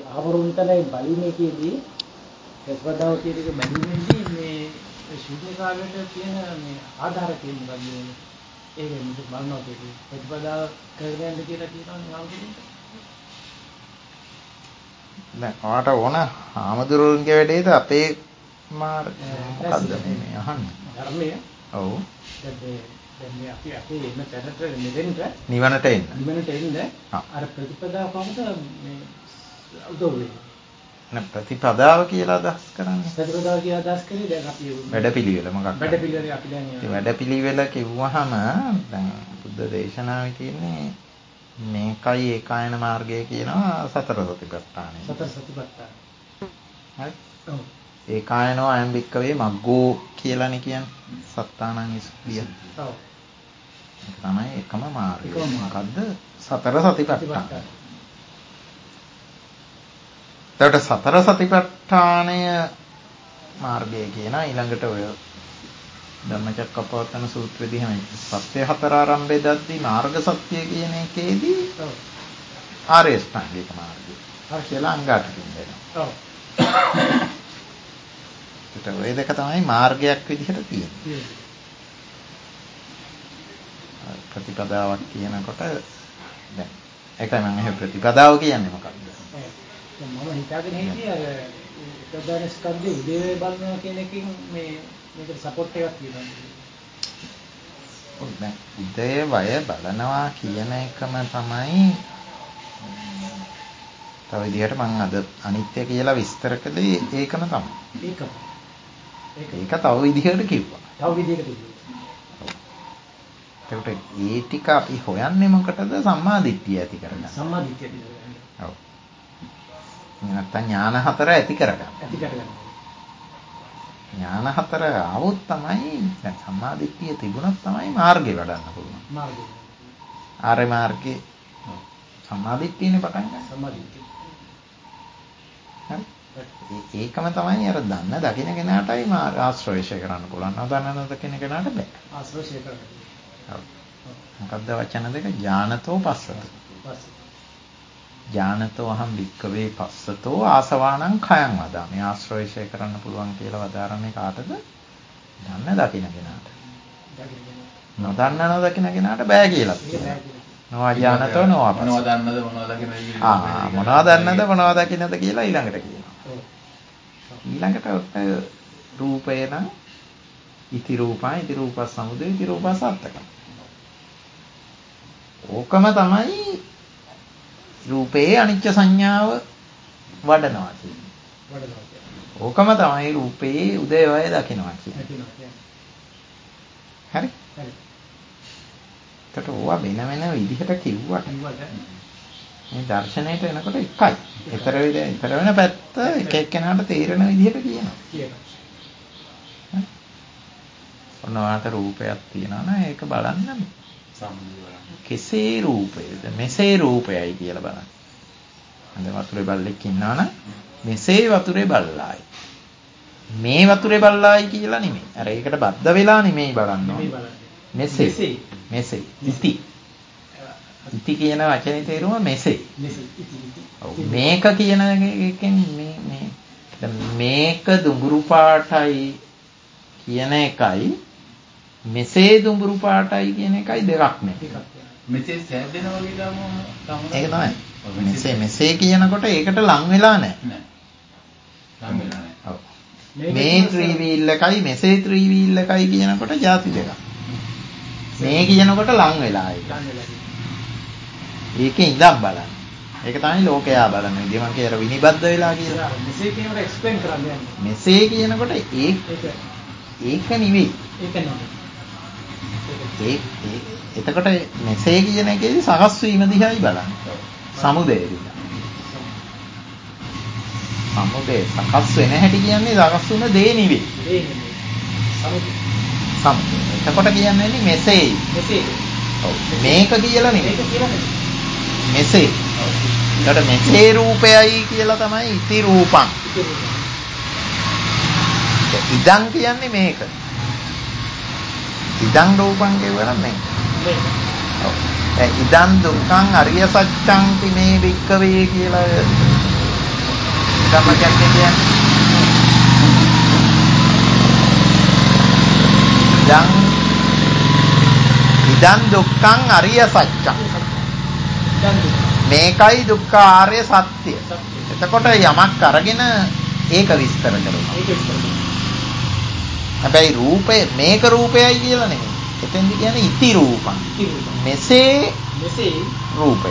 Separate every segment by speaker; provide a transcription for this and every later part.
Speaker 1: ආවරුන්තලයි බලිනේකේදී ප්‍රතිපදාව කියන එක බැලීමේදී මේ ශුද්ධ කාලයට තියෙන මේ ආධාර කියන මොකක්ද ඒක නිකන් බලනවා කියන්නේ ප්‍රතිපදාව කරගෙන යන්න කියලා කියනවා නාමකෙට.
Speaker 2: දැන් ඔයාට ඕන ආමදුරුන්ගේ වැඩේද අපේ මොකද්ද මේ අහන්නේ?
Speaker 1: ධර්මය.
Speaker 2: ඔව්.
Speaker 1: දැන් මේ අපි එන්න තැනට
Speaker 2: නිවනට එන්න.
Speaker 1: නිවනට එන්න අර ප්‍රතිපදාව කොහොමද මේ උදව් වෙන්නේ?
Speaker 2: ප්‍රතිපදාව කියලා අදහස් කරන්නේ.
Speaker 1: ප්‍රතිපදාව කියලා අදහස් කරේ දැන් අපි
Speaker 2: වැඩපිළිවෙල මොකක්ද?
Speaker 1: වැඩපිළිවෙල අපි දැන්
Speaker 2: වැඩපිළිවෙල කිව්වහම දැන් බුද්ධ දේශනාවේ තියෙන්නේ මේකයි ඒකායන මාර්ගය කියනවා සතර සතිපට්ඨානයි.
Speaker 1: සතර සතිපට්ඨාන.
Speaker 2: හරි. ඔව්. ඒකායනෝ අයම් භික්කවේ මග්ගෝ කියලානේ කියන්නේ. සත්තානං ඉස්පිය.
Speaker 1: ඔව්.
Speaker 2: ඒක තමයි එකම මාර්ගය. මොකද්ද? සතර සතිපට්ඨාන. එතකොට සතර සතිපට්ඨානය මාර්ගය කියන ඊළඟට ඔය ධම්මචක්කප්පවත්තන සූත්‍රයේදී හැම සත්‍ය හතර ආරම්භය දද්දී මාර්ග සත්‍ය කියන එකේදී ආර්ය අෂ්ටාංගික මාර්ගය. හරි කියලා අංගාටකින් දෙනවා. ඔව්. ඒකට ඔය දෙක තමයි මාර්ගයක් විදිහට තියෙන්නේ. ප්‍රතිපදාවක් කියනකොට දැන් ඒකයි මම එහෙ ප්‍රතිපදාව කියන්නේ මොකක්ද?
Speaker 1: මම හිතාගෙන හිටියේ අර ප්‍රධාන ස්කන්ධයේ උදේවේ බලනවා කියන එකකින් මේ මේකට සපෝට් එකක් තියෙනවා.
Speaker 2: ඔව් දැන් උදේ වය බලනවා කියන එකම තමයි තව විදිහට මම අද අනිත්‍ය කියලා විස්තර කළේ ඒකම තමයි. ඒක තව විදිහකට කිව්වා.
Speaker 1: තව විදිහකට කිව්වා.
Speaker 2: ඒකට ඒ ටික අපි හොයන්නේ මොකටද? සම්මා දිට්ඨිය ඇති කරගන්න.
Speaker 1: සම්මා දිට්ඨිය ඇති කරගන්න.
Speaker 2: ඔව්. නැත්තම් ඥාන හතර ඇති කරගන්න.
Speaker 1: ඇති කරගන්න.
Speaker 2: ඥාන හතර આવොත් තමයි දැන් සම්මා දිට්ඨිය තිබුණොත් තමයි මාර්ගේ වඩන්න පුළුවන්.
Speaker 1: මාර්ගය.
Speaker 2: ආර්ය මාර්ගේ සම්මා දිට්ඨියනේ පටන් ගන්න.
Speaker 1: සම්මා දිට්ඨිය.
Speaker 2: හරි. ඒකම තමයි අර දන්න දකින්න කෙනාටයි ආශ්‍රවේශය කරන්න පුළුවන්. නොදන්න දකින්න කෙනාට බෑ.
Speaker 1: ආශ්‍රවේශය කරන්න.
Speaker 2: ඔව්. මොකද්ද වචන දෙක? ඥානතෝ පස්සතෝ. ඥානතෝ අහම් වික්කවේ පස්සතෝ ආසවාණං khයං වදාමි. ආශ්‍රවේශය කරන්න පුළුවන් කියලා වදාරන්නේ කාටද? දන්න දකින්න කෙනාට. නොදන්න නොදකින්න කෙනාට බෑ කියලා කියනවා. නොවා ඥානතෝ නොවා පස්සතෝ.
Speaker 3: මොනවද දන්නද මොනවද දකින්නද
Speaker 2: මොනවද දන්නද මොනවද දකින්නද කියලා ඊළඟට කියනවා. ඊළඟට රූපය නම් ඉති රූපං ඉති රූපස් සමුදය ඉති රූපස් අත්තකම්. ඕකම තමයි රූපේ අනිච්ච සංඥාව වඩනවා කියන්නේ. ඕකම තමයි රූපේ උදේවය දකිනවා කියන්නේ. හරි? හරි. ඒකට ඕවා වෙන වෙන විදිහට කිව්වට මේ දර්ශනයට එනකොට එකයි. ඊතර වෙන පැත්ත එක එක්කෙනාට තේරෙන විදිහට කියනවා. ඔන්නවාට රූපයක් තියෙනවා නම් ඒක බලන්න කෙසේ රූපයද මෙසේ රූපයයි කියලා බලන්න. අද වතුරේ බල්ලෙක් ඉන්නවා නම් මෙසේ වතුරේ බල්ලායි. මේ වතුරේ බල්ලායි කියලා නෙමෙයි. අර ඒකට බද්ධ වෙලා නෙමෙයි බලන්න ඕනේ. මෙසේ. ඉති කියන වචනේ තේරුම මෙසේ. ඔව් මේක කියන එකෙන් මේ මේක දුඹුරු පාටයි කියන එකයි මෙසේ දුඹුරු පාටයි කියන එකයි දෙකක් නේ.
Speaker 3: මෙසේ සෑදෙනවා වගේ තමයි.
Speaker 2: ඒක තමයි. මෙසේ කියනකොට ඒකට ලං වෙලා නැහැ.
Speaker 3: ලං වෙලා නැහැ.
Speaker 2: ඔව්. මේ ත්‍රිවිල් එකයි මෙසේ ත්‍රිවිල් එකයි කියනකොට ಜಾති දෙකක්. මේ කියනකොට ලං වෙලා ඒක. ඒකේ ඉඳන් බලන්න. ඒක තමයි ලෝකයා බලන විදිය. මම කියර විනිබද්ධ වෙලා කියලා.
Speaker 1: මෙසේ කියනකොට එක්ස්ප්ලেইন කරන්න යන්නේ.
Speaker 2: මෙසේ කියනකොට ඒක නෙවෙයි. එතකොට මෙසේ කියන එකේදී සකස් වීම දිහායි බලන්න. සමුදය දිහා. සමුදය සකස් වෙන හැටි කියන්නේ සකස් වුණ දේ නෙවෙයි. සමුදය. එතකොට කියන්නේ මෙසේ. ඔව්. මේක කියලා නෙවෙයි. මෙසේ. එතකොට මෙසේ රූපයයි කියලා තමයි ඉති රූපං. ඉදං කියන්නේ මේක. ඉදං රූපං කියවනම් මේක. ඔව්. ඉදං දුක්ඛං අරිය සත්‍යං මේ වික්කවේ කියලා ධම්ම චක්කය කියන්නේ? ඉදං දුක්ඛං අරිය සත්‍යං. මේකයි දුක්ඛ ආර්ය සත්‍ය. එතකොට යමක් අරගෙන ඒක විස්තර කරනවා. හැබැයි රූපය මේක රූපයයි කියලා නෙමෙයි. එතෙන්දි කියන්නේ ඉති රූපං. මෙසේ රූපය.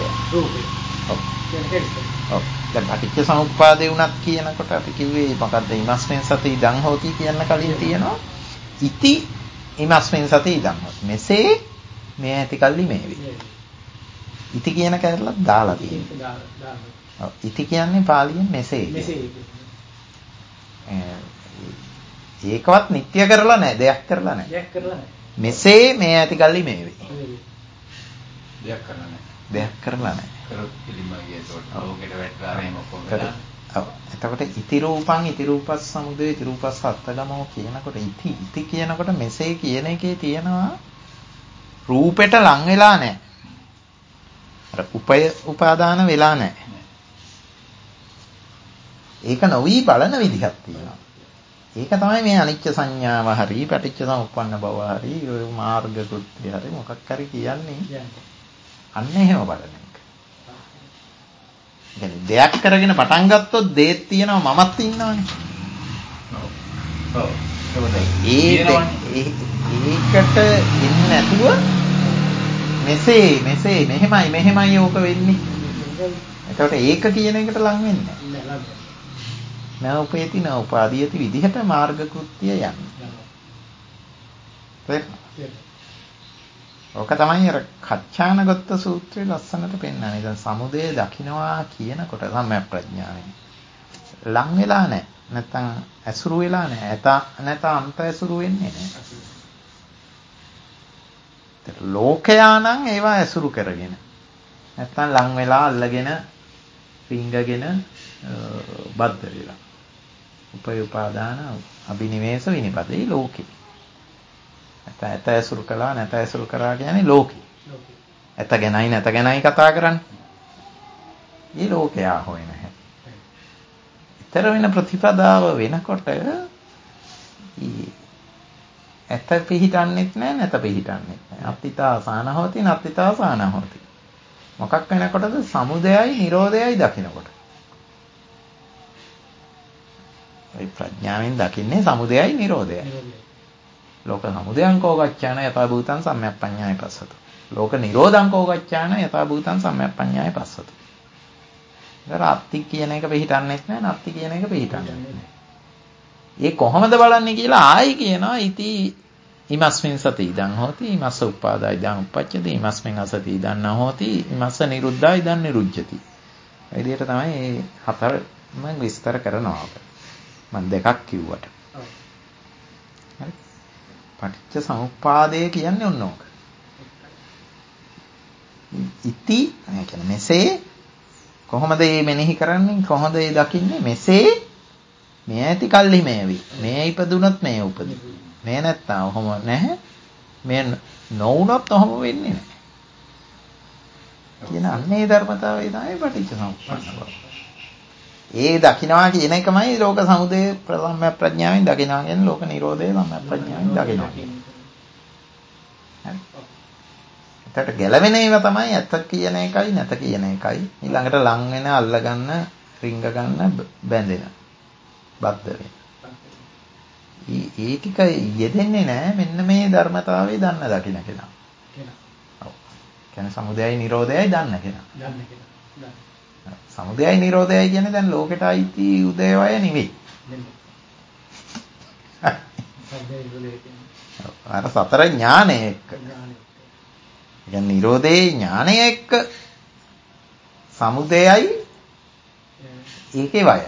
Speaker 2: ඔව්. දැන් පටිච්ච සමුප්පාදේ උනත් කියනකොට අපි කිව්වේ මොකද්ද? ඉමස්මෙන් සති ඉදං හෝති කියන කලින් තියෙනවා. ඉති ඉමස්මෙන් සති ඉදං හෝති. මෙසේ මේ ඇති කල්ලි මේ වේ. ඉති කියන කැරලක් දාලා තියෙනවා. ඔව්. ඉති කියන්නේ පාලියෙන් මෙසේ. ඒකවත් නිට්ටය කරලා නැහැ, දෙයක් කරලා නැහැ. මෙසේ මේ ඇති කල්ලි මේ වේ.
Speaker 3: දෙයක් කරලා නැහැ.
Speaker 2: දෙයක් කරලා නැහැ.
Speaker 3: කරොත් පිළිමගේ ඒකට ලෝකෙට වැටලා එහෙම කොහොමද?
Speaker 2: ඔව්. එතකොට ඉති රූපං ඉති රූපස් සමුදය ඉති රූපස් අත්තගමෝ කියනකොට ඉති කියනකොට මෙසේ කියන එකේ තියෙනවා රූපෙට ලං වෙලා නැහැ. අර උපාදාන වෙලා නැහැ. ඒක නොවි බලන විදිහක් තියෙනවා. ඒක තමයි මේ අනිච්ච සංඥාව හරි පටිච්ච සමුප්පන්න බව හරි ඔය මාර්ග කෘත්‍ය හරි මොකක් හරි කියන්නේ. අන්න එහෙම බලන එක. يعني දෙයක් කරගෙන පටන් ගත්තොත් දෙයක් තියෙනවා මමත් ඉන්නවනේ. ඔව්. ඒකට ඉන්නේ නැතුව මෙසේ මෙහෙමයි ඕක වෙන්නේ. එතකොට ඒක කියන එකට ලං වෙන්නේ නැහැ. නෝපේති නෝපාදීයති විදිහට මාර්ග කෘත්‍ය යන්නේ. ඕක තමයි අර කච්චානගත සූත්‍රයේ ලස්සනට පෙන්නන්නේ. දැන් සමුදය දකින්නවා කියනකොට සම්‍යක් ප්‍රඥාවෙන් ලං වෙලා නැහැ. නැත්තම් ඇසුරු වෙලා නැහැ. නැත අන්ත ඇසුරු වෙන්නේ නැහැ. ලෝකයා නම් ඒවා ඇසුරු කරගෙන නැත්තම් ලං වෙලා අල්ලගෙන රිංගගෙන බද්ධ වෙලා. උපාදාන අබිනිවේෂ විනිපදේ ලෝකේ. ඇත ඇසුරු කළා නැත ඇසුරු කරා කියන්නේ ලෝකේ. ඇත ගැනයි නැත ගැනයි කතා කරන්නේ. මේ ලෝකයා හොයන හැටි. ඊතර වෙන ප්‍රතිපදාව වෙනකොට ඇත පිහිටන්නේත් නැහැ නැත පිහිටන්නේත් නැහැ. අත්තිතා සාන හොති නත්තිතා සාන හොති. මොකක් වෙනකොටද? සමුදයයි නිරෝධයයි දකින්නකොට. ඒ ප්‍රඥාවෙන් දකින්නේ සමුදයයි නිරෝධයයි. ලෝක සමුදයං කෝ ගච්ඡාන යථා භූතං සම්‍යක්පඤ්ඤාය පස්සතු. ලෝක නිරෝධං කෝ ගච්ඡාන යථා භූතං සම්‍යක්පඤ්ඤාය පස්සතු. ඒතර අත්ති කියන එක පිළිහිටන්නේත් නැහැ නත්ති කියන එක පිළිහිටන්නේ නැහැ. ඒ කොහොමද බලන්නේ කියලා ආයි කියනවා ඉති ඉමස්මින් සති ඉදං හෝති ඉමස්ස උපාදා ඉදං උපච්චති ඉමස්මින් අසති ඉදං න හෝති ඉමස්ස නිරුද්ධා ඉදං නිරුද්ධති. ඒ විදිහට තමයි මේ හතරම විස්තර කරනවා. මම දෙකක් කිව්වට. හරි. පටිච්ච සමුප්පාදය කියන්නේ ඔන්න ඕක. ඉති කියන්නේ මෙසේ කොහොමද මේ මෙනෙහි කරන්නේ? කොහොමද මේ දකින්නේ? මෙසේ මේ ඇති කල්හි මේ වේ. මේ ඉපදුනොත් මේ උපදී. මේ නැත්තම් ඔහොම නැහැ. මේ නොවුනොත් ඔහොම වෙන්නේ නැහැ. කියන අන්නේ ධර්මතාවය තමයි පටිච්ච සමුප්පන්න බව. ඒ දකින්නවා කියන එකමයි ලෝක සමුදය සම්‍යක් ප්‍රඥාවෙන් දකින්නවා කියන්නේ ලෝක නිරෝධය සම්‍යක් ප්‍රඥාවෙන් දකින්නවා කියන්නේ. හරි. ඒකට ගැලවෙන ඒවා තමයි ඇත්ත කියන එකයි නැත කියන එකයි. ඊළඟට ලං වෙන අල්ලගන්න රිංග ගන්න බැඳෙන බද්ධ වෙන. ඒ ටික යෙදෙන්නේ නැහැ මෙන්න මේ ධර්මතාවය දන්න දකින්න කෙනා. ඔව්. කියන්නේ සමුදයයි නිරෝධයයි දන්න කෙනා. සමුදයයි නිරෝධයයි කියන්නේ දැන් ලෝකෙට අයිති උදේවය නෙවෙයි. අර සතර ඥානය එක්ක. කියන්නේ නිරෝධයේ ඥානය එක්ක සමුදයයි ඒකේ වයයි.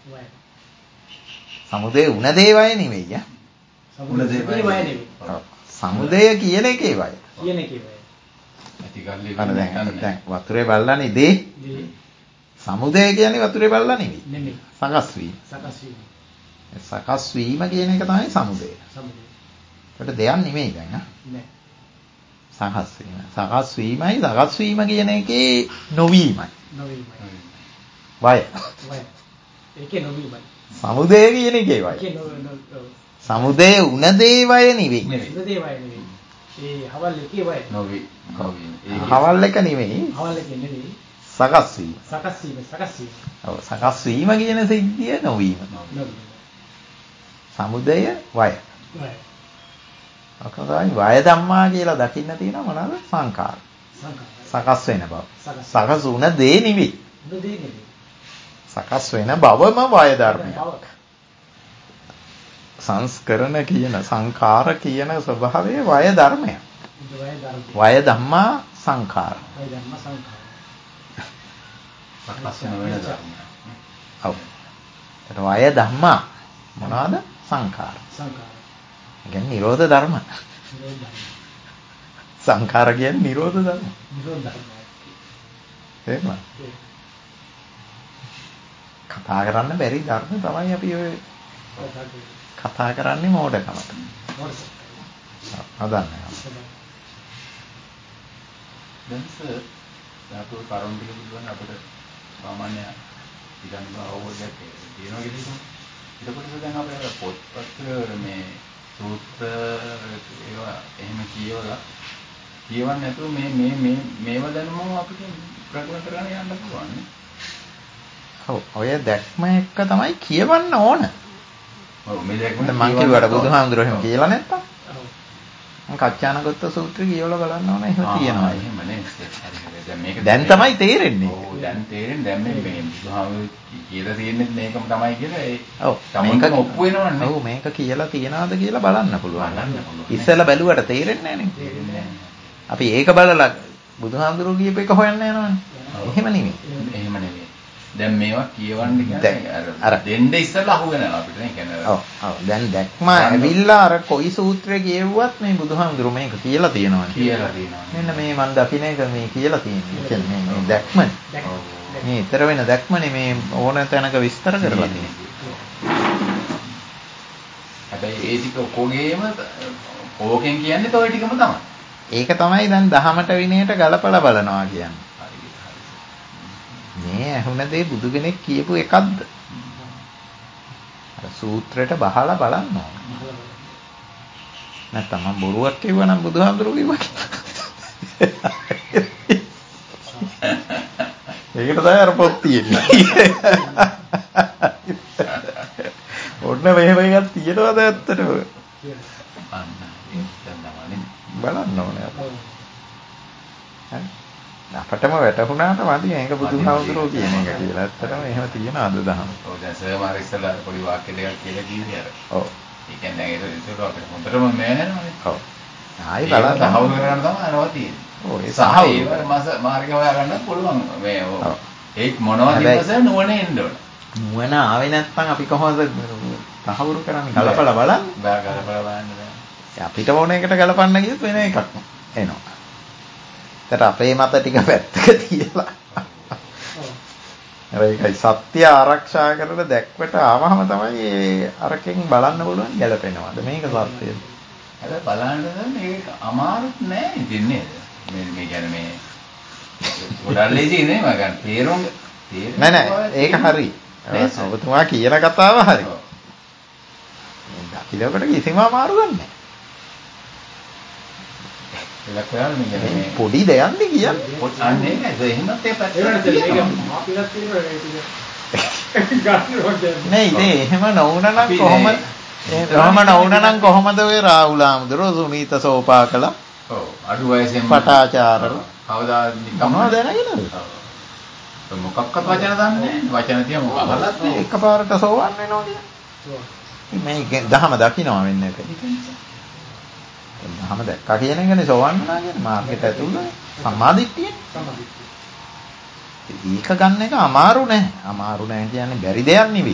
Speaker 2: සමුදය උන දේවය නෙවෙයි ඈ.
Speaker 3: උන දේවය නෙවෙයි.
Speaker 2: සමුදය කියන එකේ වය.
Speaker 1: කියන එකේ වය.
Speaker 3: ඇතිකල්ලි
Speaker 2: දැන් වතුරේ බල්ලානේ දේ. සමුදය කියන්නේ වතුරේ බල්ලා නෙවෙයි.
Speaker 1: නෙමෙයි.
Speaker 2: සකස් වීම. සකස් වීම කියන එක තමයි සමුදය. ඒකට දෙයක් නෙමෙයි දැන් නෑ. සකස් වීම. සකස් වීමයි සකස් වීම කියන එකේ නොවීමයි. වය.
Speaker 1: ඒකේ නොවීමයි.
Speaker 2: සමුදය කියන එකේ වය. සමුදය උන දේ වය නෙවෙයි.
Speaker 1: උන දේ වය නෙවෙයි. ඒ හවල් එකේ වය.
Speaker 3: නොවේ.
Speaker 2: හවල් එක නෙවෙයි.
Speaker 1: හවල් එකේ නෙවෙයි.
Speaker 2: සකස් වීම.
Speaker 1: සකස් වීම.
Speaker 2: ඔව් සකස් වීම කියන සිද්ධිය නොවීම. සමුදය වය. අකදායි වය ධම්මා කියලා දකින්න තියෙනවා මොනවාද? සංඛාර. සකස් වෙන බව. සකස් වුණ දේ නෙවෙයි. සකස් වෙන බවම වය ධර්මයක්. සංස්කරණ කියන සංඛාර කියන ස්වභාවයේ වය ධර්මයක්. වය ධම්මා සංඛාර.
Speaker 3: සකස් වෙන ධර්මයක්.
Speaker 2: ඔව්. ඒත් වය ධම්මා මොනවාද? සංඛාර. කියන්නේ නිරෝධ ධර්ම. සංඛාර කියන්නේ නිරෝධ ධර්ම. එහෙම. කතා කරන්න බැරි ධර්ම තමයි අපි ඔය කතා කරන්නේ මෝඩකමට. හදන්නේ.
Speaker 3: දැන් සර් අපේ කරුණ ටික පිළිබඳ අපිට සාමාන්‍ය ඉගෙන අවබෝධයක් තියෙනවා කියලා. එතකොට දැන් අපේ පොත්පත් මේ සූත්‍ර ඒවා එහෙම කියවන්න නැතුව මේව දැනුම අපිට ප්‍රගුණ කරගෙන යන්න පුළුවන් නේ.
Speaker 2: ඔව් ඔය දැක්ම එක තමයි කියවන්න ඕන.
Speaker 3: ඔව් මේ දැක්ම
Speaker 2: මම කිව්වට බුදුහාමුදුරුවෝ එහෙම කියලා නැත්තම්. මම කච්චානගත සූත්‍රය කියවලා බලන්න ඕන එහෙම තියෙනවා.
Speaker 3: එහෙම නේ. දැන් මේක
Speaker 2: දැන් තමයි තේරෙන්නේ.
Speaker 3: ඔව් දැන් තේරෙන්නේ දැන් මේ බුදුහාමුදුරුවෝ කියලා තියෙන්නේ මේකම තමයි කියලා ඒ
Speaker 2: ඔව්
Speaker 3: මේක ඔප්පු වෙනවන්නේ.
Speaker 2: ඔව් මේක කියලා තියනවාද කියලා බලන්න පුළුවන්. ඉස්සෙල්ලා බැලුවට තේරෙන්නේ නැහැ නේ.
Speaker 3: තේරෙන්නේ නැහැ.
Speaker 2: අපි ඒක බලලා බුදුහාමුදුරුවෝ කියප එක හොයන්න යනවනේ. එහෙම නෙමෙයි.
Speaker 3: එහෙම නෙමෙයි. දැන් මේවා කියවන්න කියන්නේ අර දෙන්න ඉස්සෙල්ලා අහු වෙනවා අපිට නේ කියන්නේ.
Speaker 2: ඔව් ඔව් දැන් දැක්ම ඇවිල්ලා අර කොයි සූත්‍රය කියවුවත් මේ බුදුහාමුදුරුවෝ මේක කියලා තියෙනවා.
Speaker 3: කියලා තියෙනවා.
Speaker 2: මෙන්න මේ මන් දකින්න එක මේ කියලා තියෙනවා. කියන්නේ මේ දැක්මනේ. මේ ඊතර වෙන දැක්මනේ මේ ඕන තැනක විස්තර කරලා තියෙන්නේ.
Speaker 3: හැබැයි ඒ ටික ඔකෝගේම ඕකෙන් කියන්නේ toy ටිකම තමයි.
Speaker 2: ඒක තමයි දැන් දහමට විනයට ගලපලා බලනවා කියන්නේ. මේ ඇහුණ දේ බුදු කෙනෙක් කියපු එකක්ද? අර සූත්‍රයට බහලා බලන්න ඕන. නැත්නම් මම බොරුවක් කිව්වා නම් බුදුහාමුදුරුවෝ කිව්වා. ඒකට තමයි අර පොත් තියෙන්නේ. ඔන්න මෙහෙම එකක් තියෙනවද ඇත්තටම? බලන්න ඕනේ අපිට. අපටම වැටහුණාට මදි මේක බුදුහාමුදුරුවෝ කියන එක කියලා. ඇත්තටම එහෙම තියනවාද දහම?
Speaker 3: ඔව් දැන් සර් මාර ඉස්සලා පොඩි වාක්‍ය දෙකක් කියලා කිව්වේ අර. ඔව්. ඒ කියන්නේ ඒක අපිට හොඳටම මෑහෙනවනේ.
Speaker 2: ඔව්. ආයි බලන්න
Speaker 3: තහවුරු කරගන්න තමයි අරවා තියෙන්නේ.
Speaker 2: ඔව් ඒ
Speaker 3: සහවුරු මාර්ගය හොයාගන්න පුළුවන් මේ ඔව්. ඒක මොනවද ඉපස නුවණ එන්න ඕන.
Speaker 2: නුවණ ආවේ නැත්නම් අපි කොහොමද තහවුරු කරන්නේ? ගලපලා බලන්න.
Speaker 3: ගලපලා බලන්න බෑ.
Speaker 2: අපිට ඕන එකට ගලපන්න ගියොත් වෙන එකක් එනවා. ඒතර අපේ මත ටික පැත්තක තියලා. ඒකයි සත්‍ය ආරක්ෂා කරලා දැක්වට ආවම තමයි අරකින් බලන්න පුළුවන් ගැලපෙනවද මේක සත්‍යද?
Speaker 3: හැබැයි බලන්න නම් මේක අමාරුත් නෑ ඉතින් නේද? මේ කියන්නේ මේ ගොඩක් ලේසි නේ මම ගන්න. තේරුම්
Speaker 2: නෑ ඒක හරි. ඔබතුමා කියන කතාව හරි. දකිලකට කිසිම අමාරුවක් නෑ. පොඩි දෙයක් නේ කියන්නේ.
Speaker 3: අන්නේ නේද? එහෙමත් ඒ පැත්තට
Speaker 2: නේ ඉතින් එහෙම නොවුනනම් කොහොමද ඔය රාහුල ආමුදුරෝ සුනීත සෝපාකලා
Speaker 3: ඔව් අඩු වයසෙන්
Speaker 2: පටාචාරවල
Speaker 3: කවදාද
Speaker 2: මොනවද දැනගෙනද?
Speaker 3: මොකක්වත් වචන දන්නේ නැහැ. වචන තියා මොකක්වත් නැහැ.
Speaker 2: එකපාරට සෝවන් වෙනවා කියන්නේ. මේක දහම දකින්නවා වෙන්නේ ඒක. දහම දැක්කා කියන එකනේ සෝවන් වුණා කියන්නේ මාර්ගයට ඇතුළේ සම්මාදිට්ඨියනේ. ඒක ගන්න එක අමාරු නෑ. අමාරු නෑ කියන්නේ බැරි දෙයක් නෙවෙයි.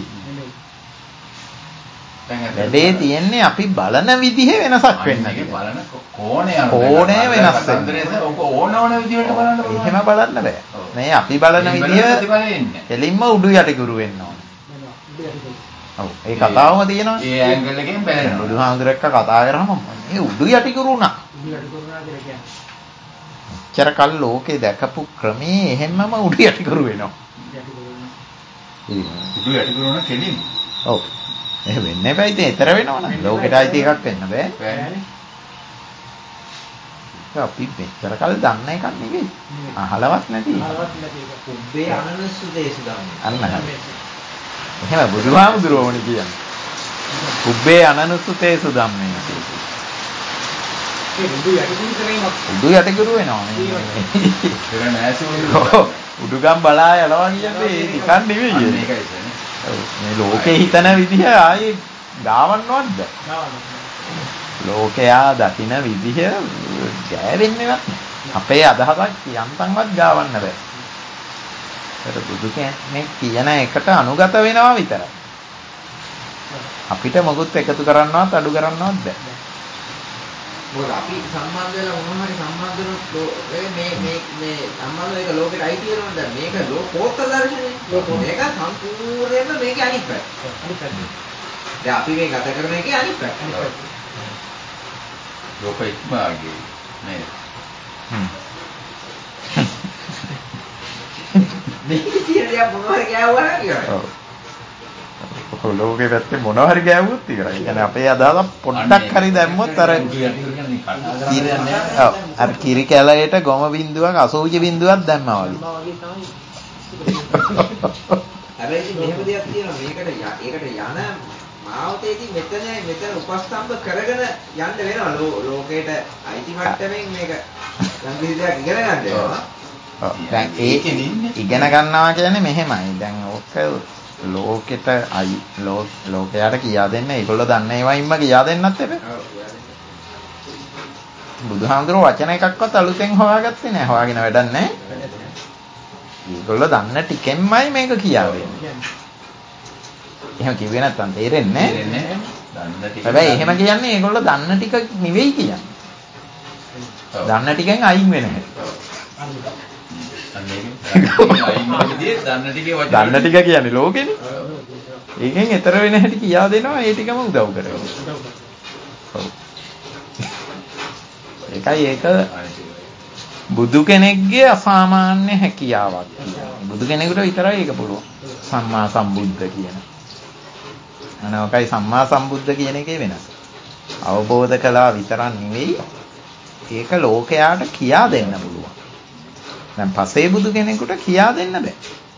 Speaker 2: වැඩේ තියෙන්නේ අපි බලන විදිහේ වෙනසක් වෙන්න.
Speaker 3: බලන කෝණය
Speaker 2: වෙනස් වෙනවා.
Speaker 3: ඔක ඕන විදිහට බලන්න පුළුවන්.
Speaker 2: එහෙම බලන්න බෑ. මේ අපි බලන විදිහ එලින්ම උඩු යටිකුරු වෙන්න ඕනේ. ඔව් ඒ කතාවම තියෙනවා.
Speaker 3: ඒ ඇන්ගල් එකෙන් බලනවා.
Speaker 2: බුදුහාමුදුර එක්ක කතා කරාම මේ උඩු යටිකුරු වුණා.
Speaker 1: උඩු යටිකුරු වුණා කියලා කියන්නේ.
Speaker 2: එච්චර කල් ලෝකේ දැකපු ක්‍රමේ එහෙම්මම උඩු යටිකුරු වෙනවා.
Speaker 3: උඩු යටි කරන කෙලින්.
Speaker 2: ඔව්. එහෙම වෙන්නේ බෑ ඉතින් ඊතර වෙනවනේ. ලෝකෙට අයිති එකක් වෙන්න බෑ.
Speaker 3: බෑනේ.
Speaker 2: අපි මෙච්චර කල් දන්න එකක් නෙවෙයි. අහලවත් නැති.
Speaker 4: උබ්බේ අනනුස්සුතේසු ධම්මේ.
Speaker 2: අන්න එහෙම බුදුහාමුදුරුවෝනේ කියන්නේ. උබ්බේ අනනුස්සුතේසු ධම්මේ. උඩු යටිකුරු වෙනවා උඩුගම් බලා යනවා කියන්නේ නිකන් නෙවෙයි. මේ ලෝකේ හිතන විදිහ ආයේ ගාවන්නවත් බෑ. ලෝකයා දකින විදිහ ගෑවෙන්නේවත් අපේ අදහසක් යන්තම්වත් ගාවන්න බෑ. ඒක බුදු කෙනෙක් කියන එකට අනුගත වෙනවා විතරයි. අපිට මොකුත් එකතු කරන්නවත් අඩු කරන්නවත් බෑ.
Speaker 4: මොකද අපි සම්බන්ධ වෙලා මොනවා හරි සම්බන්ධ වුණොත් මේ සම්බන්ධ එක ලෝකෙට අයිති වෙනවා. දැන් මේක ලෝකෝත්තර දර්ශනේ. මේක සම්පූර්ණයෙන්ම මේකේ අනිත් පැත්ත. දැන් අපි මේ ගත කරන එකේ අනිත් පැත්ත.
Speaker 3: ලෝක ඉක්මාගේ නේද?
Speaker 4: මේක තියෙන දේ මොනවා හරි ගෑවුවා නම් ඉවරයි.
Speaker 2: ඔව්. ලෝකේ පැත්තේ මොනවා හරි ගෑවුවොත් ඉවරයි. ඒ කියන්නේ අපේ අදහස පොඩ්ඩක් හරි දැම්මොත් අර කිරි කැලයට ගොම බින්දුවක් අසෝචි බින්දුවක් දැම්මා වගේ.
Speaker 4: හැබැයි මෙහෙම දෙයක් තියෙනවා. ඒකට යන මාවතේදී මෙතන උපස්තම්භ කරගෙන යන්න වෙනවා. ලෝකේට අයිති මට්ටමින් මේක සංකීර්ණ දෙයක් ඉගෙන ගන්න වෙනවා.
Speaker 2: දැන් ඒක ඉගෙන ගන්නවා කියන්නේ මෙහෙමයි. දැන් ඕක ලෝකෙට ලෝකයට කියා දෙන්න ඒගොල්ලෝ දන්න ඒවායින්ම කියා දෙන්නත් එපේ. බුදුහාමුදුරුවෝ වචන එකක්වත් අලුතෙන් හොයාගත්තේ නැහැ. හොයාගෙන වැඩක් නැහැ. ඒගොල්ලෝ දන්න ටිකෙන්මයි මේක කියා දෙන්නේ. එහෙම කිව්වේ නැත්තම් තේරෙන්නේ නැහැ. හැබැයි එහෙම කියන්නේ ඒගොල්ලෝ දන්න ටික නෙවෙයි කියන්නේ. දන්න ටිකෙන් අයින් වෙන හැටි. දන්න ටික කියන්නේ ලෝකෙනේ. ඒකෙන් ඈතර වෙන හැටි කියා දෙනවා. ඒ ටිකම උදව් කරනවා. ඒකයි ඒක බුදු කෙනෙක්ගේ අසාමාන්‍ය හැකියාවක් කියන්නේ. බුදු කෙනෙකුට විතරයි ඒක පුළුවන්. සම්මා සම්බුද්ධ කියන. අනෝකයි සම්මා සම්බුද්ධ කියන එකේ වෙනස. අවබෝධ කළා විතරක් නෙවෙයි ඒක ලෝකයාට කියා දෙන්න පුළුවන්. දැන් පසේ බුදු කෙනෙකුට කියා දෙන්න බෑ.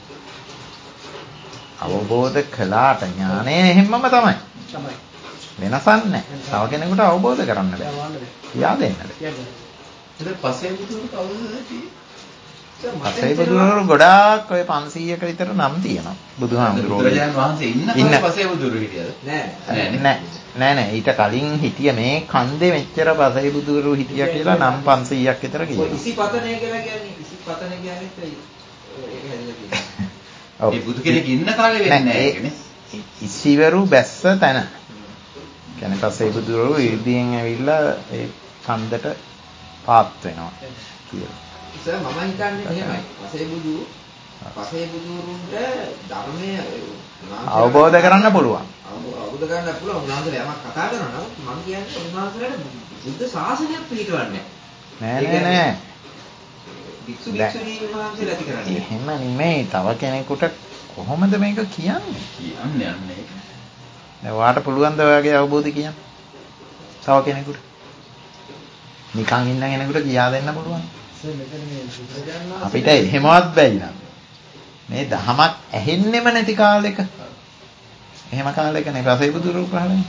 Speaker 2: අවබෝධ කළාට ඥානය එහෙම්මම තමයි. වෙනසක් නැහැ. තව කෙනෙකුට අවබෝධ කරන්න බෑ. කියා දෙන්න බෑ.
Speaker 3: පසේ බුදුරු කවුද?
Speaker 2: පසේ බුදුරු ගොඩාක් ඔය 500ක විතර නම් තියෙනවා. බුදුහාමුදුරුවෝ.
Speaker 3: බුදුරජාණන් වහන්සේ ඉන්න පසේ බුදුරු හිටියද?
Speaker 2: නෑ. ඊට කලින් හිටිය මේ කන්දේ මෙච්චර පසේ බුදුරු හිටියා කියලා නම් 500ක් විතර කියනවා.
Speaker 4: ඉසිපතනය කියලා කියන්නේ ඉසිපතන කියන්නේ ඒක හැදලා තියෙනවා.
Speaker 3: ඔව්. ඒ බුදු කෙනෙක් ඉන්න කාලේ වෙන්නේ නැහැ ඒකනේ.
Speaker 2: ඉසිවරු බැස්ස තැන. කියන්නේ පසේ බුදුරු ඉර්ධියෙන් ඇවිල්ලා ඒ කන්දට පාත් වෙනවා කියලා.
Speaker 4: සර් මම හිතන්නේ මෙහෙමයි. පසේ බුදුරුන්ට ධර්මය
Speaker 2: අවබෝධ කරන්න පුළුවන්.
Speaker 4: අවබෝධ කරන්න පුළුවන්. උන්වහන්සේලා යමක් කතා කරනවා නම් මම කියන්නේ උන්වහන්සේලාට බුද්ධ ශාසනයක් පිළිටවන්නේ
Speaker 2: නෑ.
Speaker 4: වික්ෂුණී උන්වහන්සේලා ඇති කරන්නේ.
Speaker 2: එහෙම නෙමෙයි. තව කෙනෙකුට කොහොමද මේක කියන්නේ?
Speaker 3: කියන්නේ යන්නේ.
Speaker 2: දැන් ඔයාට පුළුවන් ද ඔයාගේ අවබෝධය කියන්න? තව කෙනෙකුට. නිකන් ඉන්න කෙනෙකුට කියා දෙන්න පුළුවන්. අපිට එහෙමවත් බැයි නං. මේ දහමක් ඇහෙන්නෙම නැති කාලෙක. එහෙම කාලෙකනේ පසේ බුදුරු පහළනේ.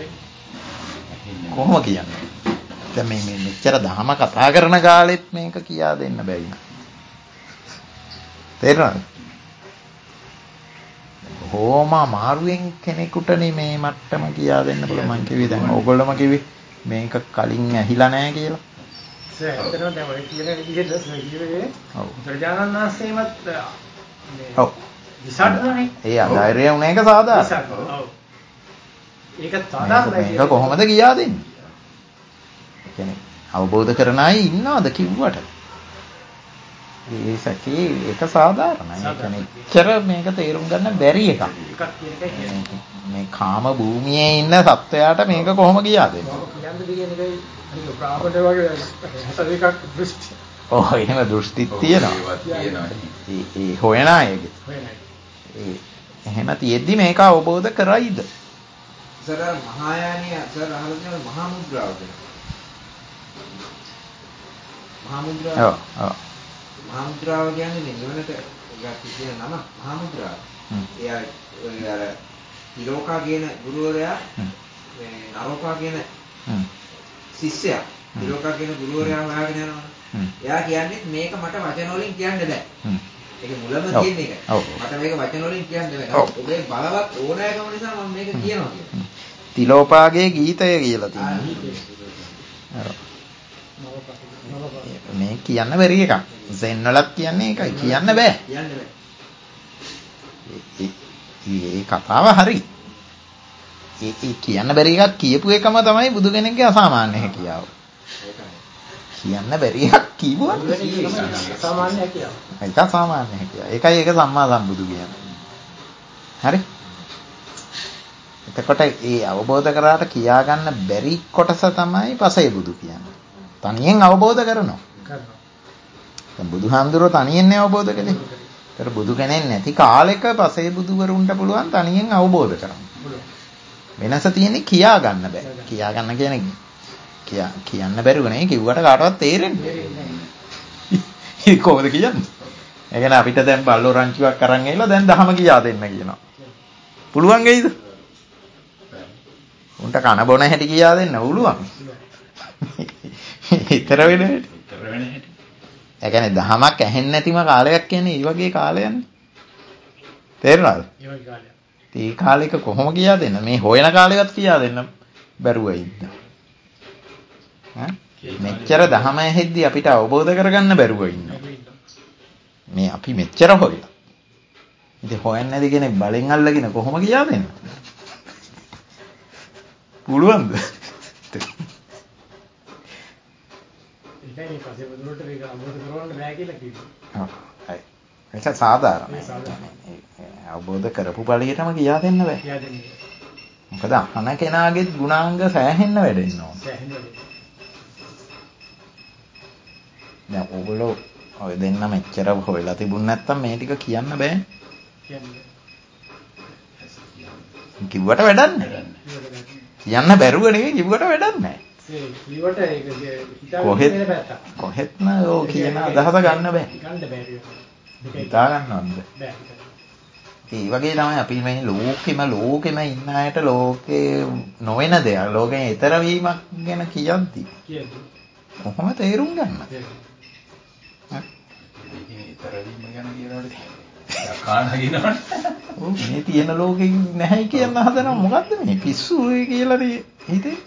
Speaker 2: කොහොම කියන්නේ? දැන් මේ මෙච්චර දහම කතා කරන කාලෙත් මේක කියා දෙන්න බැයි නං. තේරෙනවද? කොහොම අමාරුවෙන් කෙනෙකුටනේ මේ මට්ටම කියා දෙන්න පුළුවන්. මං කිව්වේ දැන් ඕගොල්ලෝම කිව්වේ මේක කලින් ඇහිලා නැහැ කියලා.
Speaker 1: ඇත්තටම දැන් ඔය කියන විදිහට කිව්වේ බුදුරජාණන් වහන්සේමත්
Speaker 2: ඔව්
Speaker 1: විසඩුනේ.
Speaker 2: ඒ අධෛර්යය උන එක සාධාරණයි.
Speaker 1: ඔව්. ඒක සාධාරණයි.
Speaker 2: මේක කොහොමද කියා දෙන්නේ? ඒ කියන්නේ අවබෝධ කරන අය ඉන්නවද කිව්වට? ඒ සැකේ ඒක සාධාරණයි. ඒ කියන්නේ එච්චර මේක තේරුම් ගන්න බැරි එකක්. මේ කාම භූමියේ ඉන්න සත්වයාට මේක කොහොම කියා දෙන්නේ? ඔව් එහෙම දෘෂ්ටි තියෙනවා. ඒ හොයන අයගේ. ඒ එහෙම තියෙද්දි මේක අවබෝධ කරයිද?
Speaker 4: සර් මහායානිය සර් අහලා තියෙනවා මහා මුද්‍රාව කියලා. මහා මුද්‍රාව.
Speaker 2: ඔව් ඔව්.
Speaker 4: මහා මුද්‍රාව කියන්නේ නිවනට කියන නම මහා මුද්‍රාව. එයා අර තිලෝකා කියන ගුරුවරයා මේ නරෝකා කියන ශිෂ්‍යයා තිලෝකා කියන ගුරුවරයා හොයාගෙන යනවා. එයා කියන්නේ මේක මට වචන වලින් කියන්න බෑ. ඒක මුලම තියෙන එක. මට මේක වචන වලින් කියන්න බෑ. ඔබේ බලවත් ඕනෑකම නිසා මම මේක කියනවා කියලා.
Speaker 2: තිලෝපාගේ ගීතය කියලා තියෙනවා. මේ කියන්න බැරි එකක්. සෙන් වලත් කියන්නේ ඒකයි. කියන්න බෑ.
Speaker 4: කියන්න බෑ.
Speaker 2: ඒ කතාව හරි. ඒ කියන්න බැරි එකක් කියපු එකම තමයි බුදු කෙනෙක්ගේ අසාමාන්‍ය හැකියාව. කියන්න බැරි එකක් කිව්වොත්
Speaker 1: අසාමාන්‍ය හැකියාව.
Speaker 2: ඒක අසාමාන්‍ය හැකියාව. ඒකයි ඒක සම්මා සම්බුදු කියන්නේ. හරි? එතකොට ඒ අවබෝධ කරාට කියා ගන්න බැරි කොටස තමයි පසේ බුදු කියන්නේ. තනියෙන් අවබෝධ කරනවා. දැන් බුදුහාමුදුරුවෝ තනියෙන් අවබෝධ කළේ. ඒතර බුදු කෙනෙක් නැති කාලෙක පසේ බුදුවරුන්ට පුළුවන් තනියෙන් අවබෝධ කරගන්න. වෙනස තියෙන්නේ කියා ගන්න බෑ. කියා ගන්න කියන්නේ කියන්න බැරුව නේ කිව්වට කාටවත් තේරෙන්නේ නැහැ. ඒක කොහොමද කියන්නේ? ඒ කියන්නේ අපිට දැන් බල්ලෝ රංචුවක් අරන් ඇවිල්ලා දැන් දහම කියා දෙන්න කියනවා. පුළුවන් වෙයිද? උන්ට කන බොන හැටි කියා දෙන්න පුළුවන්. ඊතර වෙන හැටි. ඒ කියන්නේ දහමක් ඇහෙන්නේ නැතිම කාලයක් කියන්නේ මේ වගේ කාලයක්නේ. තේරුණාද?
Speaker 1: ඒ වගේ කාලයක්.
Speaker 2: ඒ කාලෙක කොහොම කියා දෙන්න? මේ හොයන කාලෙවත් කියා දෙන්න බැරුව ඉන්න. මෙච්චර දහම ඇහෙද්දි අපිට අවබෝධ කරගන්න බැරුව ඉන්නවා. මේ අපි මෙච්චර හොයලා. ඉතින් හොයන්නේ නැති කෙනෙක් බලෙන් අල්ලගෙන කොහොම කියා දෙන්න? පුළුවන්ද?
Speaker 1: ඒකයි පස්සේ බුදුරට මේක අවබෝධ කරවන්න බෑ කියලා කිව්වේ.
Speaker 2: ඔව්. ඒක සාධාරණයි. අවබෝධ කරපු බලයටම කියා දෙන්න බෑ.
Speaker 1: කියා දෙන්නේ.
Speaker 2: මොකද අහන කෙනාගේ ගුණාංග සෑහෙන්න වැඩෙන්න ඕන.
Speaker 1: සෑහෙන්න වැඩෙන්න.
Speaker 2: දැන් ඔයගොල්ලෝ ඔය දෙන්න මෙච්චර හොයලා තිබුණ නැත්තම් මේ ටික කියන්න බෑ.
Speaker 1: කියන්නේ.
Speaker 2: කිව්වට වැඩක් නැහැ. කියන්න බැරුව නෙවෙයි කිව්වට වැඩක් නැහැ.
Speaker 1: ඒ කිව්වට ඒක හිතාගන්න බෑ.
Speaker 2: කොහෙත්ම ඕ කියන අදහස ගන්න බෑ.
Speaker 1: ගන්න බෑ.
Speaker 2: හිතා ගන්නවද?
Speaker 1: බෑ.
Speaker 2: ඒ වගේ තමයි අපි මේ ලෝකෙම ඉන්න අයට ලෝකේ නොවන දෙයක් ලෝකෙන් ඈතර වීමක් ගැන කියද්දි කොහොම තේරුම් ගන්නද?
Speaker 3: ඈතර වීම ගැන කියනකොට කාණ කියනවනේ.
Speaker 2: ඔව් මේ තියෙන ලෝකෙ නැහැ කියන හදනවා මොකද්ද මේ පිස්සු ඔය කියලා හිතේ.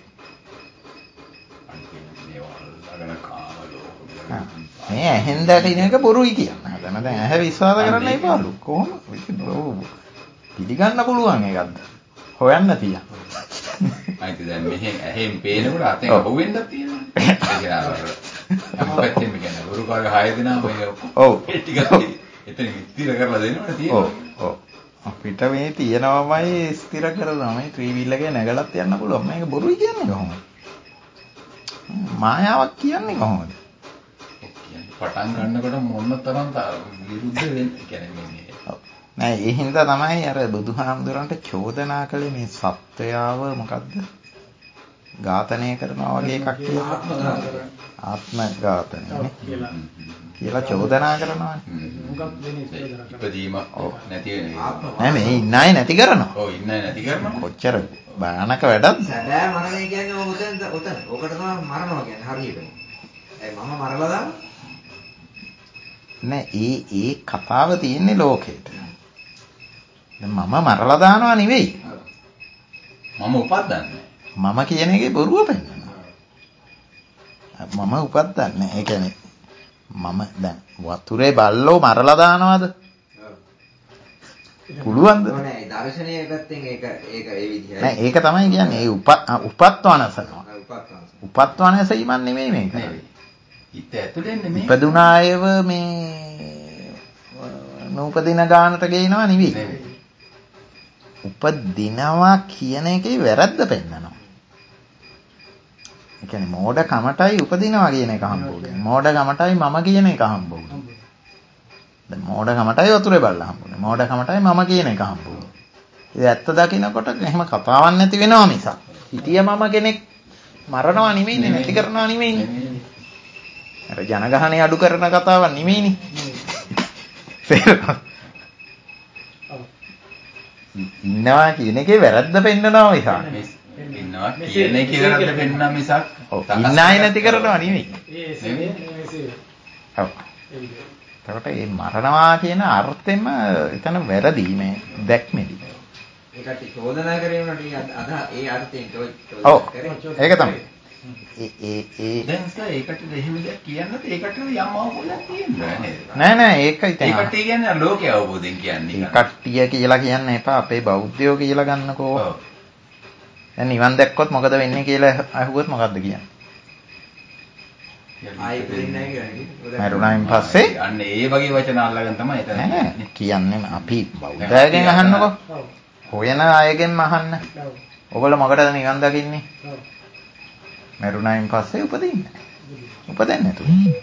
Speaker 2: මේ ඇහෙන් දැටින එක බොරුයි කියන්න හදන. දැන් ඇහැ විශ්වාස කරන්න එපාලු. කොහොම? පිළිගන්න පුළුවන් එකක්ද? හොයන්න තියන්න.
Speaker 3: අයිති දැන් මෙහෙන් ඇහෙන් පේනකොට අතෙන් අහුවෙන්නත් තියෙනවා. ඒ කියන්නේ අපිටම කියන්නේ ගුරුකාරය 6 දෙනා මේ
Speaker 2: ඔව්
Speaker 3: ටික එතන ස්ථිර කරලා දෙනවනේ තියෙනවා.
Speaker 2: ඔව් අපිට මේ තියෙනවමයි ස්ථිර කරනවා. මේ ත්‍රිවිල් එකේ නැගලත් යන්න පුළුවන්. මේක බොරුයි කියන්නේ කොහොමද? මායාවක් කියන්නේ කොහොමද?
Speaker 3: පටන් ගන්නකොට මොන තරම් විරුද්ධ වෙන්නේ කියන්නේ මේ.
Speaker 2: නෑ ඒ හින්දා තමයි අර බුදුහාමුදුරන්ට චෝදනා කළේ මේ සත්වයාව මොකද්ද? ඝාතනය කරනවා වගේ එකක් කියලා. ආත්ම ඝාතනය කියලා චෝදනා කරනවානේ.
Speaker 3: ඉපදීම නැති වෙන.
Speaker 2: නෑ මේ ඉන්න අය නැති කරනවා.
Speaker 3: ඔව් ඉන්න අය නැති කරනවා.
Speaker 2: කොච්චර භයානක වැඩක්ද?
Speaker 4: සැබෑ මරණය කියන්නේ ඔතන. ඕකට තමයි මරනවා කියන්නේ හරියටම. ඒ මම මරලා දානවා.
Speaker 2: නෑ ඒ කතාව තියෙන්නේ ලෝකෙට. දැන් මම මරලා දානවා නෙවෙයි.
Speaker 3: මම උපද්දන්නේ.
Speaker 2: මම කියන එකේ බොරුව පෙන්නනවා. මම උපද්දන්නේ. ඒ කියන්නේ මම දැන් වතුරේ බල්ලෝ මරලා දානවද? පුළුවන්ද?
Speaker 4: නෑ දර්ශනීය පැත්තෙන් ඒක ඒ විදිහයි.
Speaker 2: නෑ ඒක තමයි කියන්නේ ඒ උපත්වනසනවා. උපත්වනසීමක් නෙමෙයි මේක.
Speaker 3: හිත ඇතුලෙන් නෙමෙයි.
Speaker 2: ඉපදුනායව මේ නූපදින ගානට ගේනවා නෙවෙයි. උපදිනවා කියන එකේ වැරද්ද පෙන්නනවා. ඒ කියන්නේ මෝඩ කමටයි උපදිනවා කියන එක හම්බුනේ. මෝඩ කමටයි මම කියන එක හම්බුනේ. දැන් මෝඩ කමටයි වතුරේ බල්ලා හම්බුනේ. මෝඩ කමටයි මම කියන එක හම්බුනේ. ඒ ඇත්ත දකින්නකොට එහෙම කතාවක් නැති වෙනවා මිසක්. හිතිය මම කෙනෙක් මරනවා නෙමෙයිනේ, නැති කරනවා නෙමෙයිනේ. අර ජනගහණය අඩු කරන කතාවක් නෙමෙයිනේ. ඉන්නවා කියන එකේ වැරද්ද පෙන්නනවා මිසක්.
Speaker 3: ඉන්නවා කියන එකේ වැරද්ද පෙන්නනවා මිසක්.
Speaker 2: ඉන්න අය නැති කරනවා නෙමෙයි. ඔව්. එතකොට මේ මරණවා කියන අර්ථෙම එතන වැරදි මේ දැක්මේදී.
Speaker 4: ඒකට චෝදනා කරේම ටික අද ඒ අර්ථයෙන්
Speaker 2: ඔව් ඒක තමයි.
Speaker 3: දැන් ඒකට එහෙම දෙයක් කියන්නත් ඒකට යම් අවබෝධයක් තියෙනවා
Speaker 2: නෑ ඒක ඉතින්
Speaker 3: ඒකට කියන්නේ ලෝකයේ අවබෝධයෙන් කියන්නේ.
Speaker 2: කට්ටිය කියලා කියන්න එපා අපේ බෞද්ධයෝ කියලා ගන්නකෝ. දැන් නිවන් දැක්කොත් මොකද වෙන්නේ කියලා අහුවොත් මොකද්ද කියන්නේ? මරුණායින් පස්සේ
Speaker 3: අන්න ඒ වගේ වචන අල්ලගෙන තමයි එතන
Speaker 2: කියන්නේ අපි බෞද්ධයගෙන් අහන්නකෝ. හොයන අයගෙන් අහන්න. ඔයගොල්ලෝ මොකටද නිවන් දකින්නේ? මරුණායින් පස්සේ උපදින්න. උපදින්න නේද?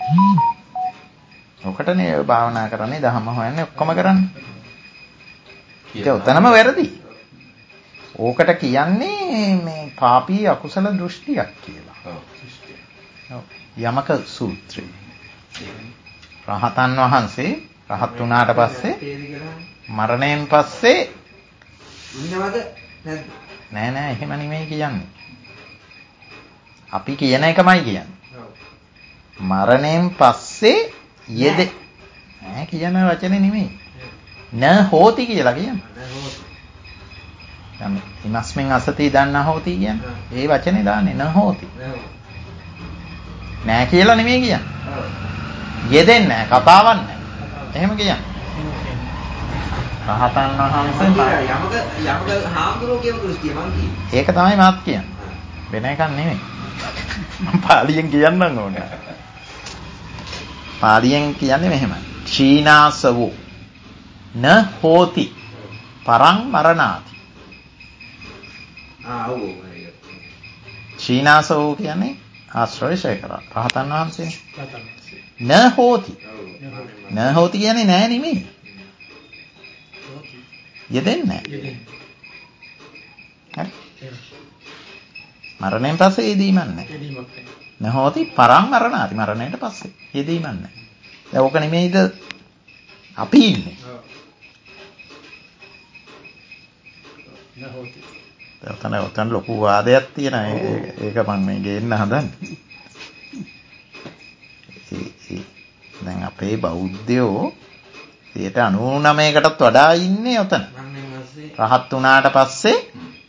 Speaker 2: ඔකටනේ භාවනා කරන්නේ, ධර්ම හොයන්නේ, ඔක්කොම කරන්නේ. ඒක උතනම වැරදි. ඕකට කියන්නේ මේ පාපී අකුසල දෘෂ්ටියක් කියලා. ඔව්. යමක සූත්‍රය. රහතන් වහන්සේ රහත් වුණාට පස්සේ මරණයෙන් පස්සේ
Speaker 4: ඉන්නවද නැද්ද?
Speaker 2: නෑ එහෙම නෙමෙයි කියන්නේ. අපි කියන එකමයි කියන්නේ. මරණයෙන් පස්සේ නෑ කියන වචනේ නෙමෙයි. න හෝති කියලා කියන්නේ. දැන් ඉමස්මින් අසති දන්නා හෝති කියන්නේ. ඒ වචනේ දාන්නේ න හෝති. නෑ කියලා නෙමෙයි කියන්නේ. යෙදෙන්නේ නෑ, කතාවක් නෑ. එහෙම කියන්නේ. රහතන් වහන්සේ
Speaker 4: යමක හාමුදුරුවෝ කියන දෘෂ්ටිය මං කියන්නේ.
Speaker 2: ඒක තමයි මාත් කියන්නේ. වෙන එකක් නෙමෙයි. මම පාලියෙන් කියන්නම් ඕනේ. පාලියෙන් කියන්නේ මෙහෙමයි. චීනාසවෝ න හෝති පරං මරණාති.
Speaker 4: ඔව්.
Speaker 2: චීනාසවෝ කියන්නේ ආශ්‍රය කරා. රහතන් වහන්සේ. න හෝති. න හෝති කියන්නේ නෑ නෙමෙයි. යෙදෙන්නේ නෑ. මරණයෙන් පස්සේ යෙදීමක් නැහැ. නහෝති පරං මරණාති. මරණයට පස්සේ යෙදීමක් නැහැ. දැන් ඕක නෙමෙයිද අපි ඉන්නේ. නහෝති. දැන් ලොකු වාදයක් තියෙනවා. ඒක මම මේ ගේන්න හදන්නේ. දැන් අපේ බෞද්ධයෝ 99%කටත් වඩා ඉන්නේ ඔතන. රහත් වුණාට පස්සේ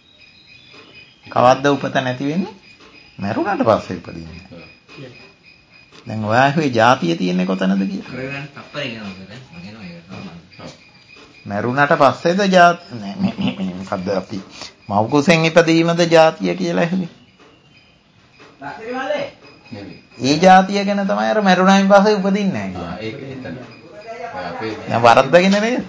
Speaker 2: කවද්ද උපත නැති වෙන්නේ? මරුණාට පස්සේ උපදින්නේ. දැන් ඔයාගේ જાතිය තියෙන්නේ කොතනද කියලා? මරුණාට පස්සේද මොකද්ද අපි මව් කුසෙන් ඉපදීමද જાතිය කියලා ඇහුවේ? ඒ જાතිය ගැන තමයි අර මරුණායින් පස්සේ උපදින්නේ නැහැ කියන්නේ. දැන් වරද්දගෙන නේද?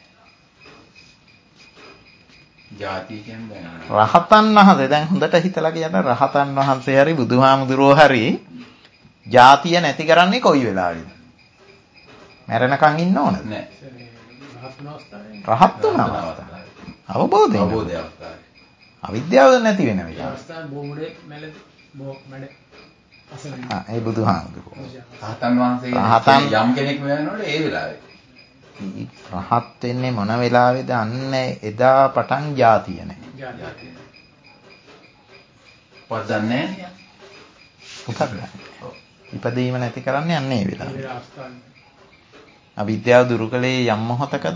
Speaker 3: ජාතිය කියන්නේ
Speaker 2: රහතන් වහන්සේ දැන් හොඳට හිතලා කියන්න රහතන් වහන්සේ හරි බුදුහාමුදුරුවෝ හරි ජාතිය නැති කරන්නේ කොයි වෙලාවෙද? මැරෙනකන් ඉන්න ඕනද?
Speaker 3: නෑ.
Speaker 2: රහත් වුණා අවස්ථාවේ. අවබෝධය අවස්ථාවේ. අවිද්‍යාව නැති වෙන වෙලාව.
Speaker 1: අවස්ථාවේ බොමුඩේ මැඩ
Speaker 2: ඒ බුදුහාමුදුරුවෝ.
Speaker 3: රහතන් වහන්සේ යම් කෙනෙක් වෙනකොට ඒ වෙලාවේ
Speaker 2: රහත් වෙන්නේ මොන වෙලාවේද? අන්න එදා පටන් ජාතිය නැහැ.
Speaker 3: පොදන්නේ
Speaker 2: ඉපදීම නැති කරන්නේ අන්න ඒ වෙලාවේ. අවිද්‍යාව දුරු කලේ යම් මොහොතකද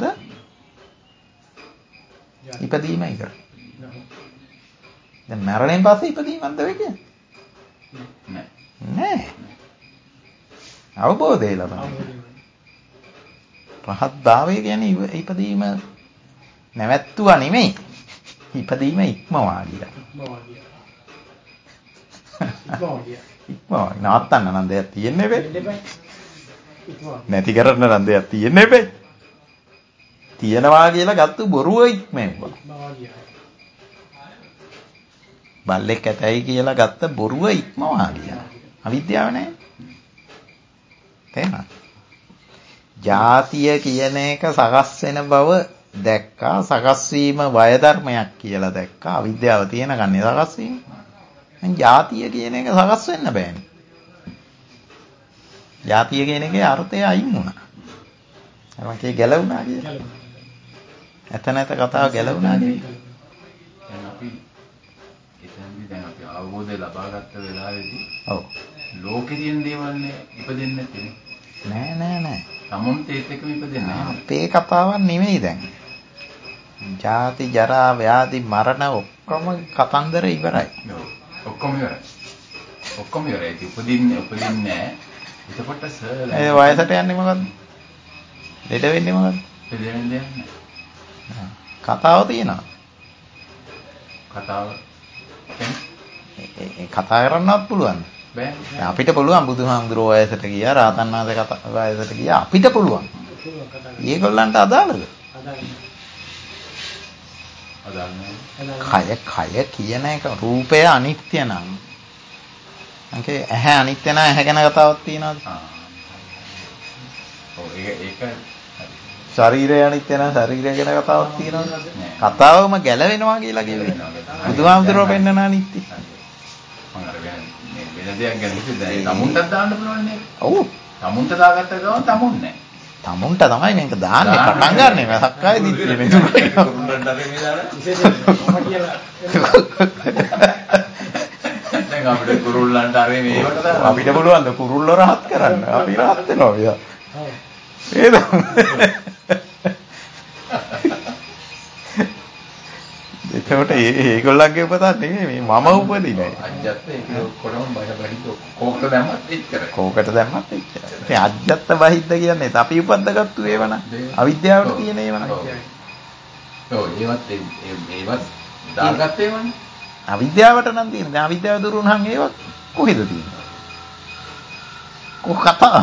Speaker 2: ඉපදීම ඉවරයි. දැන් මරණයෙන් පස්සේ ඉපදීමක්ද වෙන්නේ? නෑ. අවබෝධය ලබනවා. රහත් භාවය කියන්නේ ඉපදීම නැවැත්තුවා නෙමෙයි. ඉපදීම ඉක්මවා ගියා. ඉක්මවා නවත්තන්න නම් දෙයක් තියෙන්නේ බෑ. නැති කරන්න නම් දෙයක් තියෙන්නේ බෑ. තියනවා කියලා ගත්ත බොරුව ඉක්මෙව්වා. බල්ලෙක් ඇතයි කියලා ගත්ත බොරුව ඉක්මවා ගියා. අවිද්‍යාව නැහැ. තේරුණාද? ජාතිය කියන එක සකස් වෙන බව දැක්කා සකස් වීම වය ධර්මයක් කියලා දැක්කා. අවිද්‍යාව තියෙන ගන්නේ සකස් වීම. දැන් ජාතිය කියන එක සකස් වෙන්න බෑනේ. ජාතිය කියන එකේ අර්ථය අයින් වුණා. අරමකේ ගැලවුණා කියලා. එතනත කතාව ගැලවුණා කියලා.
Speaker 3: දැන් අපි එතනදී දැන් අපි අවබෝධය ලබා ගත්ත වෙලාවේදී
Speaker 2: ඔව්.
Speaker 3: ලෝකේ තියෙන දේවල් ඉපදෙන්නේ නැත්තේ.
Speaker 2: නෑ.
Speaker 3: සමුන්ට ඒත් එකම ඉපදෙන්නේ නැහැ.
Speaker 2: අපේ කතාවක් නෙමෙයි දැන්. ජාති ජරා ව්‍යාධි මරණ ඔක්කොම කතන්දර ඉවරයි.
Speaker 3: ඔක්කොම ඉවරයි. උපදින්නේ නැහැ. එතකොට සර්
Speaker 2: ඒ වයසට යන්නේ මොකද්ද? ලෙඩ වෙන්නේ මොකද්ද?
Speaker 3: දෙන්නේ
Speaker 2: කතාව තියෙනවා.
Speaker 3: කතාව
Speaker 2: ඒ කතා කරන්නවත් පුළුවන්.
Speaker 3: බෑ.
Speaker 2: අපිට පුළුවන් බුදුහාමුදුරුවෝ වයසට ගියා, රාතන් වහන්සේ වයසට ගියා. අපිට පුළුවන්. ඒගොල්ලන්ට අදාළද? කය කියන එක රූපය අනිත්‍ය නම්. අන්කේ ඇහැ අනිත්‍ය නම් ඇහැ ගැන කතාවක් තියෙනවද?
Speaker 3: ඒක
Speaker 2: ශරීරය අනිත්‍ය නම් ශරීරය ගැන කතාවක් තියෙනවද? කතාවම ගැලවෙනවා කියලා කියන්නේ. බුදුහාමුදුරුවෝ පෙන්නන අනිත්‍ය.
Speaker 3: වෙන දෙයක් ගැන හිතුවේ තමුන්ට දාන්න පුළුවන් නේද?
Speaker 2: ඔව්.
Speaker 3: තමුන්ට දාගත්ත ගමන් තමුන් නැහැ.
Speaker 2: තමුන්ට තමයි මේක දාන්නේ පටන් ගන්න මේ සක්කාය දිට්ඨිය මේ තුනයි.
Speaker 3: කුරුල්ලන්ට අර මේ දාන විශේෂයෙන්ම කියලා. දැන් අපිට කුරුල්ලන්ට අර මේවට දාන්න
Speaker 2: අපිට පුළුවන් ද කුරුල්ල රහත් කරන්න. අපි රහත් වෙනවා විතර. ඒද? එතකොට ඒගොල්ලන්ගේ උපතක් නෙමෙයි මේ මම උපදිනේ.
Speaker 3: අජ්ජත් ඒක කොටම බහිද්ද කෝකට දැම්මත් එච්චරයි.
Speaker 2: කෝකට දැම්මත් එච්චරයි. ඉතින් අජ්ජත් බහිද්ද කියන්නේ අපි උපද්දගත්තු ඒවන අවිද්‍යාවට තියෙන ඒවන.
Speaker 3: ඔව් ඒවත් දාගත්තේ වනේ.
Speaker 2: අවිද්‍යාවට නම් තියෙන. දැන් අවිද්‍යාව දුරු වුණාම ඒවත් කොහෙද තියෙන්නේ? කතා.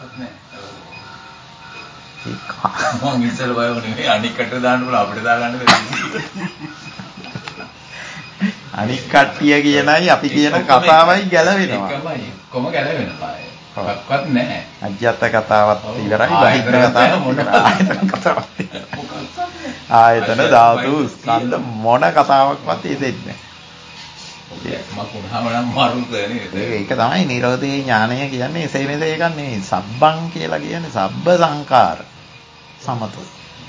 Speaker 3: මම ඉස්සෙල් බය වුණේ මේ අනිකට දාන්න පුළුවන් අපිට දාගන්න බැහැ.
Speaker 2: අනික් කට්ටිය කියනයි අපි කියන කතාවයි ගැලවෙනවා.
Speaker 3: එකමයි කොම ගැලවෙනවා. මොකක්වත් නැහැ.
Speaker 2: අජ්ජත් කතාවත් ඉවරයි බහිද්ද කතාවත් ආයතන ධාතු ස්කන්ධ මොන කතාවක්වත් දෙන්නේ ඒක තමයි නිරෝධී ඥානය කියන්නේ. එසේ මෙසේ එකක් නෙවෙයි. සබ්බං කියලා කියන්නේ සබ්බ සංකාර සමතෝ.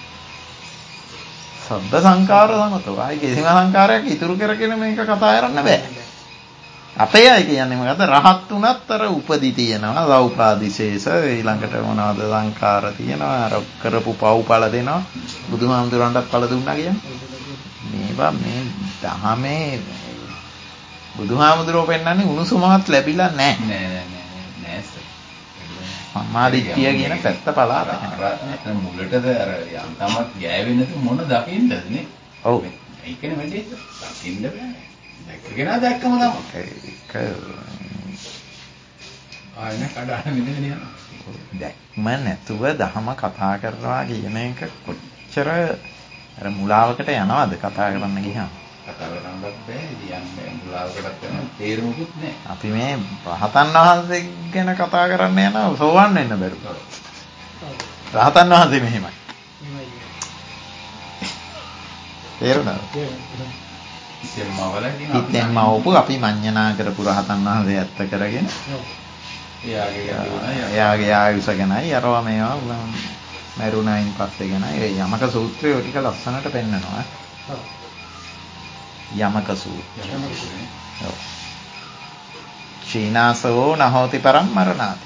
Speaker 2: සබ්බ සංකාර සමතෝ. ආයි කිසිම සංකාරයක් ඉතුරු කරගෙන මේක කතා කරන්න බෑ. අපේ අය කියන්නේ මොකද? රහත් උනත් අර උපදි තියෙනවා. ලෞපාදිශේෂ ඊළඟට මොනවද සංකාර තියෙනවා. අර කරපු පව්පල දෙනවා. බුදුහාමුදුරන්ටත් පළ දුන්නා කියන්නේ. මේවා මේ දහමේ බුදුහාමුදුරුවෝ පෙන්නන්නේ උණුසුමවත් ලැබිලා නැහැ.
Speaker 3: නෑ
Speaker 2: සම්මාදිට්ඨිය කියන පැත්ත පලාත.
Speaker 3: මුලටද අර යන්තමත් ගෑවෙන්නේ නැතු මොන දකින්නද නේ?
Speaker 2: ඔව්.
Speaker 3: ඒකනේ වෙන්නේ. දකින්න බෑ. දැක්කගෙන දැක්කම තමයි.
Speaker 2: ඒක
Speaker 3: ආයෙත් කඩාන මෙන්න යනවා.
Speaker 2: දැක්ම නැතුව දහම කතා කරනවා කියන එක කොච්චර අර මුලාවකට යනවද කතා කරන්න ගියාම?
Speaker 3: කතා කරන්නත් බෑ. කියන්නේ මුලාවකටත් යනවා. තේරුමකුත් නෑ.
Speaker 2: අපි මේ රහතන් වහන්සේ ගැන කතා කරන්න යනවා සෝවන් වෙන්න බැරුව. රහතන් වහන්සේ මෙහෙමයි. තේරුණාද? හිතෙන්ම වපු අපි මඤ්ඤණා කරපු රහතන් වහන්සේ ඇත්ත කරගෙන එයාගේ ආයුෂ ගැනයි අරවා මේවා මරුණයින් පස්සේ ගැනයි ඒ යමක සූත්‍රය ටික ලස්සනට පෙන්නනවා. යමක සූත්‍රය. ඔව්. චීනාසවෝ නහෝති පරම් මරණාති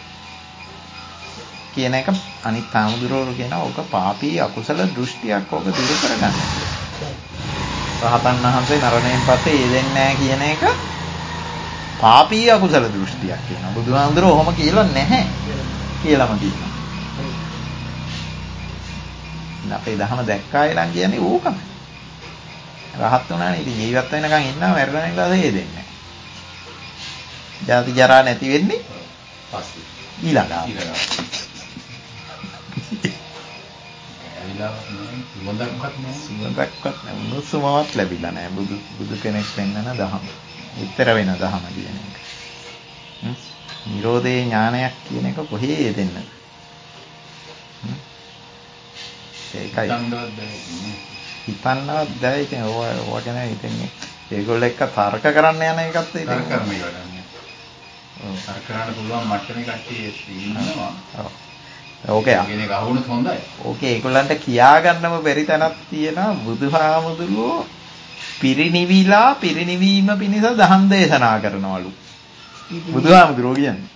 Speaker 2: කියන එක අනිත් ආමුදුරෝ කියන ඕක පාපී අකුසල දෘෂ්ටියක්. ඕක දුරු කරගන්න. රහතන් වහන්සේ මරණයෙන් පස්සේ යෙදෙන්නේ නැහැ කියන එක පාපී අකුසල දෘෂ්ටියක් කියනවා. බුදුහාමුදුරුවෝ ඔහොම කියලා නැහැ කියලාම කියනවා. අපේ දහම දැක්කා ඊළඟ කියන්නේ ඕකම. රහත් වුණානේ ඉතින් ජීවත් වෙනකන් ඉන්නවා මරණයෙන් පස්සේ යෙදෙන්නේ නැහැ. ජාති ජරා නැති වෙන්නේ
Speaker 3: පස්සේ
Speaker 2: ඊළඟ. සුවඳක්වත් නැහැ. උණුසුමවත් ලැබිලා නැහැ. බුදු කෙනෙක් වෙන්නන දහම. උත්තර වෙන දහම කියන එක. නිරෝධේ ඥානයක් කියන එක කොහේ දෙන්නද? ඒකයි. හිතන්නවත් බැහැ. ඉතින් ඕවා ගැන ඉතින් ඒගොල්ලෝ එක්ක තර්ක කරන්න යන එකත් ඉතින්
Speaker 3: තර්ක කරන එක වැඩන්නේ. තර්ක කරන්න පුළුවන් මට්ටමේ කට්ටිය ඉන්නවා.
Speaker 2: ඔව්. ඕකේ.
Speaker 3: ඒක අහුණුත් හොඳයි.
Speaker 2: ඕකේ ඒගොල්ලන්ට කියාගන්නම බැරි තැනක් තියෙනවා. බුදුහාමුදුරුවෝ පිරිනිවීම පිණිස දහම් දේශනා කරනවලු. බුදුහාමුදුරුවෝ කියන්නේ.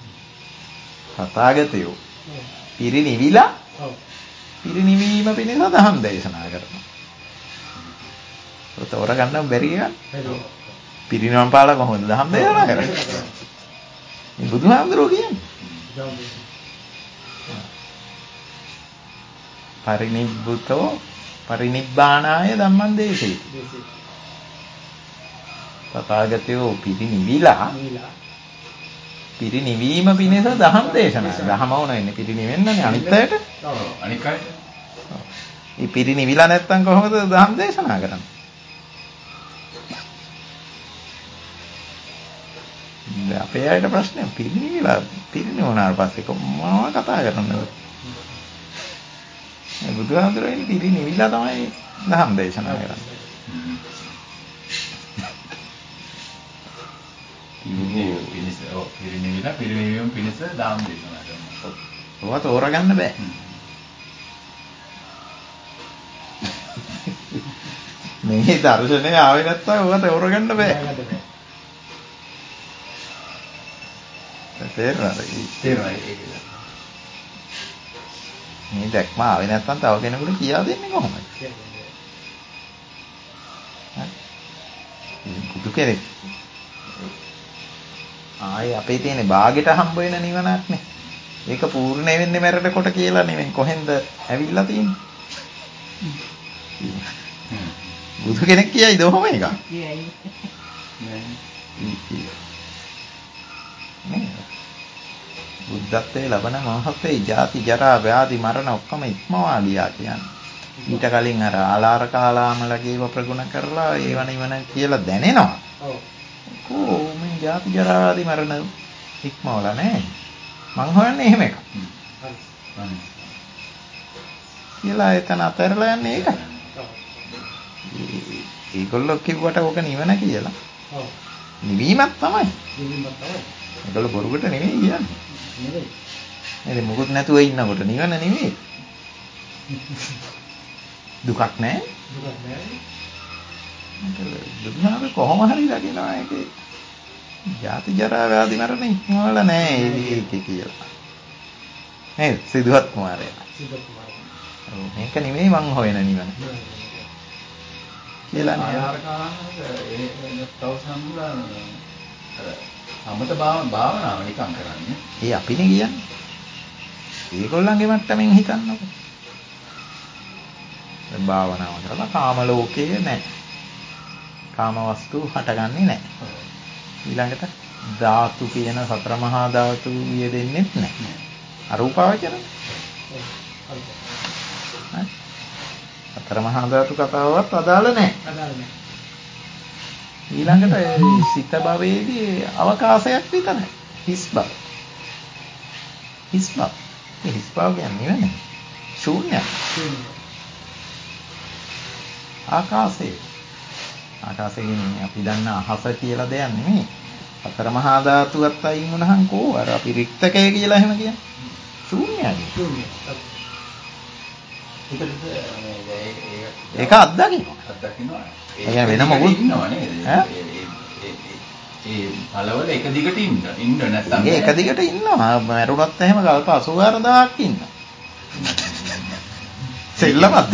Speaker 2: තථාගතයෝ පිරිනිවීම පිණිස දහම් දේශනා කරනවා. තෝරගන්න බැරි එකක්. පිරිනිවන් පාලා කොහොමද දහම් දේශනා කරන්නේ? මේ බුදුහාමුදුරුවෝ කියන්නේ. පරිනිබ්බුතෝ පරිනිබ්බානාය ධම්මං දේශේති. තථාගතයෝ පිරිනිවීම පිණිස දහම් දේශනා. දහම ඕන වෙන්නේ පිරිනිවෙන්නනේ අනිත් අයට.
Speaker 3: ඔව් අනිත් අයට.
Speaker 2: මේ පිරිනිවිලා නැත්තම් කොහොමද දහම් දේශනා කරන්නේ? අපේ අයට ප්‍රශ්නේ පිරිනිවුණාට පස්සේ කොහොමද කතා කරන්නේ? මේ බුදුහාමුදුරුවෝ පිරිනිවිලා තමයි දහම් දේශනා කරන්නේ.
Speaker 3: පිරිනිවීම පිණිස දහම් දේශනා කරනවා.
Speaker 2: ඔවා තෝරගන්න බෑ. මේ දර්ශනේ ආවේ නැත්තම් ඔවා තෝරගන්න බෑ. තේරෙනවද? මේ දැක්ම ආවේ නැත්තම් තව කෙනෙකුට කියා දෙන්නේ කොහොමද? බුදු කෙනෙක් ආයේ අපේ තියෙන බාගෙට හම්බ වෙන නිවනක් නේ. ඒක පූර්ණ වෙන්නේ මැරෙනකොට කියලා නෙමෙයි. කොහෙන්ද ඇවිල්ලා තියෙන්නේ? බුදු කෙනෙක් කියයිද ඔහොම එකක්? කියයි. බුද්ධත්වයේ ලබන මොහොතේ ජාති ජරා ව්‍යාධි මරණ ඔක්කොම ඉක්මවා ගියා කියන්නේ. ඊට කලින් අර ආලාර කාලාමලගේව ප්‍රගුණ කරලා ඒව නිවන කියලා දැනෙනවා. ඔව්. මේ ජාති ජරා ව්‍යාධි මරණ ඉක්මවලා නැහැ. මං හොයන්නේ එහෙම එකක්. හරි. කියලා එතන අතරලා යන්නේ ඒක. ඒගොල්ලෝ කිව්වට ඕක නිවන කියලා. ඔව්. නිවීමක් තමයි. ඒගොල්ලෝ බොරුකට නෙමෙයි කියන්නේ. නෙමෙයි. නේද මොකුත් නැතුව ඉන්නකොට නිවන නෙමෙයි. දුකක් නැහැ. දුකක් නැහැ. දුකම කොහොම හරි දකිනවා ඒකේ. ජාති ජරා ව්‍යාධි මරණ ඉක්මවලා නැහැ ඒකේ කියලා. නේද සිද්ධාර්ථ කුමාරයා. මේක නෙමෙයි මං හොයන නිවන. කියලා නේද?
Speaker 3: සමත භාවනාව නිකන් කරන්නේ.
Speaker 2: ඒ අපිනේ කියන්නේ. ඒගොල්ලන්ගේ මට්ටමින් හිතන්නකො. දැන් භාවනාව කරලා කාම ලෝකයේ නැහැ. කාම වස්තු හටගන්නේ නැහැ. ඊළඟට ධාතු කියන සතර මහා ධාතු යෙදෙන්නෙත් නැහැ. අරූපාවචර. සතර මහා ධාතු කතාවවත් අදාළ නැහැ. අදාළ නැහැ. ඊළඟට සිත භවයේදී අවකාශයක් විතරයි. හිස් බව. හිස් බව. මේ හිස් බව කියන්නේ නෙවෙයි. ශූන්‍යයි. ආකාශය. ආකාශය කියන්නේ අපි දන්න අහස කියලා දෙයක් නෙමෙයි. සතර මහා ධාතුවත් අයින් වුණහන් කෝ අර අපි රික්තකය කියලා එහෙම කියන්නේ. ශූන්‍යයි. ශූන්‍යයි. ඒක අත්දකින්නවා.
Speaker 3: අත්දකින්නවා.
Speaker 2: ඒ කියන්නේ වෙන මොකුත්
Speaker 3: ඉන්නව නේද? ඒ පළවල එක දිගට ඉන්න නැත්නම්
Speaker 2: ඒක එක දිගට ඉන්නවා. මරුණත් එහෙම කල්ප 84000ක් ඉන්නවා. සෙල්ලමක්ද?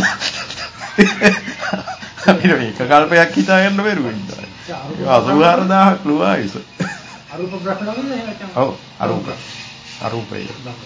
Speaker 2: අපිට මේක කල්පයක් හිතාගන්න බැරුව ඉන්නවා. 84000ක් ලුවායිස. අරූප බ්‍රහ්මණවල එහෙම. ඔව් අරූපය.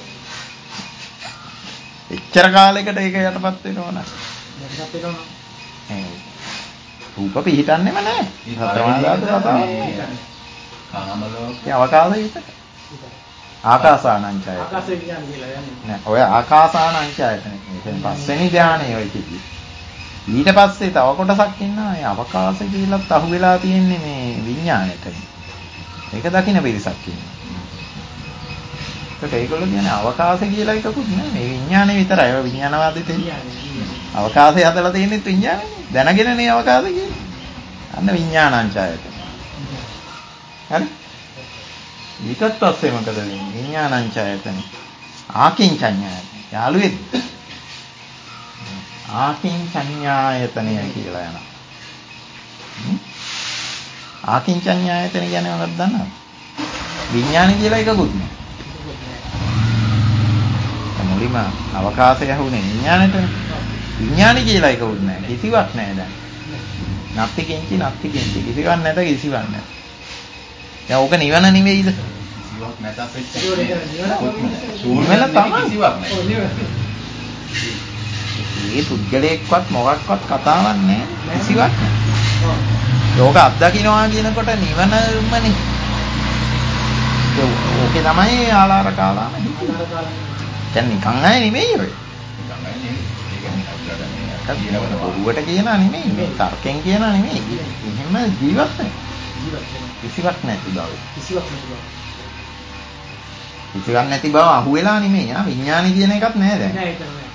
Speaker 2: එච්චර කාලයකට ඒක යටපත් වෙනවනේ. යටපත් වෙනවා. රූප පිහිටන්නේම නැහැ. සතරමාදාතු කතාව.
Speaker 3: කාම ලෝකේ
Speaker 2: අවකාශය විතර. ආකාසානංචය. ආකාශය කියන්නේ කියලා යන්නේ. නෑ ඔය ආකාසානංචයතන. මේකෙන් පස්වෙනි ධානය ඔය කිව්වේ. ඊට පස්සේ තව කොටසක් ඉන්නවා. ඒ අවකාශය කියලාත් අහු වෙලා තියෙන්නේ මේ විඥාණයට. ඒක දකින්න පිරිසක් ඉන්නවා. ඒකට ඒගොල්ලෝ කියන්නේ අවකාශය කියලා එකකුත් නෑ. මේ විඥානේ විතරයි. ඔය විඥානවාදී තියෙන්නේ. අවකාශය හදලා තියෙන්නේ විඥානේ. දැනගෙනනේ අවකාශය කියන්නේ. අන්න විඥානංචයත. හරි? ඊටත් පස්සේ මොකද වෙන්නේ? විඥානංචයතනේ. ආකින්චඤ්ඤායතන. යාළුවෙක්. ආකින්චඤ්ඤායතනය කියලා යනවා. ආකින්චඤ්ඤායතන කියන්නේ මොකක්ද දන්නවද? විඥාන කියලා එකකුත් නෑ. මුලින්ම අවකාශය යහුනේ විඥානෙටනේ. විඥාන කියලා එකකුත් නෑ. කිසිවක් නෑ දැන්. නැත්ති කිංචි කිසිවක් නැත කිසිවක් නැත. දැන් ඕක නිවන නෙවෙයිද?
Speaker 3: කිසිවක් නැත අපිට.
Speaker 2: නිවන තමයි.
Speaker 3: කිසිවක් නෑ.
Speaker 2: මේ පුද්ගලයෙක්වත් මොකක්වත් කතාවක් නෑ. කිසිවක් නෑ. ඕක අත්දකින්නවා කියනකොට නිවනමනේ. ඕකේ තමයි ආලාර කාලාම හිතේ. දැන් නිකන් අය නෙමෙයි ඔය.
Speaker 3: නිකන් අය නෙමෙයි. ඒක නිකන්
Speaker 2: බොරුවට කියනා නෙමෙයි. මේ තර්කෙන් කියනා නෙමෙයි. එහෙම ජීවත් වෙන. කිසිවක් නැති බව. කිසිවක් නැති බව අහුවෙලා නෙමෙයි. විඥානි කියන එකක් නෑ දැන්.
Speaker 1: නෑ ඒක නෑ.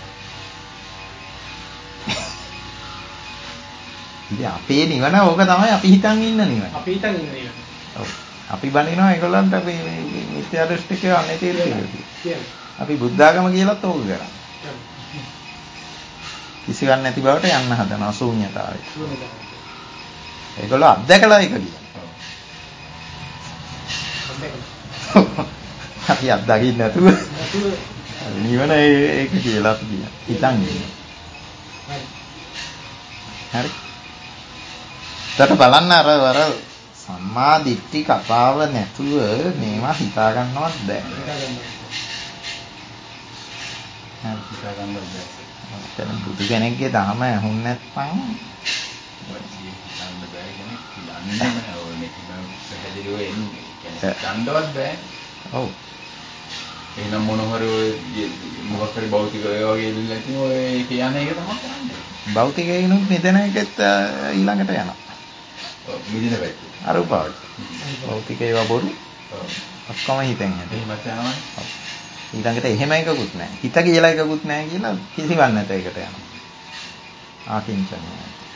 Speaker 2: ඉතින් අපේ නිවන ඕක තමයි අපි හිතන් ඉන්න නිවන.
Speaker 1: අපි හිතන් ඉන්න නිවන.
Speaker 2: ඔව්. අපි බනිනවා ඒගොල්ලන්ට අපි මිත්‍යා දෘෂ්ටිකයෝ අනේ තියෙන්නේ. අපි බුද්ධාගම කියලාත් ඕක කරා. කිසිවක් නැති බවට යන්න හදනවා ශූන්‍යතාවයට. ඒගොල්ලෝ අත්දැකලා ඒක කියනවා. අපි අත්දකින්න නැතුව නිවන ඒක කියලා අපි කියනවා. හිතන් ඉන්නේ. හරි. ඒකට බලන්න අර සම්මා දිට්ඨි කතාව නැතුව මේවා හිතා ගන්නවත් බෑ.
Speaker 3: හිතා ගන්නවත් බෑ.
Speaker 2: දැන් බුදු කෙනෙක්ගේ ධර්ම ඇහුන් නැත්නම්
Speaker 3: හිතන්න බෑ කෙනෙක් හිතන්නේ නැහැ. ඔය මේක පැහැදිලිව එන්නේ. කියන්නේ ගන්නවත් බෑ.
Speaker 2: ඔව්.
Speaker 3: එහෙනම් මොන හරි මොකක් හරි භෞතික ඒවා වගේ ඉන්න ඔය කියන්නේ ඒක තමයි කරන්නේ.
Speaker 2: භෞතිකයෙන්ුත් මෙතන එකත් ඊළඟට යනවා.
Speaker 3: මිදින පැත්තේ.
Speaker 2: අරූපාවච. භෞතික ඒවා බොරු. ඔක්කොම හිතෙන් යනවා.
Speaker 3: එහෙමත් යනවා.
Speaker 2: ඊළඟට එහෙම එකකුත් නැහැ. හිත කියලා එකකුත් නැහැ කියලා කිසිවක් නැත ඒකට යනවා. ආකින්චනය.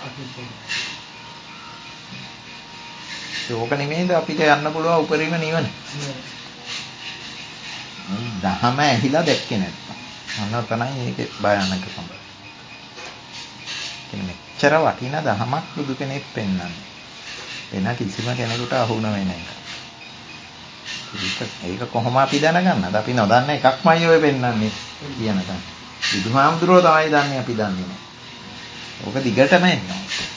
Speaker 2: ඒක නෙමෙයිද අපිට යන්න පුළුවන් උපරිම නිවන. දහම ඇහිලා දැක්කේ නැත්තම්. අන්න තමයි ඒකේ භයානකකම. මෙච්චර වටින දහමක් බුදු කෙනෙක් පෙන්වන්නේ. වෙන කිසිම කෙනෙකුට අහු නොවෙන එක. ඒක කොහොම අපි දැනගන්නද? අපි නොදන්න එකක්මයි ඔය පෙන්වන්නේ කියන එක. බුදුහාමුදුරුවෝ තමයි දන්නේ අපි දන්නේ නැහැ. ඕක දිගටම එනවා.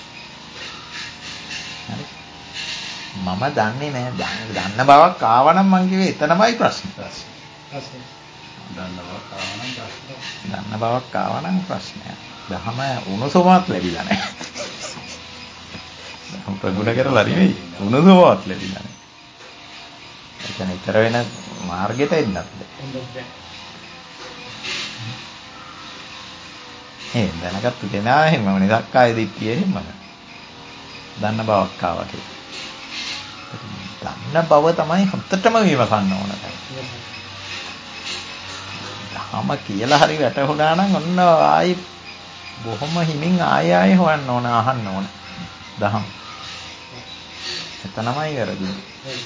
Speaker 2: හරි. මම දන්නේ නැහැ. දන්න බවක් ආවනම් මං කිව්වේ එතනමයි ප්‍රශ්නේ. දන්න බවක් ආවනම් ප්‍රශ්නයක්. දහම උණුසුමවත් ලැබිලා නැහැ. දහම ප්‍රගුණ කරලා නෙවෙයි උණුසුමවත් ලැබිලා නැහැ. ඒ කියන්නේ ඊතර වෙන මාර්ගෙට එන්නත් බැහැ. දැනගත්තු කෙනා එහෙමම නිසක්කාය දිට්ඨිය එහෙමම. දන්න බවක් ආවා කියලා. දන්න බව තමයි හොත්තටම විමසන්න ඕන තැන. දහම කියලා හරි වැටහුණා නම් ඔන්න ආයි බොහොම හිමින් ආයෙ හොයන්න ඕන අහන්න ඕන. දහම්. එතනමයි වැරදුනේ.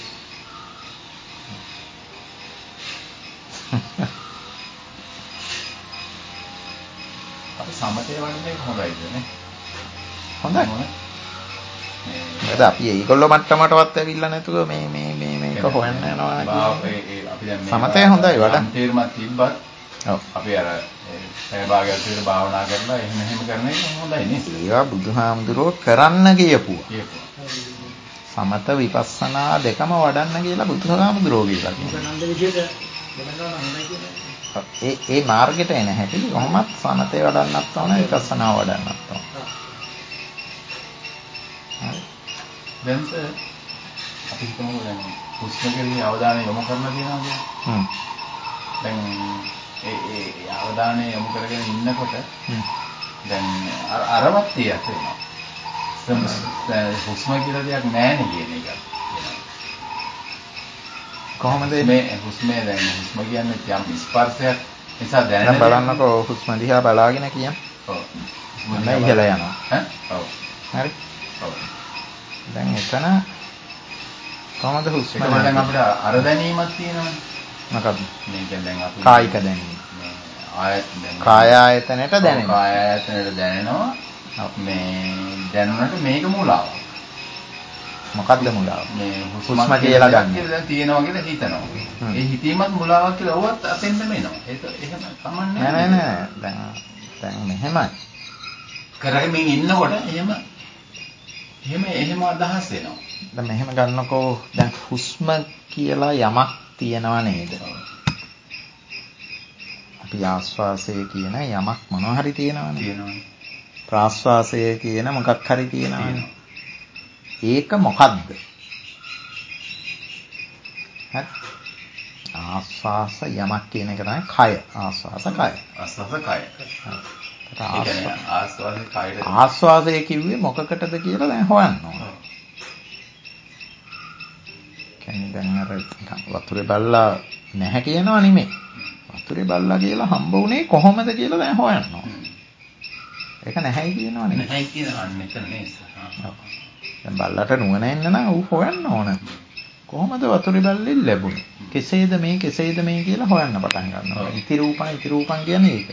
Speaker 3: අපි සමතේ වඩන්නේ හොඳයිද නේ?
Speaker 2: හොඳයි. අපි ඒගොල්ලෝ මට්ටමටවත් ඇවිල්ලා නැතුව මේක හොයන්න යනවා.
Speaker 3: අපි දැන්
Speaker 2: සමතේ හොඳයි වඩා.
Speaker 3: තේරුමක් තිබ්බත්
Speaker 2: ඔව්.
Speaker 3: අපි අර ඒ භාගයක් විතර භාවනා කරලා එහෙම කරන එක හොඳයි නේ.
Speaker 2: ඒවා බුදුහාමුදුරුවෝ කරන්න කියපුවා. සමත විපස්සනා දෙකම වඩන්න කියලා බුදුහාමුදුරුවෝ කියලා කියනවා. ඒ මාර්ගෙට එන හැටි කොහොමත් සමතේ වඩන්නත් ඕන විපස්සනා වඩන්නත් ඕන. හරි.
Speaker 3: දැන් අපි හිතමු දැන් හුස්ම කෙරෙහි අවධානය යොමු කරලා තියෙනවා කියන්නේ. දැන් ඒ අවධානය යොමු කරගෙන ඉන්නකොට දැන් අරවත් තියත් වෙනවා. හුස්ම කියලා දෙයක් නැහැ නේ කියන එක.
Speaker 2: කොහොමද
Speaker 3: මේ හුස්මේ දැන් හුස්ම කියන්නේ යම් ස්පර්ශයක් නිසා දැනෙන
Speaker 2: බලන්නකෝ හුස්ම දිහා බලාගෙන කියන්න.
Speaker 3: ඔව්.
Speaker 2: මම ඉහළ යනවා.
Speaker 3: ඈ? ඔව්.
Speaker 2: හරි.
Speaker 3: ඔව්.
Speaker 2: දැන් එතන කොහොමද හුස්ම
Speaker 3: දැන් අපිට අර දැනීමක් තියෙනවනේ.
Speaker 2: මොකක්ද?
Speaker 3: මේ කියන්නේ දැන් අපි
Speaker 2: කායික දැනීම. කාය ආයතනයට දැනෙනවා.
Speaker 3: කාය ආයතනයට දැනෙනවා. මේ දැනුණට මේක මුලාවක්.
Speaker 2: මොකද්ද මුලාව?
Speaker 3: මේ
Speaker 2: හුස්ම කියලා ගන්න.
Speaker 3: දැන් තියෙනවා කියලා හිතනවා. ඒ හිතීමත් මුලාවක් කියලා ඔවත් අතෙන්ම එනවා. ඒක එහෙම කමන්නේ
Speaker 2: නෑ. දැන් මෙහෙමයි.
Speaker 3: කරගෙන ඉන්නකොට එහෙම අදහස් එනවා.
Speaker 2: දැන් මෙහෙම ගන්නකෝ දැන් හුස්ම කියලා යමක් තියනව නේද? අපි ආස්වාසය කියන යමක් මොනවා හරි තියෙනවනේ.
Speaker 3: තියෙනවනේ.
Speaker 2: ප්‍රාස්වාසය කියන මොකක් හරි තියෙනවනේ. ඒක මොකද්ද? හරි. ආස්වාස යමක් කියන එක තමයි කය. ආස්වාස කය. ආස්වාසය කිව්වේ මොකකටද කියලා දැන් හොයන්න ඕන. කියන්නේ දැන් අර වතුරේ බල්ලා නැහැ කියනවා නෙමෙයි. වතුරේ බල්ලා කියලා හම්බ වුණේ කොහොමද කියලා දැන් හොයන්න ඕන. ඒක නැහැයි කියනවා නේ.
Speaker 3: නැහැයි කියනවා නේද?
Speaker 2: දැන් බල්ලට නුවණ එන්න නම් ඌ හොයන්න ඕන. කොහොමද වතුරේ බල්ලෙන් ලැබුණේ? කෙසේද මේ කියලා හොයන්න පටන් ගන්නවා. ඉති රූපං කියන්නේ ඒක.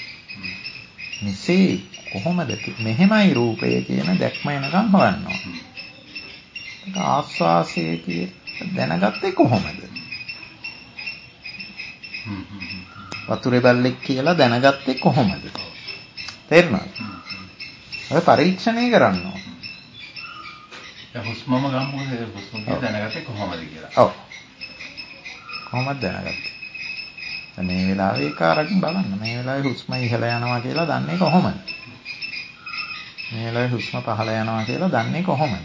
Speaker 2: මෙසේ කොහොමද මෙහෙමයි රූපය කියන දැක්ම එනකම් හොයන්න ඕන. ඒක ආස්වාසය කියන දැනගත්තේ කොහොමද? වතුරේ බල්ලෙක් කියලා දැනගත්තේ කොහොමද? තේරුණාද? ඔය පරීක්ෂණය කරන්න ඕන.
Speaker 3: හුස්මම ගමු හුස්ම දැනගත්තේ කොහොමද කියලා.
Speaker 2: ඔව්. කොහොමද දැනගත්තේ? දැන් මේ වෙලාවේ ඒක අරගෙන බලන්න. මේ වෙලාවේ හුස්ම ඉහළ යනවා කියලා දන්නේ කොහොමද? මේ වෙලාවේ හුස්ම පහළ යනවා කියලා දන්නේ කොහොමද?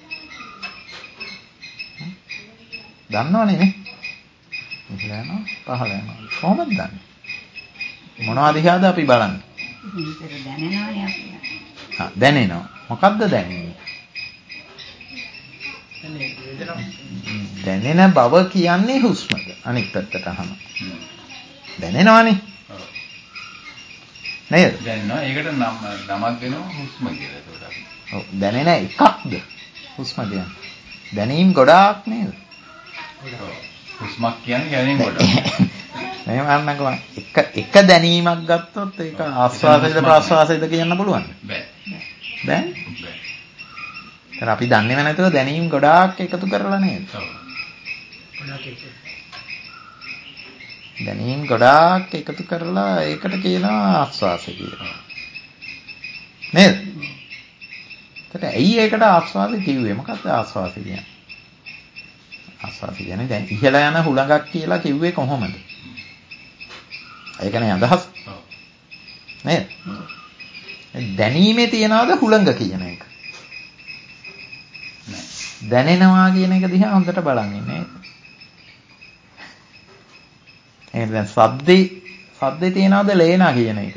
Speaker 2: දන්නවනේ නේ. ඉහළ යනවා පහළ යනවා. කොහොමද දන්නේ? මොනවද දිහාද අපි බලන්නේ?
Speaker 5: දැනෙනවනේ අපි.
Speaker 2: දැනෙනවා. මොකද්ද දැනෙන්නේ? දැනෙන බව කියන්නේ හුස්මද? අනිත් පැත්තට අහම. දැනෙනවනේ. නේද?
Speaker 3: දැනෙනවා. ඒකට නමක් දෙනවා හුස්ම කියලා. ඒකට අපි.
Speaker 2: ඔව් දැනෙන එකක්ද හුස්ම කියන්නේ? දැනීම් ගොඩාක් නේද?
Speaker 3: හුස්මක් කියන්නේ දැනීම් ගොඩාක්.
Speaker 2: මෙහෙම අහන්නකෝ එක දැනීමක් ගත්තොත් ඒක ආස්වාදයේද ප්‍රාස්වාදයේද කියන්න පුළුවන්ද?
Speaker 3: බෑ.
Speaker 2: බෑ. දැන් අපි දන්නේම නැතුව දැනීම් ගොඩාක් එකතු කරලා නේද?
Speaker 3: ඔව්.
Speaker 2: දැනීම් ගොඩාක් එකතු කරලා ඒකට කියනවා ආස්වාසය කියලා. නේද? ඒකට ඇයි ඒකට ආස්වාසය කිව්වේ? මොකක්ද ආස්වාසය කියන්නේ? ආස්වාසය කියන්නේ දැන් ඉහළ යන හුලඟක් කියලා කිව්වේ කොහොමද? ඒකනේ අදහස්.
Speaker 3: ඔව්.
Speaker 2: නේද? දැනීමේ තියනවාද හුලඟ කියන එක?
Speaker 3: නෑ.
Speaker 2: දැනෙනවා කියන එක දිහා හොඳට බලන් ඉන්නේ. එහෙනම් දැන් සද්දේ තියනවාද ලේනා කියන එක?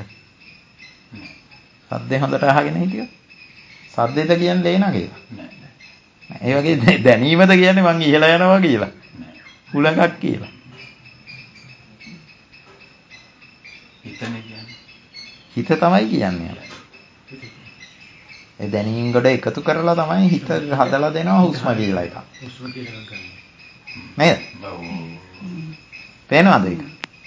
Speaker 2: සද්දේ හොඳට අහගෙන හිටියොත් සද්දේද කියන්නේ ලේනා කියලා?
Speaker 3: නෑ.
Speaker 2: ඒ වගේ දැනීමද කියන්නේ මං ඉහළ යනවා කියලා?
Speaker 3: නෑ.
Speaker 2: හුලඟක් කියලා.
Speaker 3: හිතන්නේ කියන්නේ.
Speaker 2: හිත තමයි කියන්නේ. ඒ දැනීම් ගොඩ එකතු කරලා තමයි හිත හදලා දෙනවා හුස්ම කියලා එකක්.
Speaker 1: හුස්ම කියලා ගන්න.
Speaker 2: නේද?
Speaker 3: ඔව්.
Speaker 2: පේනවද ඒක?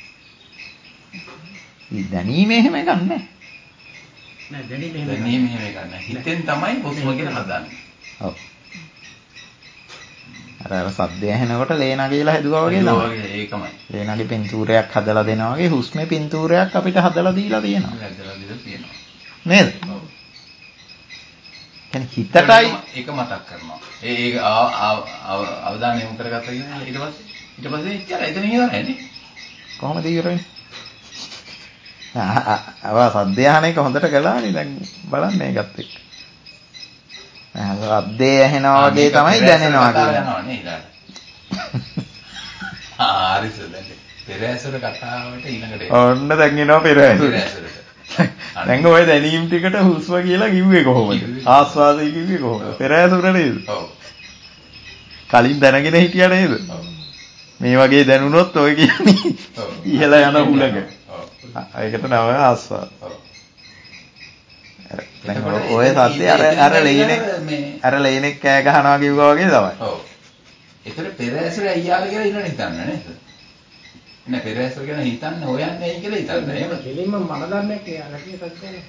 Speaker 2: මේ දැනීම එහෙම එකක් නැහැ.
Speaker 1: නෑ දැනීම එහෙම
Speaker 3: දැනීම එහෙම එකක් නෑ. හිතෙන් තමයි හුස්ම කියලා හදන්නේ.
Speaker 2: ඔව්. අර සද්දය ඇහෙනකොට ලේනා කියලා හැදුවා වගේ තමයි.
Speaker 3: ඒකමයි.
Speaker 2: ලේනාගේ පින්තූරයක් හදලා දෙනවා වගේ හුස්මේ පින්තූරයක් අපිට හදලා දීලා තියෙනවා.
Speaker 3: හදලා දීලා තියෙනවා.
Speaker 2: නේද?
Speaker 3: ඔව්.
Speaker 2: කියන්නේ හිතටයි
Speaker 3: ඒක මතක් කරනවා. ඒක අවධානය යොමු කරගත්තා කියන්නේ ඊට පස්සේ ඉච්චර එතන ඉවරයි නේ.
Speaker 2: කොහොමද ඉවරන්නේ? සද්දය අහන එක හොඳට කළානේ දැන් බලන්න මේකත් එක්ක. සද්දේ ඇහෙනවා වගේ තමයි දැනෙනවා කියන්නේ.
Speaker 3: හරිද දැන් පෙරහැසුර කතාවට ඊළඟට
Speaker 2: ඔන්න දැන් එනවා පෙරහැසුර. දැන් ඔය දැනීම් ටිකට හුස්ම කියලා කිව්වේ කොහොමද? ආස්වාදය කිව්වේ කොහොමද? පෙරහැසුර නේද?
Speaker 3: ඔව්.
Speaker 2: කලින් දැනගෙන හිටියා නේද?
Speaker 3: ඔව්.
Speaker 2: මේ වගේ දැනුනොත් ඔය කියන්නේ ඉහළ යන උලක. ඒකට නම ආස්වාද. දැන් ඔය සත්‍ය අර ලේනෙක් කෑ ගහනවා කිව්වා වගේ තමයි.
Speaker 3: ඔව්. ඒතර පෙර ඇසුර අයියාද කියලා ඉන්න හිතන්න නේද? නෑ පෙර ඇසුර ගැන හිතන්න හොයන්නේ ඇයි කියලා හිතන්න. එහෙම
Speaker 1: කෙලින්ම මන ධර්මයක් රැකී සත්‍යනේ.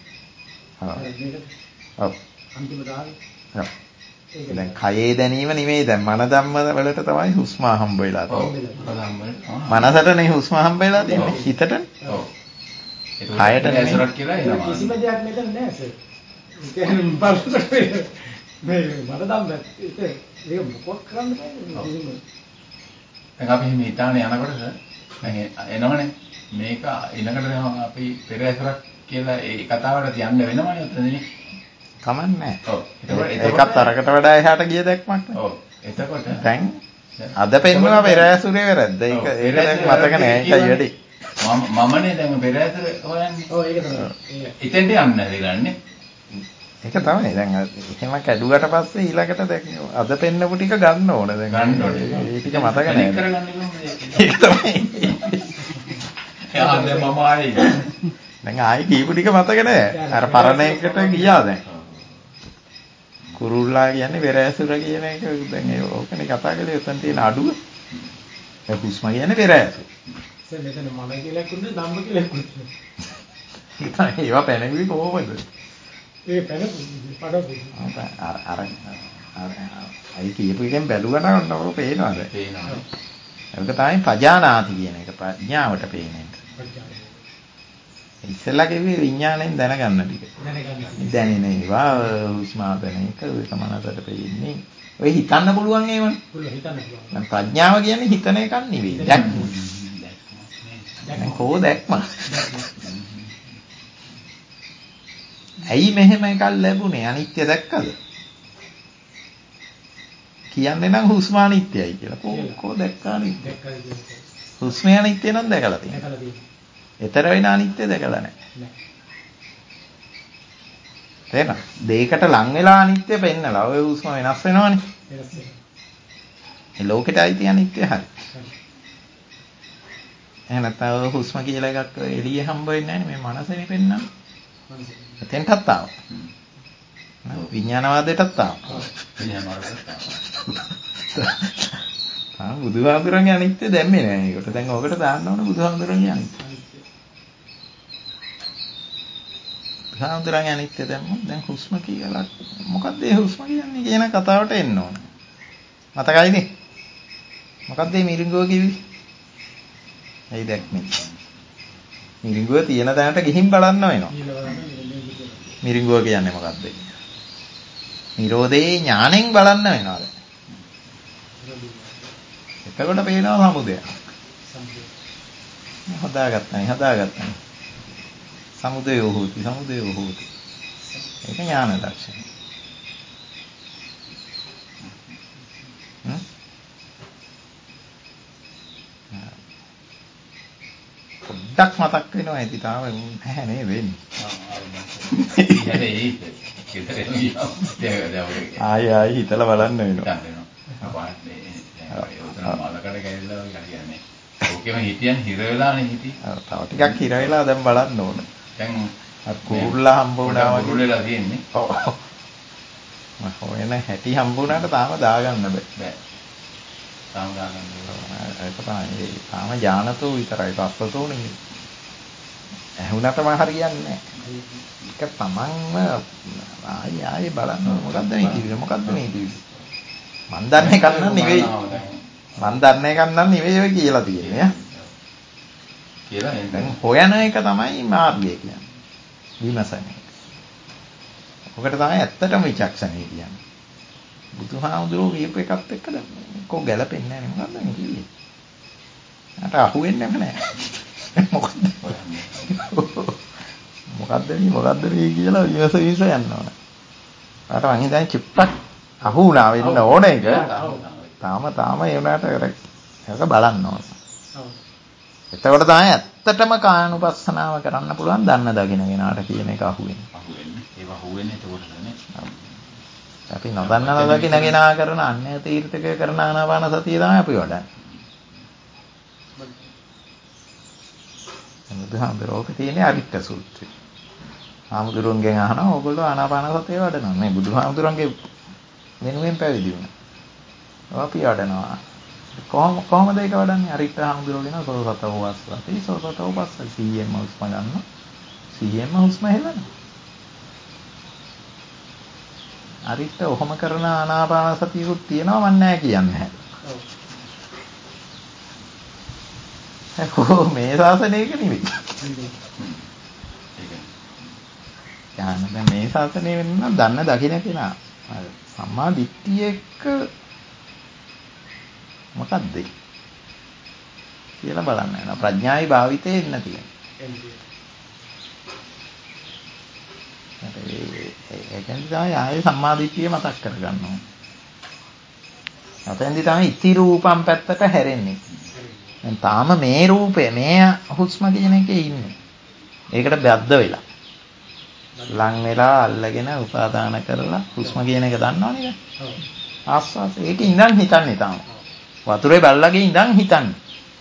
Speaker 2: ඔව්.
Speaker 1: අන්තිම දාගේ.
Speaker 2: ඔව්. දැන් කයේ දැනීම නෙමෙයි දැන් මන ධම්ම වලට තමයි හුස්ම හම්බ වෙලා තියෙන්නේ. මනසටනේ හුස්ම හම්බ වෙලා තියෙන්නේ හිතටනේ.
Speaker 3: ඔව්.
Speaker 2: කයට
Speaker 3: ඇසුරක් කියලා එනවා.
Speaker 1: කිසිම දෙයක් මෙතන නෑ සර්. ඒ කියන්නේ බලන්න මේ මන ධම්ම ඒක මොකක් කරන්න බෑ.
Speaker 3: දැන් අපි මේ හිතානේ යනකොට දැන් එනවනේ මේක ඊළඟට අපි පෙර ඇසුරක් කියලා ඒ කතාවට යන්න වෙනවනේ උතනදී.
Speaker 2: කමන්නේ. ඔව්. ඒකත් අරකට වඩා එහාට ගිය දැක්මක් නේ.
Speaker 3: ඔව්. එතකොට
Speaker 2: දැන් අද පෙන්නවා පෙර ඇසුරේ වැරද්ද. ඒක දැන් මතක නෑ ඒකයි වැඩි.
Speaker 3: මමනේ දැන් පෙර ඇසුර හොයන්නේ.
Speaker 1: ඔව් ඒක තමයි.
Speaker 3: ඉතින්ට යන්න වෙලාන්නේ.
Speaker 2: ඒක තමයි. දැන් එහෙම කැඩුවට පස්සේ ඊළඟට දැන් අද පෙන්නපු ටික ගන්න ඕන දැන්.
Speaker 3: ගන්න ඕනේ.
Speaker 2: ඒ ටික මතක නෑ. ඒක තමයි.
Speaker 3: යා දැන් මම ආයේ.
Speaker 2: දැන් ආයේ කීපු ටික මතක නෑ. අර පරණ එකට ගියා දැන්. කුරුල්ලා කියන්නේ පෙර ඇසුර කියන එක දැන් ඕකනේ කතා කරලා උතන් තියෙන අඩුව. ඒ හුස්ම කියන්නේ පෙර ඇසුර.
Speaker 1: සර් මෙතන මම කියලා කුන්නේ ධම්ම කියලා කුන්නේ.
Speaker 2: ඒවා පැනගුවේ කොහොමද?
Speaker 1: ඒ පැනපු පඩපු.
Speaker 2: අයි කියපු එකෙන් බැලුවා නම් ඔන්න පේනවාද?
Speaker 3: පේනවා.
Speaker 2: ඒක තමයි පජානාති කියන එක ප්‍රඥාවට පේන එක. ඉස්සෙල්ලා කිව්වේ විඥාණයෙන් දැනගන්න ටික. දැනෙන ඒවා උස්මාදන එක ඒක මනසට පෙන්නේ. ඔය හිතන්න පුළුවන් ඒවනේ.
Speaker 1: පුළුවන් හිතන්න පුළුවන්.
Speaker 2: දැන් ප්‍රඥාව කියන්නේ හිතන එකක් නෙවෙයි. දැක්ම. දැන් කෝ දැක්ම. ඇයි මෙහෙම එකක් ලැබුණේ? අනිත්‍ය දැක්කද? කියන්නේ නම් හුස්ම අනිත්‍යයි කියලා. කෝ දැක්කා අනිත්‍ය. හුස්ම අනිත්‍ය නම් දැකලා තියෙනවා. ඊතර වෙන අනිත්‍ය දැකලා නැහැ. තේරෙනවද? දෙයකට ලං වෙලා අනිත්‍ය පෙන්නලා ඔය හුස්ම වෙනස් වෙනවනේ. වෙනස් වෙනවා. ඒ ලෝකෙට අයිති අනිත්‍ය හරි. එහෙනම් නැත්නම් හුස්ම කියලා එකක් එළිය හම්බ වෙන්නේ නැහැ නේ මේ මනසනේ පෙන්නන්නේ. එතෙන්ටත් ආවා. විඥානවාදයටත් ආවා.
Speaker 3: විඥානවාදයටත්
Speaker 2: ආවා. බුදුහාමුදුරන්ගේ අනිත්‍ය දැම්මේ නෑ ඒකට. දැන් ඔකට දාන්න ඕනේ බුදුහාමුදුරන්ගේ අනිත්‍ය. බුදුහාමුදුරන්ගේ අනිත්‍ය දැම්මොත් දැන් හුස්ම කියලා මොකක්ද ඒ හුස්ම කියන්නේ කියන කතාවට එන්න ඕනේ. මතකයිද? මොකක්ද මේ මිරිඟුව කිව්වේ? ඇයි දැක්මේ? මිරිඟුව තියෙන තැනට ගිහින් බලන්න වෙනවා. මිරිඟුව කියන්නේ මොකක්ද? නිරෝධේ ඥාණයෙන් බලන්න වෙනවා දැන්. එතකොට පේනවා සමුදය. හදාගත්තා. සමුදය හොති. ඒක ඥාන දර්ශනය. පොඩ්ඩක් මතක් වෙනවා ඇති තාම නැහැ නේද වෙන්නේ. ආයි හිතලා බලන්න වෙනවා.
Speaker 3: ඔකෙම හිටියන් හිර වෙලානේ හිටි.
Speaker 2: තව ටිකක් හිර වෙලා දැන් බලන්න ඕන.
Speaker 3: දැන්
Speaker 2: අර කුරුල්ලා හම්බ වුණා වගේ
Speaker 3: කුරුල්ලලා තියෙන්නේ.
Speaker 2: ඔව්. මම හොයන හැටි හම්බ වුණාට තාම දාගන්න බෑ.
Speaker 3: තාම දාගන්න බෑ.
Speaker 2: ඒක තමයි. තාම ඥානතෝ විතරයි පස්සතෝ නෙමෙයි. ඇහුණටම හරියන්නේ නැහැ. ඒක තමන්ම ආයි බලන්න මොකද්ද මේ කිව්වේ? මන් දන්නේ කන්නම් නෙවෙයි. ඔය කියලා තියෙන්නේ.
Speaker 3: කියලා නේද?
Speaker 2: දැන් හොයන එක තමයි මාර්ගය කියන්නේ. විමසන එක. ඔකට තමයි ඇත්තටම විචක්ෂණය කියන්නේ. බුදුහාමුදුරුවෝ කියපු එකත් එක්ක කො ගැලපෙන්නේ නැහැ නේ මොකද්ද මේ කිව්වේ? අට අහුවෙන්නේම නැහැ. මොකද්ද මේ කියලා විමස යන්න ඕන. අර මං හිතන්නේ චුට්ටක් අහු වුණා වෙන්න ඕන එක. තාම ඒ වුණාට ඒක බලන්න ඕන. එතකොට තමයි ඇත්තටම කායනුපස්සනාව කරන්න පුළුවන් දන්න දකින කෙනාට කියන එක අහුවෙන්නේ.
Speaker 3: ඒක අහුවෙන්නේ ඒකෝටනේ.
Speaker 2: අපි නොදන්න දකින කෙනා කරන අන්‍ය තීර්ථක කරන ආනාපාන සතිය තමයි අපි වඩන්නේ. බුදුහාමුදුරුවෝක තියෙන්නේ අරිට්ඨ සූත්‍රය. හාමුදුරුවන්ගෙන් අහනවා ඕගොල්ලෝ ආනාපාන සතිය වඩනවා. මේ බුදුහාමුදුරන්ගේ වෙනුවෙන් පැවිදි වුණා. අපි වඩනවා. කොහොමද ඒක වඩන්නේ? අරිට්ඨ හාමුදුරුවෝ කියන සෝසතෝ වස්සති සෝසතෝ පස්සති. සිහියෙන්ම හුස්ම ගන්නවා. සිහියෙන්ම හුස්ම හෙලනවා. අරිට්ඨ ඔහොම කරන ආනාපාන සතියකුත් තියෙනවා මන් නැහැ කියන්නේ. මේ ශාසනයක නෙවෙයි. දැන් මේ ශාසනය වෙන්න දන්න දකින්න කෙනා සම්මා දිට්ඨිය එක්ක මොකක්ද කියලා බලන්න යනවා. ප්‍රඥායි භාවිතේ එන්න තියෙනවා. ඒකෙන් තමයි ආයේ සම්මා දිට්ඨිය මතක් කරගන්න ඕනේ. අතෙන්දි තමයි ඉති රූපම් පැත්තට හැරෙන්නේ. දැන් තාම මේ රූපය මේ හුස්ම කියන එකේ ඉන්නේ. ඒකට බැද්ද වෙලා. ලං වෙලා අල්ලගෙන උපාදාන කරලා හුස්ම කියන එක දන්නවනේ. ආස්වාස ඒකේ ඉඳන් හිතන්නේ තාම. වතුරේ බල්ලගේ ඉඳන් හිතන්නේ.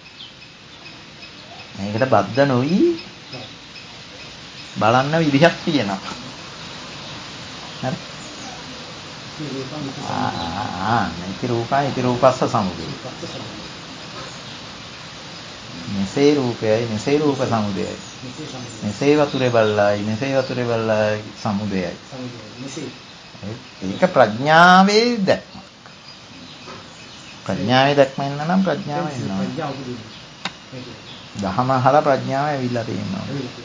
Speaker 2: මේකට බද්ද නොවි බලන්න විදිහක් තියෙනවා. හරි. ඉති රූපස්ස සමුදය. මෙසේ රූපයයි මෙසේ රූප සමුදයයි. මෙසේ වතුරේ බල්ලයි මෙසේ වතුරේ බල්ලයි සමුදයයි. ඒක ප්‍රඥාවේ දැක්ම. ප්‍රඥාවේ දැක්ම එන්න නම් ප්‍රඥාව එනවා. දහම අහලා ප්‍රඥාව ඇවිල්ලා තියෙනවා.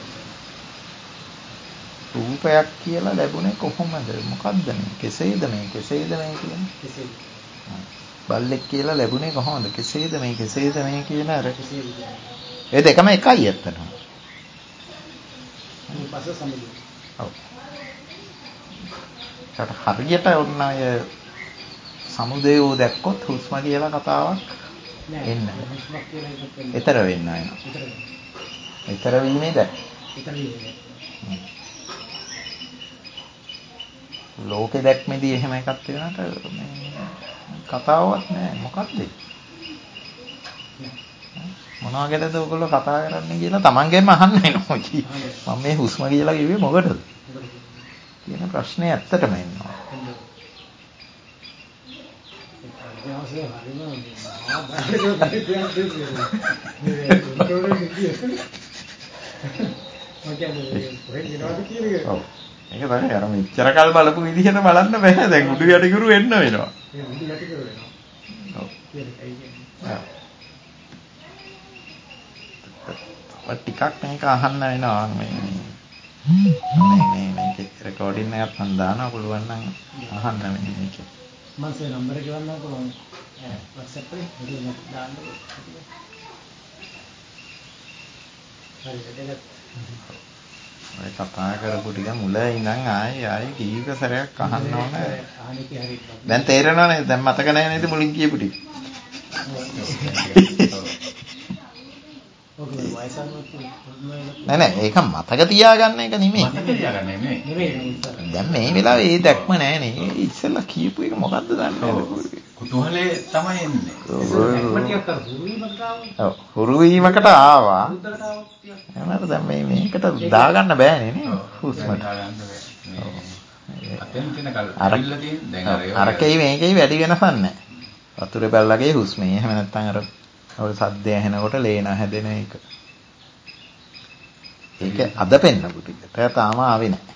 Speaker 2: රූපයක් කියලා ලැබුණේ කොහොමද? මොකද්ද මේ? කෙසේද මේ? කෙසේද මේ කියන්නේ? බල්ලෙක් කියලා ලැබුණේ කොහොමද? කෙසේද මේ? කෙසේද මේ කියන අර ඒ දෙකම එකයි ඇත්තටම. ඔව්. හරියට ඔන්න අය සමුදයෝ දැක්කොත් හුස්ම කියලා කතාවක් එන්න. ඊතර වෙන්න අය. ඊතර වීමේ දැක්. ලෝකෙ දැක්මේදී එහෙම එකක් වෙනට මේ කතාවක් නෑ. මොකක්ද? මොනවා ගැනද ඔයගොල්ලෝ කතා කරන්නේ කියලා තමන්ගෙන්ම අහන්න එනවා. මම මේ හුස්ම කියලා කිව්වේ මොකටද? කියන ප්‍රශ්නේ ඇත්තටම එනවා. ඒක තමයි අර මෙච්චර කල් බලපු විදිහට බලන්න බෑ. දැන් උඩු යටිකුරු එන්න වෙනවා. ටිකක් මේක අහන්න වෙනවා. මේක රෙකෝඩින් එකක් මම දානවා. පුළුවන් නම් අහන්න මේක.
Speaker 1: මම ඒ නම්බර එක ගන්නකො මම WhatsApp එකේ මෙතන දාන්න. හරි ඒක. ඔය කතා කරපු ටික මුල ඉඳන් ආයි කීක සැරයක් අහන්න ඕනේ. දැන් තේරෙනවනේ. දැන් මතක නැහැ නේද මුලින් කියපු ටික. නෑ ඒක මතක තියාගන්න එක නෙමෙයි. දැන් මේ වෙලාවේ ඒ දැක්ම නෑනේ. ඉස්සෙල්ලා කියපු එක මොකද්ද දන්නේ නැහැ.
Speaker 3: කුතුහලේ තමයි එන්නේ.
Speaker 2: ඔව් හුරු වීමකට ආවා. එහෙනම් දැන් මේකට දාගන්න බෑනේ නේ හුස්මට. අරකේ මේකේ වැඩි වෙනසක් නැහැ. වතුරේ බැලලාගේ හුස්මේ. එහෙම නැත්නම් අර ඔය සද්දය ඇහෙනකොට ලේන හැදෙන එක. ඒක අද පෙන්නපු ටික. තාම ආවේ නැහැ.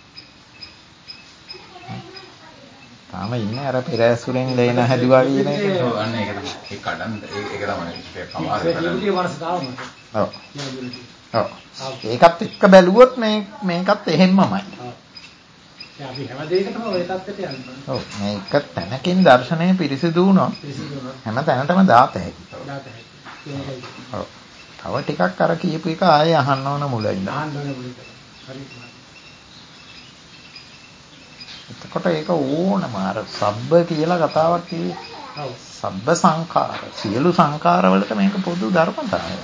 Speaker 2: තාම ඉන්නේ අර පෙර ඇසුරෙන් ලේන හැදුවා කියන එක.
Speaker 3: ඔව් අන්න ඒක තමයි. ඒ කඩන් ඒක තමයි කමාරු.
Speaker 2: ඔව්. ඔව්. ඒකත් එක්ක බැලුවොත් මේකත් එහෙම්මමයි.
Speaker 1: අපි හැම දෙයකටම ওই தත්ත්වයට යනවා.
Speaker 2: ඔව් මේක තැනකින් දර්ශනය පිරිසිදු වුණොත් හැම තැනටම දාත හැකියි. ඔව්. තව ටිකක් අර කියපු එක ආයේ අහන්න ඕන මුල ඉඳන්.
Speaker 1: අහන්න ඕන මුල ඉඳන්. හරියට.
Speaker 2: එතකොට ඒක ඕනම අර සබ්බ කියලා කතාවක් කිව්වේ.
Speaker 1: ඔව්.
Speaker 2: සබ්බ සංඛාර සියලු සංඛාර වලට මේක පොදු ධර්මතාවයක්.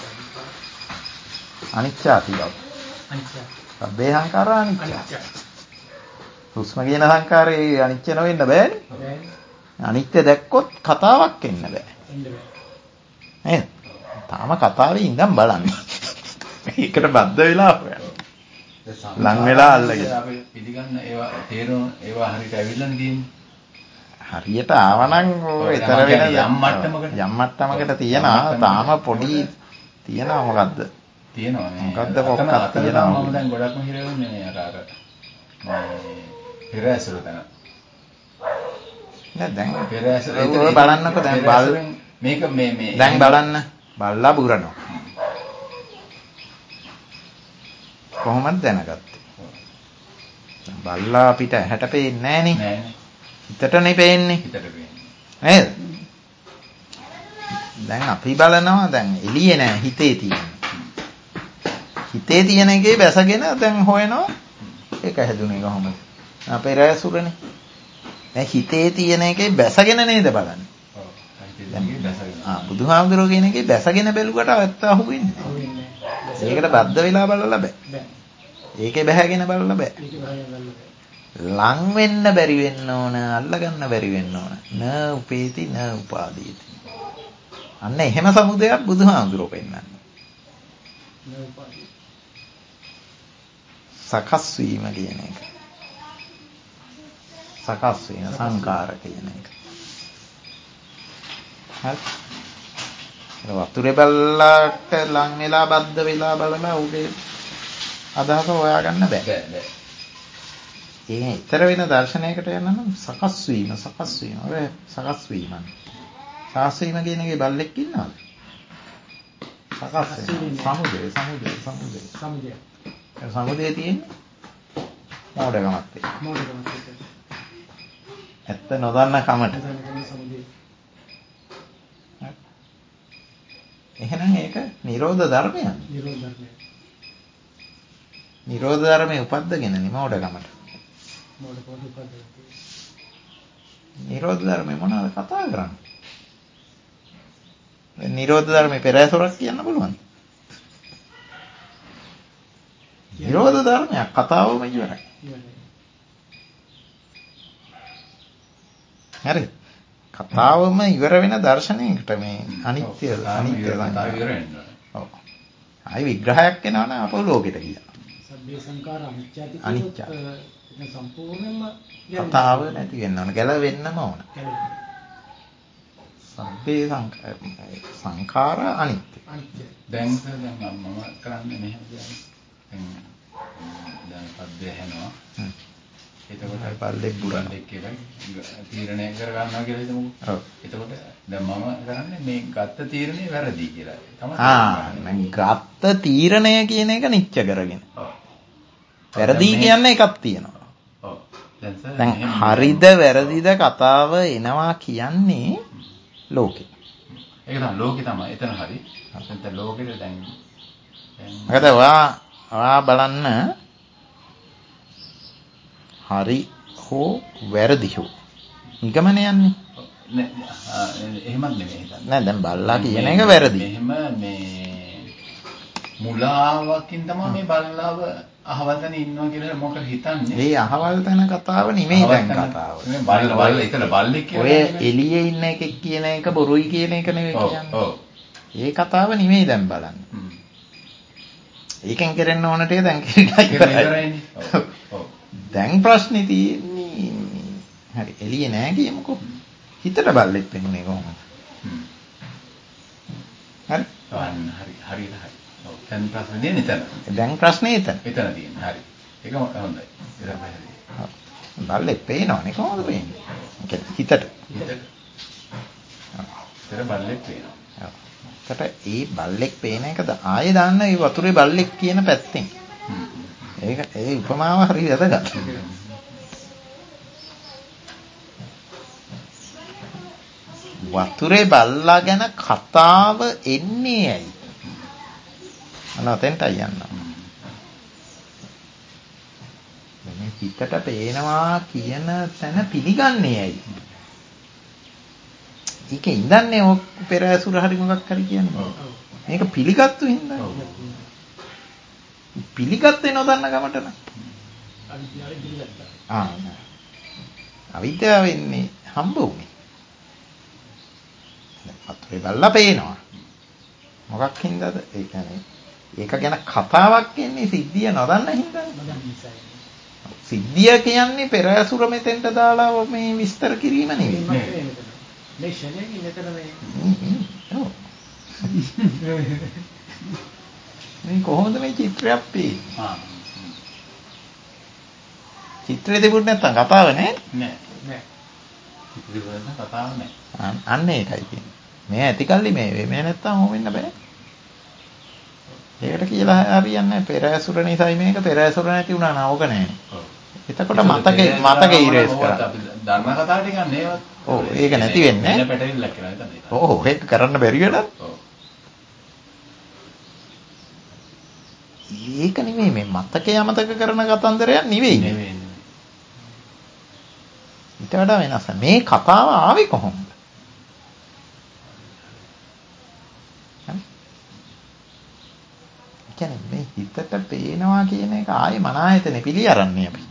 Speaker 2: අනිත්‍යයි.
Speaker 1: අනිත්‍ය.
Speaker 2: සබ්බේ සංඛාරා අනිත්‍ය. හුස්ම කියන සංඛාරේ අනිත්‍ය නොවෙන්න බෑනේ. අනිත්‍ය දැක්කොත් කතාවක් එන්න බෑ.
Speaker 1: එන්න බෑ.
Speaker 2: නේද? තාම කතාවේ ඉඳන් බලන්නේ. මේකට බද්ධ වෙලා හොයන්න. ලං වෙලා අල්ලගෙන.
Speaker 3: අපි පිළිගන්න ඒවා තේරුම් ඒවා හරියට ඇවිල්ලා තියෙන්නේ.
Speaker 2: හරියට ආවනම් ඔය ඊතර වෙන යම් මට්ටමකට තියෙනවා. තාම පොඩි තියෙනවා මොකද්ද?
Speaker 3: තියෙනවා නේ.
Speaker 2: මොකද්ද කොක්කක් තියෙනවා.
Speaker 3: මම දැන් ගොඩක්ම හිර වෙන්නේ මේ අර පෙර ඇසුර තන.
Speaker 2: නෑ දැන්
Speaker 3: පෙර ඇසුර
Speaker 2: ඔය බලන්නකෝ දැන් බල්
Speaker 3: මේක මේ
Speaker 2: දැන් බලන්න බල්ලා බුරනවා. කොහොමද දැනගත්තේ? බල්ලා අපිට ඇහැට පේන්නේ නෑනේ.
Speaker 3: නෑනේ.
Speaker 2: හිතටනේ පේන්නේ.
Speaker 3: හිතට පේන්නේ.
Speaker 2: නේද? දැන් අපි බලනවා දැන් එළියේ නෑ හිතේ තියෙන. හිතේ තියෙන එකේ බැසගෙන දැන් හොයනවා. ඒක හැදුනේ කොහොමද? අපේ රැසුරනේ. දැන් හිතේ තියෙන එකේ බැසගෙන නේද බලන්නේ?
Speaker 3: ඔව්. හිතේ තියෙන එකේ බැසගෙන.
Speaker 2: බුදුහාමුදුරුවෝ කියන එකේ බැසගෙන බැලුවට ඇත්ත අහුවෙන්නේ. ඒකට බද්ධ වෙලා බලලා බෑ. ඒකේ බැහැගෙන බලලා බෑ. ලං වෙන්න බැරි වෙන්න ඕන, අල්ල ගන්න බැරි වෙන්න ඕන. න උපේති න උපාදීති. අන්න එහෙම සමුදයක් බුදුහාමුදුරුවෝ පෙන්නන්නේ. සකස් වීම කියන එක. සකස් වෙන සංකාර කියන එක. හරි. වතුරේ බල්ලට ලං වෙලා බද්ධ වෙලා බලලා උගේ අදහස හොයාගන්න බෑ. ඒ ඊතර වෙන දර්ශනයකට යනනම් සකස් වීම. ඔය සකස් වීම. සකස් වීම කියන එකේ බල්ලෙක් ඉන්නවද? සකස් වෙන සමුදය. සමුදය තියෙන්නේ මෝඩකමත් එක්ක. ඇත්ත නොදන්න කමට. එහෙනම් ඒක නිරෝධ ධර්මයක්. නිරෝධ ධර්මයේ උපද්දගෙන නිමෝඩකමට. නිරෝධ ධර්මයේ මොනවද කතා කරන්නේ? නිරෝධ ධර්මයේ පෙරෑසොරක් කියන්න පුළුවන්ද? නිරෝධ ධර්මයක් කතාවම ඉවරයි. හරි. කතාවම ඉවර වෙන දර්ශනයකට මේ අනිත්‍ය සංඛාර ඉවර වෙනවා. ඔව්. ආයි විග්‍රහයක් එනවනේ අපෝ ලෝකෙට ගියා. සබ්බේ සංඛාර අනිත්‍ය. ඒක සම්පූර්ණයෙන්ම කතාව නැති වෙන්න ඕන. ගැලවෙන්නම ඕන. සබ්බේ සංඛාර අනිත්‍ය.
Speaker 3: දැන් මම කරන්නේ මෙහෙම දැන් පද්දේ හැනවා. එතකොට
Speaker 2: බල්ලෙක් බුරනවා.
Speaker 3: තීරණය කර ගන්නවා කියලා හිතමුකෝ. ඔව්. එතකොට දැන් මම කරන්නේ මේ ගත්ත තීරණේ වැරදි කියලා.
Speaker 2: තමයි. ගත්ත තීරණය කියන එක නිච්ච කරගෙන. ඔව්. වැරදි කියන්නේ එකක් තියෙනවා.
Speaker 3: ඔව්.
Speaker 2: දැන් හරිද වැරදිද කතාව එනවා කියන්නේ ලෝකේ.
Speaker 3: ඒක තමයි ලෝකේ තමයි. එතන හරි. දැන් ලෝකෙට දැන්
Speaker 2: මොකද ඔයා බලන්න හරි හෝ වැරදි හෝ නිගමන යන්නේ
Speaker 3: එහෙමත් නෙමෙයි
Speaker 2: නෑ දැන් බල්ලා කියන එක වැරදි.
Speaker 3: මෙහෙම මේ මුලාවකින් තමයි මේ බල්ලාව අහවල් තැන ඉන්නවා කියලා මොකද හිතන්නේ?
Speaker 2: ඒ අහවල් තැන කතාව නෙමෙයි දැන් කතාව.
Speaker 3: මේ බල්ල එතන බල්ලෙක් කියලා.
Speaker 2: ඔය එළියේ ඉන්න එකෙක් කියන එක බොරුයි කියන එක නෙවෙයි කියන්නේ. ඔව්. ඒ කතාව නෙමෙයි දැන් බලන්න. ඒකෙන් කරන්න ඕන ටික දැන්
Speaker 3: ඉවරයි. ඔව්.
Speaker 2: දැන් ප්‍රශ්නේ තියෙන්නේ හරි එළියේ නෑ කියමුකෝ. හිතට බල්ලෙක් වෙන්නේ කොහොමද? හරි.
Speaker 3: හරි. ඔව්. දැන් ප්‍රශ්නේ එතන.
Speaker 2: දැන් ප්‍රශ්නේ එතන.
Speaker 3: එතන තියෙන්නේ. හරි. ඒක හොඳයි.
Speaker 2: බල්ලෙක් පේනවනේ කොහොමද පේන්නේ? හිතට.
Speaker 3: ඒතර බල්ලෙක් පේනවා.
Speaker 2: ඒ බල්ලෙක් පේන එකද ආයෙ දාන්න ඒ වතුරේ බල්ලෙක් කියන පැත්තෙන්. ඒක ඒ උපමාව හරි වැදගත්. වතුරේ බල්ලා ගැන කතාව එන්නේ ඇයි? අනතෙන්ටයි යන්න. මේ හිතට පේනවා කියන තැන පිළිගන්නේ ඇයි? ඒක ඉඳන්නේ ඔක් පෙර ඇසුර හරි මොකක් හරි කියන්නේ. මේක පිළිගත්තු හින්දා. පිළිගත්තේ නොදන්න ගමට නම්. අවිද්‍යාව වෙන්නේ හම්බ වුනේ. වතුරේ බල්ලා පේනවා. මොකක් හින්දාද? ඒ කියන්නේ ඒක ගැන කතාවක් එන්නේ සිද්ධිය නොදන්න හින්දානේ. සිද්ධිය කියන්නේ පෙර ඇසුර මෙතෙන්ට දාලා මේ විස්තර කිරීම නෙවෙයි.
Speaker 1: මේ ශරීරයේ මෙතන
Speaker 2: මේ කොහොමද මේ චිත්‍රයක් පේන්නේ? චිත්‍රය තිබුණ නැත්තම් කතාව නෑ.
Speaker 3: නෑ. චිත්‍රය වල කතාව නෑ.
Speaker 2: අන්න ඒකයි කියන්නේ. මේ ඇතිකල්ලි මේ නැත්තම් හොම වෙන්න බෑ. ඒකට කියලා හරියන්නේ නැහැ. පෙර ඇසුර නිසායි මේක පෙර ඇසුර නැති වුණා නා ඕක නෑනේ. එතකොට මතක ඉරේස් කරා.
Speaker 3: ධර්ම කතා ටික නේවත්.
Speaker 2: ඔව් ඒක නැති වෙන්නේ.
Speaker 3: එන පැටලිල්ලක් කියලා හිතන්නේ.
Speaker 2: ඔව් ඒක කරන්න බැරි වෙලා.
Speaker 3: ඔව්.
Speaker 2: ඒක නෙමෙයි මේ මතකය අමතක කරන කතන්දරයක් නෙවෙයි.
Speaker 3: නෙවෙයි.
Speaker 2: ඊට වඩා වෙනස්. මේ කතාව ආවේ කොහොමද? කියන්නේ මේ හිතට පේනවා කියන එක ආයේ මන ආයතනේ පිළි අරන්නේ අපි.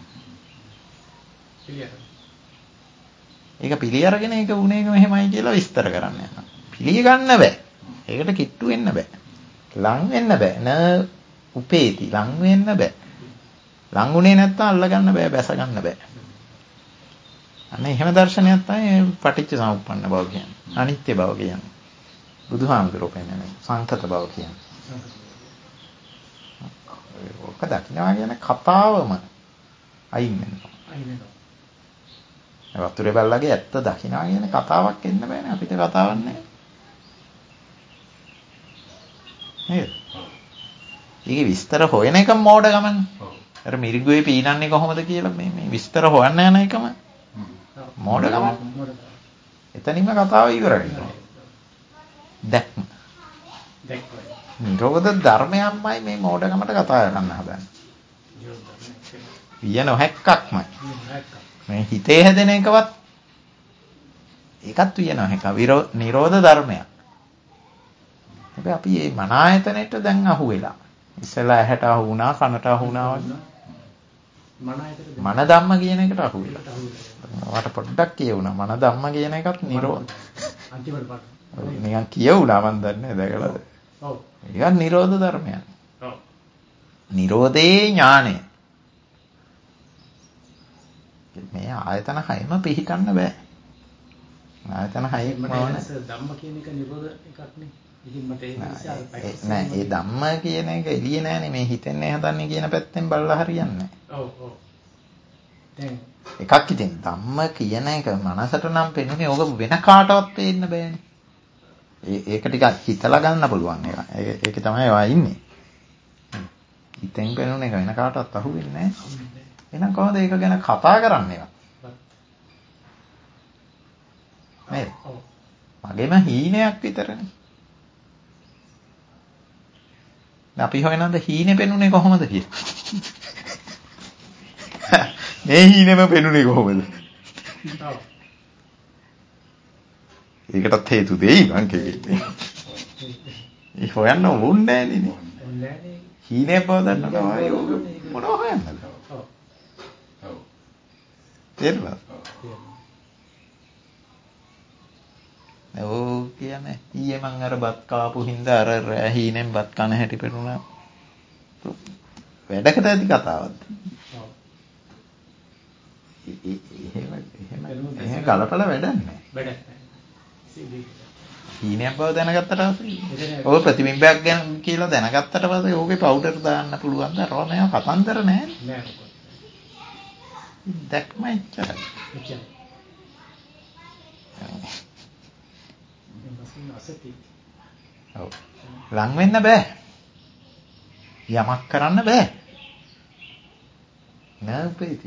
Speaker 2: ඒක පිළි අරගෙන ඒක උනේක මෙහෙමයි කියලා විස්තර කරන්න යනවා. පිළි ගන්න බෑ. ඒකට කිට්ටු වෙන්න බෑ. ලං වෙන්න බෑ. න උපේති ලං වෙන්න බෑ. ලං උනේ නැත්තම් අල්ල ගන්න බෑ, බැස ගන්න බෑ. අන්න එහෙම දර්ශනයක් තමයි පටිච්ච සමුප්පන්න බව කියන්නේ. අනිත්‍ය බව කියන්නේ. බුදුහාමුදුරුවෝ කියන්නේ සංකත බව කියන්නේ. ඔක දකින්නවා කියන කතාවම අයින් වෙනවා. වතුරේ බල්ලගේ ඇත්ත දකින්නවා කියන කතාවක් එන්න බෑනේ අපිට කතාවක් නැහැ. නේද? ඊගේ විස්තර හොයන එක මෝඩ ගමන. අර මිරිගුවේ පීනන්නේ කොහොමද කියලා මේ විස්තර හොයන්න යන එකම මෝඩ ගමන. එතනින්ම කතාව ඉවරයි. දැක්ම. නිරෝධ ධර්මයන්මයි මේ මෝඩකමට කතා කරන්න හදන්නේ. විය නොහැක්කක්මයි. මේ හිතේ හැදෙන එකවත් ඒකත් විය නොහැක. නිරෝධ ධර්මයක්. හැබැයි අපි මේ මන ආයතනෙට දැන් අහු වෙලා. ඉස්සෙල්ලා ඇහැට අහු වුණා, කනට අහු වුණා වගේ. මන ධම්ම කියන එකට අහු වෙලා. වට පොඩ්ඩක් කියවුණා. මන ධම්ම කියන එකත් නිරෝධ. අන්තිමට පාඩම. නිකන් කියවුණා මන් දන්නේ දැකලාද? ඔව්. ඒක නිරෝධ ධර්මයක්. ඔව්. නිරෝධේ ඥානය. මේ ආයතන හයම පිළිටන්න බෑ. ආයතන හයෙම
Speaker 1: ධම්ම කියන එක නිරෝධ එකක් නේ. ඉතින් මට ඒ නිසා
Speaker 2: නෑ ඒ ධම්ම කියන එක එළියේ නෑනේ මේ හිතෙන්නේ හදන්නේ කියන පැත්තෙන් බලලා හරියන්නේ නෑ.
Speaker 1: ඔව් ඔව්. දැන්
Speaker 2: එකක් ඉතින් ධම්ම කියන එක මනසට නම් පෙන්නේ ඕක වෙන කාටවත් පේන්න බෑනේ. ඒක ටිකක් හිතලා ගන්න පුළුවන් එක. ඒක තමයි ඔයා ඉන්නේ. හිතෙන් පෙනුන එක වෙන කාටවත් අහුවෙන්නේ නැහැ. එහෙනම් කොහොමද ඒක ගැන කතා කරන්නේ? නේද? මගේම හීනයක් විතරනේ. අපි හොයනද හීනේ පෙනුනේ කොහොමද කියලා. මේ හීනෙම පෙනුනේ කොහොමද? ඒකටත් හේතු දෙයි මං කියන්නේ. ඒ හොයන්න ඕනේ නෑනේ. හීනේ බව දන්නවා යෝග මොනව හොයන්නද? ඔව්. තේරුණා? ඔව් කියන්නේ ඊයේ මං අර බත් කාපු හින්දා අර හීනෙන් බත් කන හැටි පෙනුණා. වැඩකට ඇති කතාවක්ද? ඔව්. එහෙම කලපල වැඩක් නෑ. වැඩක් නෑ. හීනයක් බව දැනගත්තට පස්සේ ඔය ප්‍රතිබිම්බයක් ගැන කියලා දැනගත්තට පස්සේ ඕකේ පවුඩර් දාන්න පුළුවන් ද අරවා මේවා කතන්දර නෑ නෑ දැක්ම එච්චරයි ඔව් ලං වෙන්න බෑ යමක් කරන්න බෑ නෑ උපේති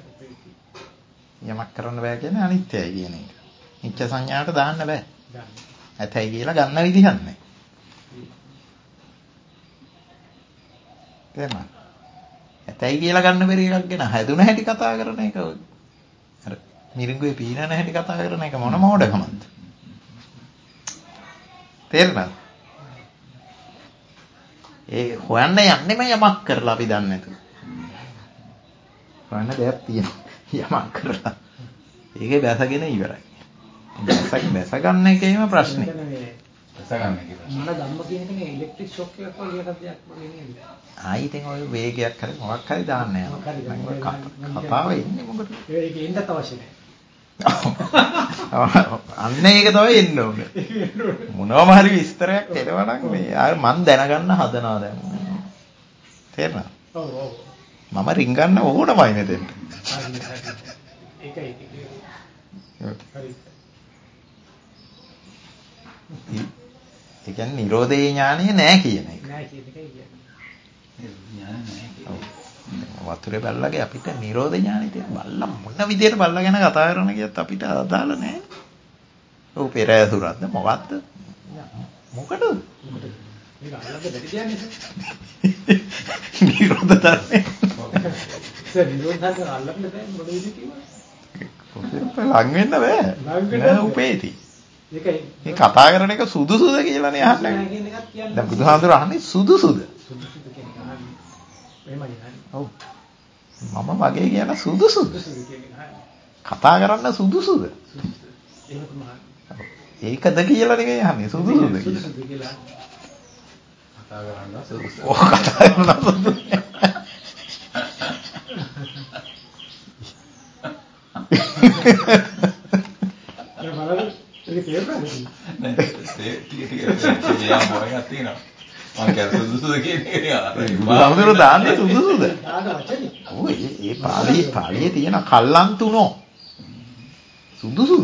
Speaker 2: යමක් කරන්න බෑ කියන්නේ අනිත්‍යයි කියන එක නිත්‍ය සංඥාවට දාන්න බෑ. ඇතයි කියලා ගන්න විදිහක් නැහැ. තේරුණා? ඇතයි කියලා ගන්න බැරි එකක් ගැන හැදුන හැටි කතා කරන එක අර මිරිඟුවේ පීනන හැටි කතා කරන එක මොන මෝඩකමක්ද? තේරුණාද? ඒ හොයන්න යන්නෙම යමක් කරලා අපි දන්නේ නැතුව. හොයන්න දෙයක් තියෙනවා යමක් කරලා. ඒකේ බැසගෙන ඉවරයි. බැස ගන්න එකේම ප්‍රශ්නේ.
Speaker 3: ගන්න කියලා.
Speaker 1: මන ධම්ම කියන එකනේ ඉලෙක්ට්‍රික් ෂොක් එකක් වගේ එකක් දෙයක් වගේ නේද?
Speaker 2: ආයි ඉතින් ඔය වේගයක් හරි මොකක් හරි දාන්න යනවා. කතාව ඉන්නේ මොකටද?
Speaker 1: ඒක එන්නත් අවශ්‍ය නැහැ.
Speaker 2: අන්න ඒක තමයි එන්න ඕනේ. මොනවම හරි විස්තරයක් එනවා නම් මේ මම දැනගන්න හදනවා දැන්. තේරෙනවද?
Speaker 1: ඔව් ඔව්.
Speaker 2: මම රින්ගන්න ඕනමයි මෙතෙන්ට.
Speaker 1: ඒකයි. හරි.
Speaker 2: ඒ කියන්නේ නිරෝධේ ඥානය නෑ කියන එක.
Speaker 1: නෑ කියන එකයි කියන්නේ.
Speaker 3: ඥාන නැහැ.
Speaker 2: වතුරේ බල්ලගේ අපිට නිරෝධ ඥානෙ තියෙන බල්ලා මොන විදියට බල්ලා ගැන කතා කරන කියත් අපිට අදාළ නැහැ. ඔව් පෙර ඇසුරක්ද මොකද්ද? මොකටද?
Speaker 1: මේක අල්ලන්න බැරි කියන්නේ.
Speaker 2: නිරෝධ ධර්මේ.
Speaker 1: නිරෝධ ධර්ම අල්ලන්න බෑ මොකද විදිහට කිව්වා?
Speaker 2: ලං වෙන්න බෑ. නෑ උපේති.
Speaker 1: ඒකයි.
Speaker 2: මේ කතා කරන එක සුදුසුද කියලානේ අහන්නේ. දැන් බුදුහාමුදුර අහන්නේ සුදුසුද?
Speaker 1: සුදුසුද කියන්නේ අහන්නේ. එහෙමයි අහන්නේ.
Speaker 2: ඔව්. මම වගේ කියන සුදුසුද? කතා කරන්න සුදුසුද? ඒකද කියලා නෙවෙයි අහන්නේ සුදුසුද කියලා.
Speaker 3: කතා කරන්න සුදුසු.
Speaker 2: ඔව් කතා කරන්න සුදුසු.
Speaker 1: ඒක තේරුණාද?
Speaker 3: නෑ ටික යා මොකක්ද තියෙනවා. මම කියන සුදුසුද කියන්නේ
Speaker 2: බුදුහාමුදුරුවෝ දාන්නේ සුදුසුද?
Speaker 1: දාන වචනේ.
Speaker 2: ඔව් ඒ පාළියේ තියෙන කල්ලන්තුනෝ සුදුසුද?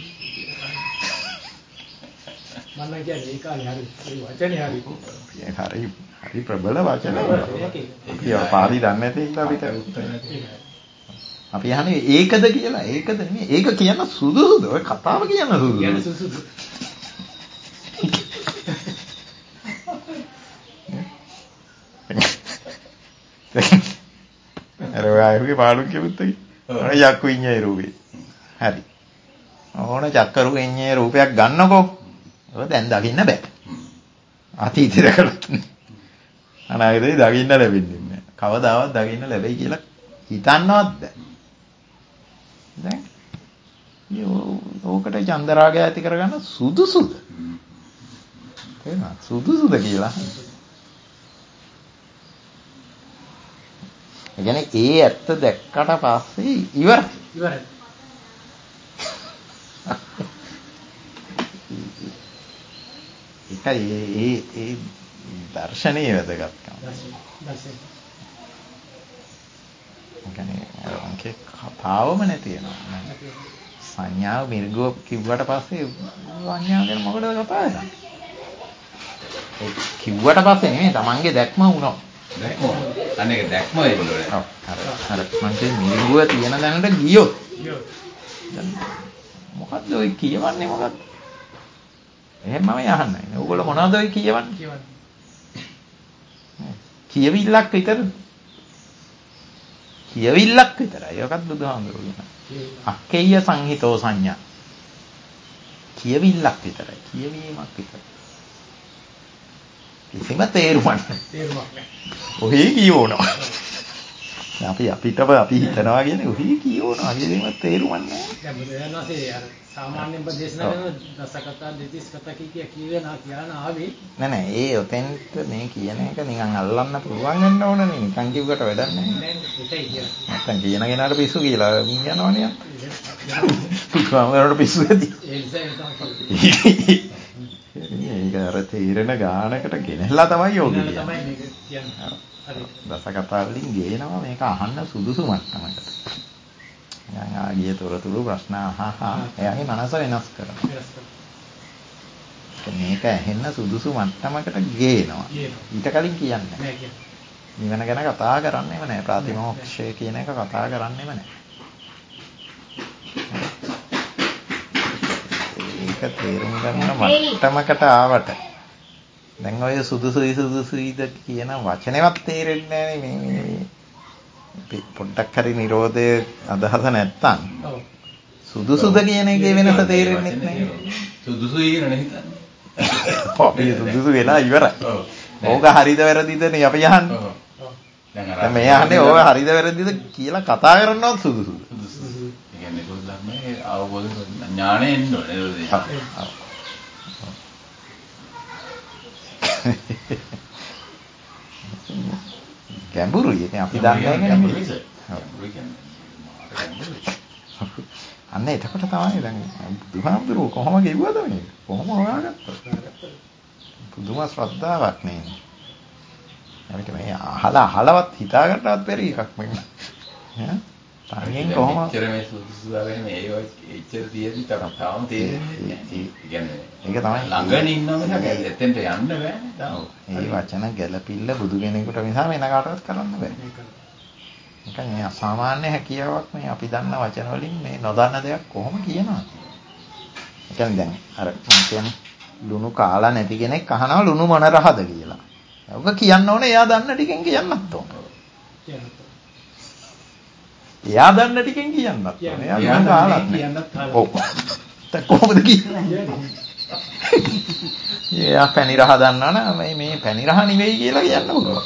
Speaker 1: මම කියන්නේ ඒ කාලේ හරි ඒ වචනේ හරි.
Speaker 2: හරි ප්‍රබල වචනයක්. අපි පාළි දන්නේ නැති ඉඳලා අපිට අපි අහන්නේ ඒකද කියලා. ඒකද නෙමෙයි. ඒක කියන සුදුසුද? ඔය කතාව කියන සුදුසුද? අර ඔයගේ පාළුව කිව්වොත් ඔය යක්කු ඉන්නේ රූපේ. හරි. ඕන චක්කරු ඉන්නේ රූපයක් ගන්නකෝ. ඒක දැන් දකින්න බෑ. අතීතේ කරලා. අනාගතේ දකින්න ලැබෙන්නේ නැහැ. කවදාවත් දකින්න ලැබෙයි කියලා හිතන්නවත් බෑ. දැන් ඕකට චන්දරාගය ඇති කරගන්න සුදුසුද? තේරෙනවද? සුදුසුද කියලා. ඒ කියන්නේ ඒ ඇත්ත දැක්කට පස්සේ ඉවරයි. ඒකයි ඒ දර්ශනීය වැදගත්කම. ඒ කියන්නේ අරන්කේ කතාවම නැති වෙනවා. සංඥාව මිර්ගුව කිව්වට පස්සේ සංඥාව ගැන මොකටද කතා කරන්නේ? ඒ කිව්වට පස්සේ නෙමෙයි තමන්ගේ දැක්ම වුණා.
Speaker 3: අනේක දැක්ම එන්නේ.
Speaker 2: ඔව්. අර මං කියන්නේ මිරිඟුව තියෙන දැනට ගියොත්. දැන් මොකද්ද ඔය කියවන්නේ මොකද්ද? එහෙමම යහන්නයි. ඕගොල්ලෝ මොනවද ඔය කියවන්නේ? කියවිල්ලක් විතරද? කියවිල්ලක් විතරයි. ඒකත් බුදුහාමුදුරුවෝ කියන. අක්කේය සංහිතෝ සංඥා. කියවිල්ලක් විතරයි. කියවීමක් විතරයි. කිසිම තේරුමක් නැහැ. ඔහේ කියවනවා. අපි හිතනවා කියන්නේ ඔහේ කියවනවා. කිසිම තේරුමක් නැහැ.
Speaker 1: දැන් බුදුරජාණන්සේ අර සාමාන්‍යයෙන් දේශනා කරන දසකතා දෙතිස් කතා කියන ආවේ
Speaker 2: නෑ ඒ ඔතෙන්ට මේ කියන එක නිකන් අල්ලන්න පුළුවන් වෙන්න ඕනනේ. නිකන් කිව්වට වැඩක් නැහැ.
Speaker 1: ඒකයි කියන්නේ.
Speaker 2: නැත්තම් කියන කෙනාට පිස්සු කියලා යනවනේ. පුදුමාවකට පිස්සු ඇති.
Speaker 1: ඒ නිසා තමයි
Speaker 2: ඒක අර තීරණ ගානකට ගෙනල්ලා තමයි යෝගි කියන්නේ.
Speaker 1: තමයි මේක කියන්නේ. හරි.
Speaker 2: දසකතා වලින් ගේනවා මේක අහන්න සුදුසු මට්ටමකට. දැන් ආගිය තොරතුරු ප්‍රශ්න එයාගේ මනස වෙනස් කරනවා. මේක ඇහෙන්න සුදුසු මට්ටමකට ගේනවා. ඊට කලින් කියන්නේ නැහැ. නිවන ගැන කතා කරන්නේම නැහැ. ප්‍රතිමෝක්ෂය කියන එක කතා කරන්නේම නැහැ. ඒක තේරුම් ගන්න මට්ටමකට ආවට දැන් ඔය සුදුසුයිද කියන වචනේවත් තේරෙන්නේ නැහැ මේ පොඩ්ඩක් හරි නිරෝධය අදහස නැත්තම් සුදුසුද කියන එකේ වෙනස තේරෙන්නේ නැහැ.
Speaker 3: සුදුසුයි කියන හිතන්නේ.
Speaker 2: ඔව් සුදුසු වෙලා ඉවරයි. ඕක හරිද වැරදිද නේ අපි අහන්නේ. දැන් මේ අහන්නේ ඕක හරිද වැරදිද කියලා කතා කරනවත් සුදුසුද?
Speaker 3: සුදුසු. ඒ කියන්නේ ඒගොල්ලන්ගේ අවබෝධ ඥාණය එන්න ඕනේ නේද?
Speaker 2: ගැඹුරුයි. ඉතින් අපි දන්නේ නැහැ. අන්න එතකොට තමයි දැන් බුදුහාමුදුරුවෝ කොහොම ගෙවුවද මේක? කොහොම හොයාගත්තද? පුදුම ශ්‍රද්ධාවක් නේ. අපිට මේ අහලවත් හිතාගන්නවත් බැරි එකක් මේක. ඈ? තාගෙන් කොහොම
Speaker 3: එච්චර මේ සුදුසුදාගෙන මේ එච්චර තියෙදි තාම තේරෙන්නේ නැහැ.
Speaker 2: ඒක තමයි
Speaker 3: ළඟන ඉන්නව මිසක් එතෙන්ට යන්න බෑනේ.
Speaker 2: ඔව්. ඒ වචන ගැළපිල්ල බුදු කෙනෙකුට මිසම වෙන කාටවත් කරන්න බෑ. නිකන් මේ අසාමාන්‍ය හැකියාවක් මේ අපි දන්න වචන වලින් මේ නොදන්න දෙයක් කොහොම කියනවද? ඒ කියන්නේ දැන් අර මම කියන්නේ ලුණු කාලා නැති කෙනෙක් අහනවා ලුණු මොන රහද කියලා. ඔබ කියන්න ඕනේ එයා දන්න ටිකෙන් කියන්නත් ඕන. එයා දන්න ටිකෙන් කියන්නත් ඕන. එයා ලුණු කාලා කියන්නත් ඔව්. ඒක කොහොමද කියන්නේ? එයා පැණි රහ දන්නවනම් මේ පැණි රහ නෙවෙයි කියලා කියන්න පුළුවන්.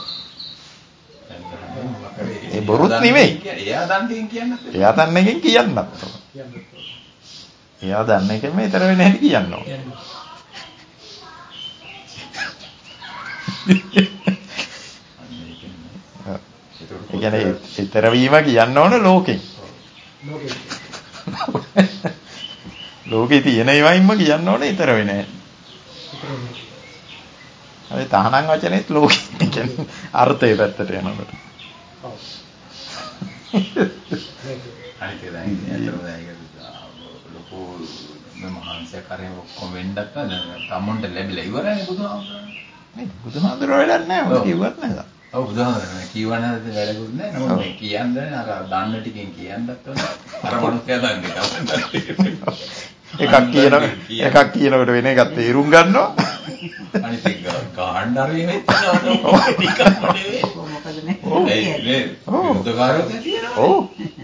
Speaker 2: ඒ බොරුත් නෙවෙයි.
Speaker 3: එයා දන්න එකෙන් කියන්නත්.
Speaker 2: එයා දන්න එකෙන් කියන්නත් ඕන. එයා දන්න එකෙන් මේතර වෙන හැටි කියන්න ඕන. ඒ කියන්නේ ඊතර වීම කියන්න ඕන ලෝකෙන්. ලෝකේ තියෙන ඒවායින්ම කියන්න ඕන ඊතර වෙන හැටි. අර තහනම් වචනේත් ලෝකෙ කියන්නේ අර්ථය පැත්තට යනකොට.
Speaker 3: අනිත් එක දැන් ලොකු මහන්සිය කරේ ඔක්කොම වෙන්නත් තමොන්ට ලැබිලා ඉවරනේ බුදුහාමුදුරනේ.
Speaker 2: නේ බුදුහාමුදුරුවෝ වැඩක් නැහැ. ඔය කිව්වත් නේද?
Speaker 3: ඔව් බුදුහාමුදුරනේ කිව්වනද වැඩකුත් නැහැ. නමුත් මේ කියන්නේ අර දන්න ටිකෙන් කියන්නත් ඕන. අර මනුස්සයා දන්නේ
Speaker 2: එකක් කියනකොට වෙන එකක් තේරුම් ගන්නවා.
Speaker 3: අනිත් එක ගහන්න හරි වෙච්චනවා නිකම්ම නෙවෙයි.
Speaker 5: මොකද නේ?
Speaker 3: ඒ බුදුකාරයෝ තියෙනවා.
Speaker 2: ඔව්.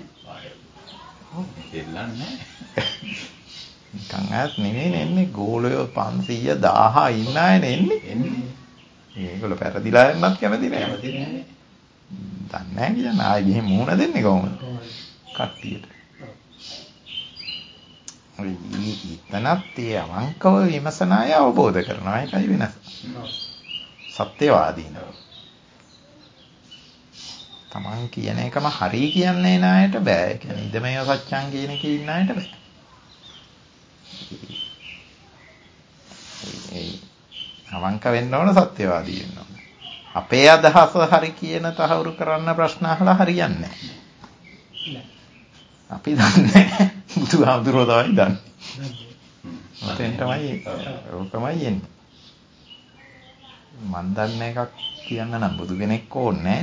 Speaker 3: දෙල්ලන්නේ
Speaker 2: නිකන් ඈත් නෙමෙයි එන්නේ ගෝලයෝ 500 1000 ඉන්න අයනේ එන්නේ. මේගොල්ලෝ පැරදිලා යන්නත් කැමති නෑ. දන්නේ නැහැ කියන්නේ ආයෙ ගිහින් මුහුණ දෙන්නේ කොහොමද? කට්ටියට. ඉතනත් ඒ අවංකව විමසන අය අවබෝධ කරනවා. ඒකයි වෙනස. සත්‍යවාදීනව. තමන් කියන එකම හරි කියන්නේ නායට බෑ. ඒ කියන්නේ ඉදමය සත්‍යං කියන එකේ ඉන්න අයට බෑ. ඒ අවංක වෙන්න ඕන සත්‍යවාදී වෙන්න ඕන. අපේ අදහස හරි කියන තහවුරු කරන්න ප්‍රශ්න අහලා හරියන්නේ නැහැ. අපි දන්නේ බුදුහාමුදුරුවෝ තමයි දන්නේ. ඔතෙන් තමයි ඕකමයි එන්නේ. මන් දන්නේ එකක් කියන්න නම් බුදු කෙනෙක් ඕනේ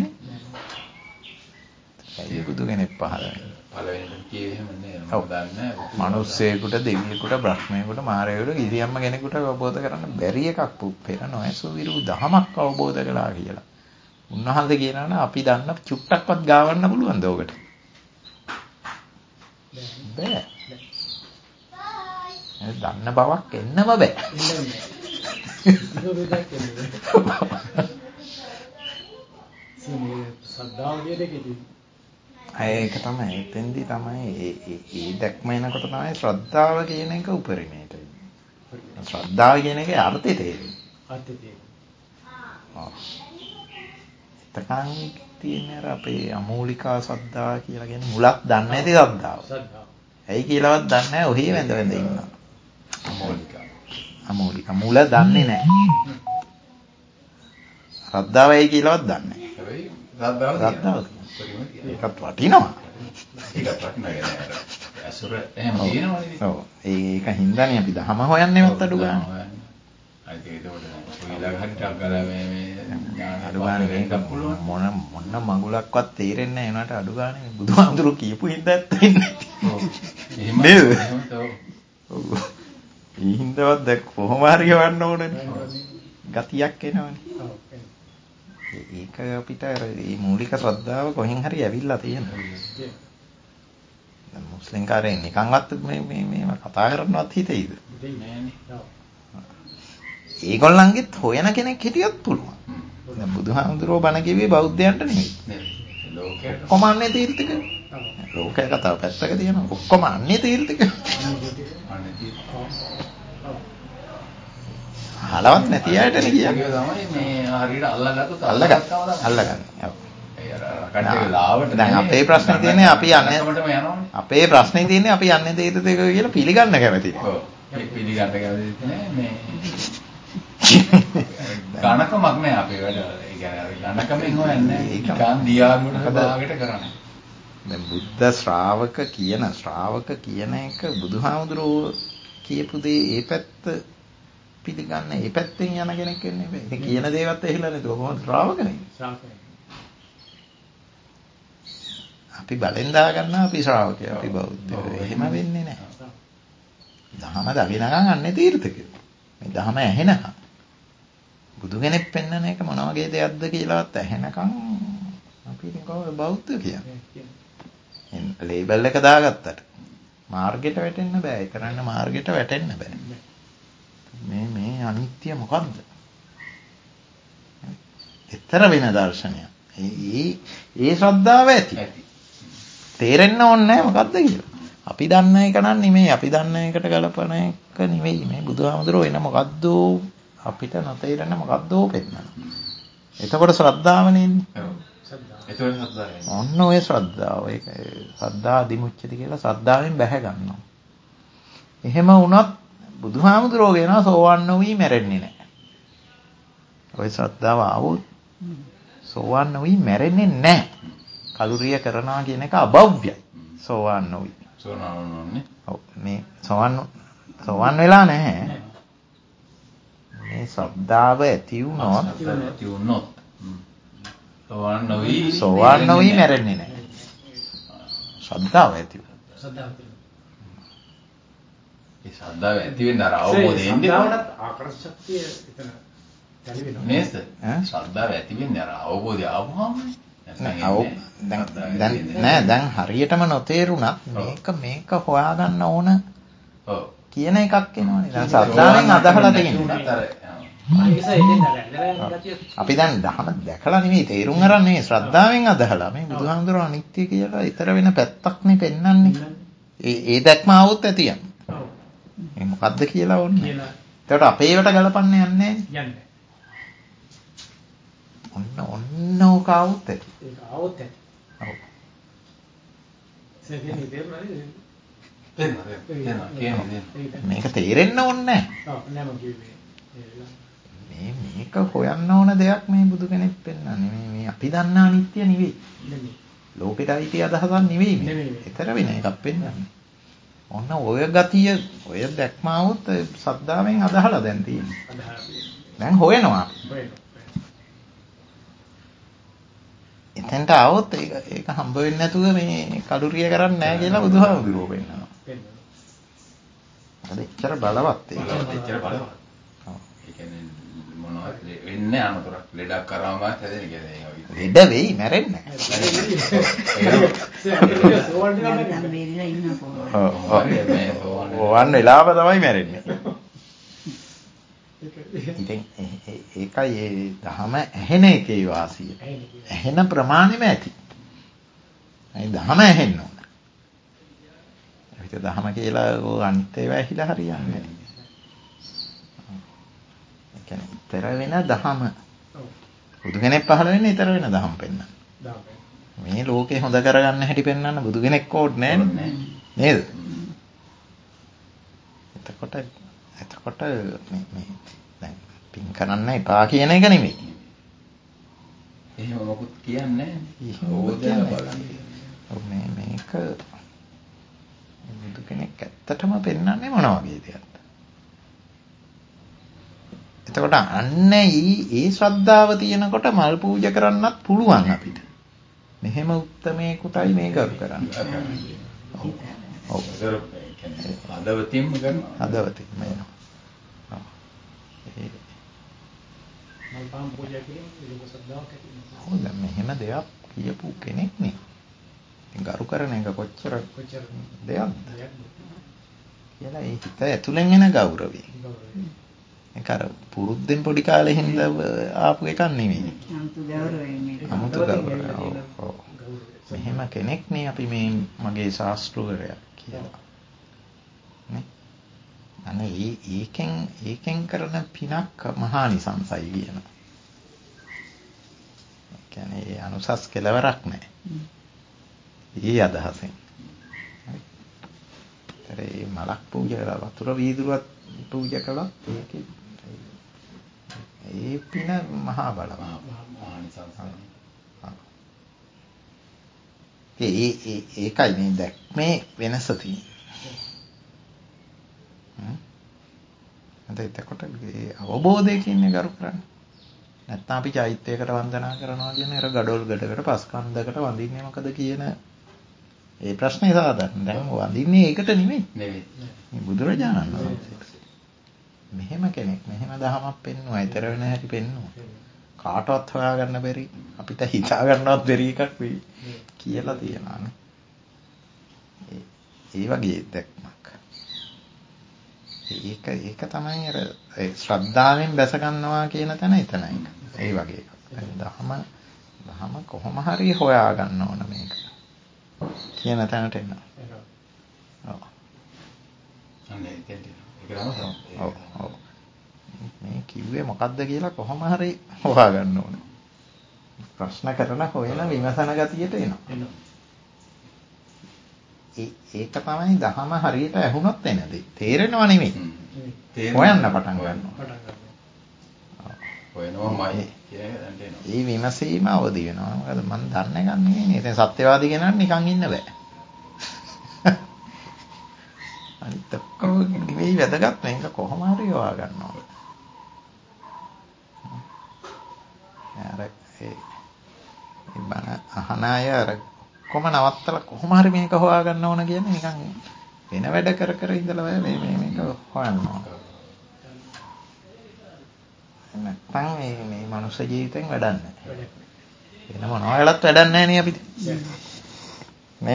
Speaker 2: නැහැ. ඒ බුදු කෙනෙක් පහළ වෙන්නේ.
Speaker 3: පළවෙනිට කියේ එහෙම නෑ. මම දන්නේ
Speaker 2: මිනිස්සෙකුට, දෙවියෙකුට, බ්‍රහ්මයෙකුට, මාරයෙකුට කිසියම්ම කෙනෙකුට අවබෝධ කරන්න බැරි එකක් පෙර නොඇසු විරු දහමක් අවබෝධ කළා කියලා. උන්වහන්සේ කියනවා නම් අපි දන්න චුට්ටක්වත් ගාවන්න පුළුවන්ද ඔකට? බෑ. දන්න බවක් එන්නම බෑ. ඒක තමයි එතෙන්දී තමයි ඒ දැක්ම එනකොට තමයි ශ්‍රද්ධාව කියන එක උපරිමයට එන්නේ. ශ්‍රද්ධාව කියන එකේ අර්ථය තේරෙන්නේ.
Speaker 1: අර්ථය තේරෙන්නේ.
Speaker 2: එතකන් තියෙන අර අපේ අමූලිකා ශ්‍රද්ධාව කියලා කියන්නේ මුලක් දන්නේ නැති ශ්‍රද්ධාව. ඇයි කියලාවත් දන්නේ නැහැ ඔහේ වැඳ වැඳ ඉන්නවා. අමූලිකා මුල දන්නේ නැහැ. ශ්‍රද්ධාව ඇයි කියලාවත් දන්නේ නැහැ.
Speaker 3: හැබැයි
Speaker 2: ශ්‍රද්ධාව ඒකත් වටිනවා.
Speaker 3: ඒකත් වටිනවා. අසුර එහෙම තියෙනවනේ.
Speaker 2: ඔව්. ඒක හින්දානේ අපි ධම හොයන්නේවත් අඩු ගන්න.
Speaker 3: අයිති ඒකට ඔයලා හරියට ගාලා මේ
Speaker 2: අඩු ගන්න මේක මොන මඟුලක්වත් තේරෙන්නේ නැහැ. ඒනට අඩු ගන්න මේ බුදුහාමුදුරුවෝ කියපු හින්දාත් වෙන්නේ.
Speaker 3: ඔව්. එහෙම
Speaker 2: ඔව්. ඒ හින්දාවත් දැක් කොහොම හරි ගවන්න ඕනනේ. ගතියක් එනවනේ. ඒක අපිට මේ මූලික ශ්‍රද්ධාව කොහෙන් හරි ඇවිල්ලා තියෙනවා. දැන් මුස්ලිම් කාරේ නිකන්වත් මේ කතා කරන්නවත් හිතෙයිද? ඒගොල්ලන්ගෙත් හොයන කෙනෙක් හිටියොත් පුළුවන්. දැන් බුදුහාමුදුරුවෝ බණ කිව්වේ බෞද්ධයන්ට නෙමෙයි.
Speaker 3: ලෝකයට
Speaker 2: ඔක්කොම අන්නේ තීර්ථක. ලෝකයේ කතාව පැත්තක තියෙනවා. ඔක්කොම අන්නේ තීර්ථක. හලවත් නැති අයටනේ කියන්නේ.
Speaker 3: තමයි මේ හරියට අල්ලගත්තු
Speaker 2: අල්ලගන්න. ඔව්. දැන් අපේ ප්‍රශ්නේ තියෙන්නේ අපි යන්නේ අපේ ප්‍රශ්නේ තියෙන්නේ අපි යන්නේ තීරද කියලා පිළිගන්න කැමති නෑ.
Speaker 3: ඔව්. පිළිගන්න කැමති නෑ මේ ගණකමක් නෑ අපේ වැඩ. ඒ කියන්නේ ගණකමෙන් හොයන්නේ නිකන් දියාරුවට භාගයට කරන්නේ.
Speaker 2: දැන් බුද්ධ ශ්‍රාවක කියන එක බුදුහාමුදුරුවෝ කියපු දේ ඒ පැත්ත පිළිගන්න ඒ පැත්තෙන් යන කෙනෙක් වෙන්නේ නැහැ. ඒ කියන දේවත් ඇහිලා නේද කොහොමද ශ්‍රාවකනේ? ශ්‍රාවකයි. අපි බලෙන් දාගන්නවා අපි ශ්‍රාවකයෝ අපි බෞද්ධයෝ. එහෙම වෙන්නේ නැහැ. දහම දකිනකන් අන්නේ තීර්ථක. මේ දහම ඇහෙනකන් බුදු කෙනෙක් පෙන්වන එක මොන වගේ දෙයක්ද කියලාවත් ඇහෙනකන් අපි ඉතින් කොහොමද බෞද්ධ කියන්නේ? ලේබල් එක දාගත්තට මාර්ගයට වැටෙන්න බෑ. ඒ කරන්න මාර්ගයට වැටෙන්න බෑ. මේ අනිත්‍ය මොකද්ද? ඊතර වෙන දර්ශනය. ඒ ශ්‍රද්ධාව ඇති. තේරෙන්න ඕනේ නැහැ මොකද්ද කියලා. අපි දන්න එක නම් නෙමෙයි. අපි දන්න එකට ගලපන එක නෙමෙයි. මේ බුදුහාමුදුරුවෝ එන මොකද්ද අපිට නොතේරෙන්න මොකද්ද පෙන්නන. එතකොට ශ්‍රද්ධාවනේ ඉන්නේ. ඔන්න ඔය ශ්‍රද්ධාව. ඒක සද්ධා අදිමුච්චති කියලා ශ්‍රද්ධාවෙන් බැහැ ගන්නවා. එහෙම වුණත් බුදුහාමුදුරුවෝ කියනවා සෝවන් නොවි මැරෙන්නේ නැහැ. ඔය ශ්‍රද්ධාව ආවොත් සෝවන් නොවි මැරෙන්නේ නැහැ. කලුරිය කරනවා කියන එක අභව්‍යයි. සෝවන් නොවි. ඔව් මේ සෝවන් වෙලා නැහැ. මේ ශ්‍රද්ධාව ඇති වුණොත් සෝවන් නොවි මැරෙන්නේ නැහැ. ශ්‍රද්ධාව ඇති වුණා.
Speaker 3: ඒ ශ්‍රද්ධාව ඇති වෙන්න අර අවබෝධය එන්නේ
Speaker 1: ශ්‍රද්ධාවටත් ආකර්ෂ ශක්තිය එතන දැලි වෙනවා
Speaker 3: නේද? ශ්‍රද්ධාව ඇති වෙන්නේ අර අවබෝධය ආවමනේ.
Speaker 2: දැන් හරියටම නොතේරුණත් මේක හොයාගන්න ඕන කියන එකක් එනවනේ. දැන් ශ්‍රද්ධාවෙන් අදහලා තියෙනවා. අපි දැන් දහම දැකලා නෙමෙයි තේරුම් අරන් නෙමෙයි ශ්‍රද්ධාවෙන් අදහලා මේ බුදුහාමුදුරුවෝ අනිත්‍ය කියලා ඊතර වෙන පැත්තක් නේ පෙන්වන්නේ. ඒ දැක්ම ආවොත් ඇතියන්. මේ මොකද්ද කියලා ඕනේ. ඒකට අපේ ඒවට ගලපන්න යන්නේ නැහැ. ඔන්න ඕක ආවොත් ඇති.
Speaker 1: ඒක ආවොත් ඇති.
Speaker 2: ඔව්.
Speaker 1: සෙදෙන්නේ තේරුණානේ.
Speaker 2: මේක තේරෙන්න ඕනේ නැහැ.
Speaker 1: ඔව් නෑ මම කිව්වේ.
Speaker 2: මේක හොයන්න ඕන දෙයක් මේ බුදු කෙනෙක් පෙන්වන්නේ. මේ අපි දන්න අනිත්‍ය නෙවෙයි. ලෝකෙට අයිති අදහසක් නෙවෙයි. ඊතර වෙන එකක් පෙන්වන්නේ. ඔන්න ඔය ගතිය ඔය දැක්ම આવුත් සද්ධාවෙන් අදහලා දැන් තියෙන්නේ. දැන් හොයනවා. එතෙන්ට આવොත් ඒක හම්බ වෙන්නේ නැතුව මේ කලුරිය කරන්නේ නැහැ කියලා බුදුහාමුදුරුවෝ පෙන්නනවා. ඒක එච්චර බලවත් ඒක.
Speaker 3: එච්චර බලවත්. ඒ කියන්නේ මොනවද වෙන්නේ අනතුරක් ලෙඩක් කරාම හැදෙන කියන්නේ ඒ වගේ.
Speaker 2: ලෙඩ වෙයි මැරෙන්නේ නැහැ. ඕවන් වෙලාව තමයි මැරෙන්නේ. ඉතින් ඒකයි ඒ දහම ඇහෙන එකේ වාසිය. ඇහෙන ප්‍රමාණෙම ඇති. ඒ දහම ඇහෙන්න ඕන. ඒක දහම කියලා අනිත් ඒවා ඇහිලා හරියන්නේ නැහැ. ඊතර වෙන දහම. බුදු කෙනෙක් පහළ වෙන්නේ ඊතර වෙන දහම පෙන්නන්න. මේ ලෝකේ හොඳ කරගන්න හැටි පෙන්නන්න බුදු කෙනෙක් ඕඩ් නැහැ නේද? එතකොට මේ දැන් පින් කරන්න එපා කියන එක නෙමෙයි.
Speaker 3: එහෙම මොකුත් කියන්නේ
Speaker 2: නැහැ. මේක බුදු කෙනෙක් ඇත්තටම පෙන්නන්නේ මොන වගේ දෙයක්ද? එතකොට අන්න ඒ ශ්‍රද්ධාව තියෙනකොට මල් පූජා කරන්නත් පුළුවන් අපිට. මෙහෙම උත්තමේකටයි මේ කරු කරන්නේ. ඔව්.
Speaker 3: හදවතින්ම කරනවා.
Speaker 2: හදවතින්ම එනවා.
Speaker 1: මල් පාන් පූජා කිරීමේ ලෝක ශ්‍රද්ධාවක් ඇති වෙනවා.
Speaker 2: ඔව් දැන් මෙහෙම දෙයක් කියපු කෙනෙක් නේ. ඉතින් කරු කරන එක කොච්චර දෙයක්ද කියලා ඒ හිත ඇතුලෙන් එන ගෞරවය. ඒක අර පුරුද්දෙන් පොඩි කාලේ හින්දා ආපු එකක් නෙමෙයි. අමුතු ගෞරවය. ඔව්. මෙහෙම කෙනෙක් නේ අපි මේ මගේ ශාස්ත්‍රවරයා කියලා. නේ? අනේ ඒකෙන් කරන පිනක් මහානිසංසයි කියනවා. ඒ කියන්නේ උසස් කෙලවරක් නැහැ. ඒ අදහසෙන්. ඒ මලක් පූජා කරලා වතුර වීදුරුවක් පූජා කළොත් ඒකේ ඒ පින මහා බලවත්. ඒකයි මේ දැක්මේ වෙනස තියෙන්නේ. එතකොට අවබෝධයකින් ගරු කරන්නේ. නැත්නම් අපි චෛත්‍යයකට වන්දනා කරනවා කියන අර ගඩොල් ගඩකට පස්කන්දකට වඳින්නේ මොකද කියන ඒ ප්‍රශ්නේ සාධාරණ. දැන් වඳින්නේ ඒකට නෙමෙයි. මේ බුදුරජාණන් වහන්සේට. මෙහෙම කෙනෙක් මෙහෙම දහමක් පෙන්වුවා. ඊතර වෙන හැටි පෙන්වුවා. කාටවත් හොයාගන්න බැරි අපිට හිතා ගන්නවත් බැරි එකක් වෙයි කියලා තියනවානේ. ඒ වගේ දැක්මක්. ඒක තමයි අර ශ්‍රද්ධාවෙන් බැස ගන්නවා කියන තැන එතනයි. ඒ වගේ එකක්. දහම කොහොම හරි හොයා ගන්න ඕන මේක. කියන තැනට එනවා. ඔව්. මේ කිව්වේ මොකද්ද කියලා කොහොම හරි හොයා ගන්න ඕන. ප්‍රශ්න කරන හොයන විමසන ගතියට එනවා. ඒක තමයි දහම හරියට ඇහුනොත් එන දේ. තේරෙනව නෙමෙයි. හොයන්න පටන් ගන්නවා. හොයනවාමයි කියන්නේ ඒ විමසීම අවදි වෙනවා. මොකද මම දන්නේ නැහැ නෙමෙයි. ඉතින් සත්‍යවාදී කෙනාට නිකන් ඉන්න බෑ. අනිත් ඔක්කොම නෙමෙයි වැදගත් මේක කොහොම හරි හොයා ගන්න ඕන. ඒ බණ අහන අය අර කොහොම නවත්තලා කොහොම හරි මේක හොයා ගන්න ඕන කියන්නේ නිකන් වෙන වැඩ කර ඉඳලා මේක හොයන්න ඕන. නැත්නම් මේ මනුස්ස ජීවිතෙන් වැඩක් නැහැ. වෙන මොනවා වෙලත් වැඩක් නැහැ නේ අපිට. මේ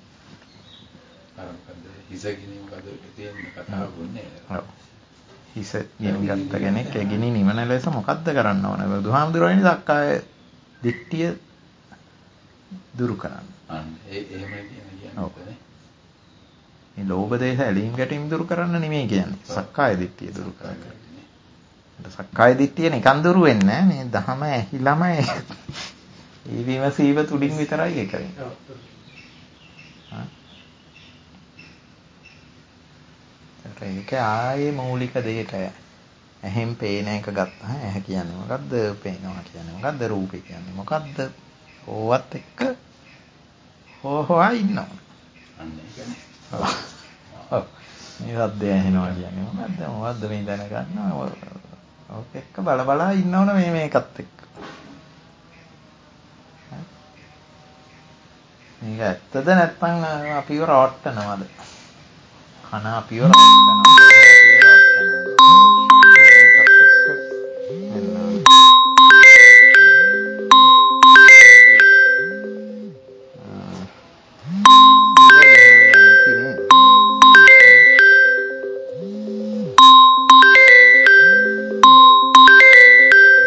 Speaker 3: හිස ගිනි මොකද තියෙන කතාව වුණේ.
Speaker 2: ඔව්. හිස ගිනි ගත්ත කෙනෙක් ඒ ගිනි නිවන ලෙස මොකද්ද කරන්න ඕන? බුදුහාමුදුරුවනේ සක්කාය දිට්ඨිය දුරු කරන්න.
Speaker 3: එහෙම කියන්නේ.
Speaker 2: මේ ලෝභ දේශ ඇලීම් ගැටීම් දුරු කරන්න නෙමෙයි කියන්නේ. සක්කාය දිට්ඨිය දුරු කරන්න. සක්කාය දිට්ඨිය නිකන් දුරු වෙන්නේ නැහැ. මේ ධහම ඇහිලම ඒ විමසීම තුලින් විතරයි ඒක වෙන්නේ. ඒක ආයේ මූලික දෙයට ඇහෙන් පේන එක ගත්තා. ඇහැ කියන්නේ මොකද්ද? පේනවා කියන්නේ මොකද්ද? රූපේ කියන්නේ මොකද්ද? ඕවත් එක්ක හොයා ඉන්නවා. ඔව්. මේ සද්දය ඇහෙනවා කියන්නේ මොකද්ද මේ දැනගන්නවා. ඔක එක්ක බල ඉන්නවනේ මේකත් එක්ක. මේක ඇත්තද නැත්නම් අපිව රවට්ටනවද? කන අපිව රවට්ටනවා.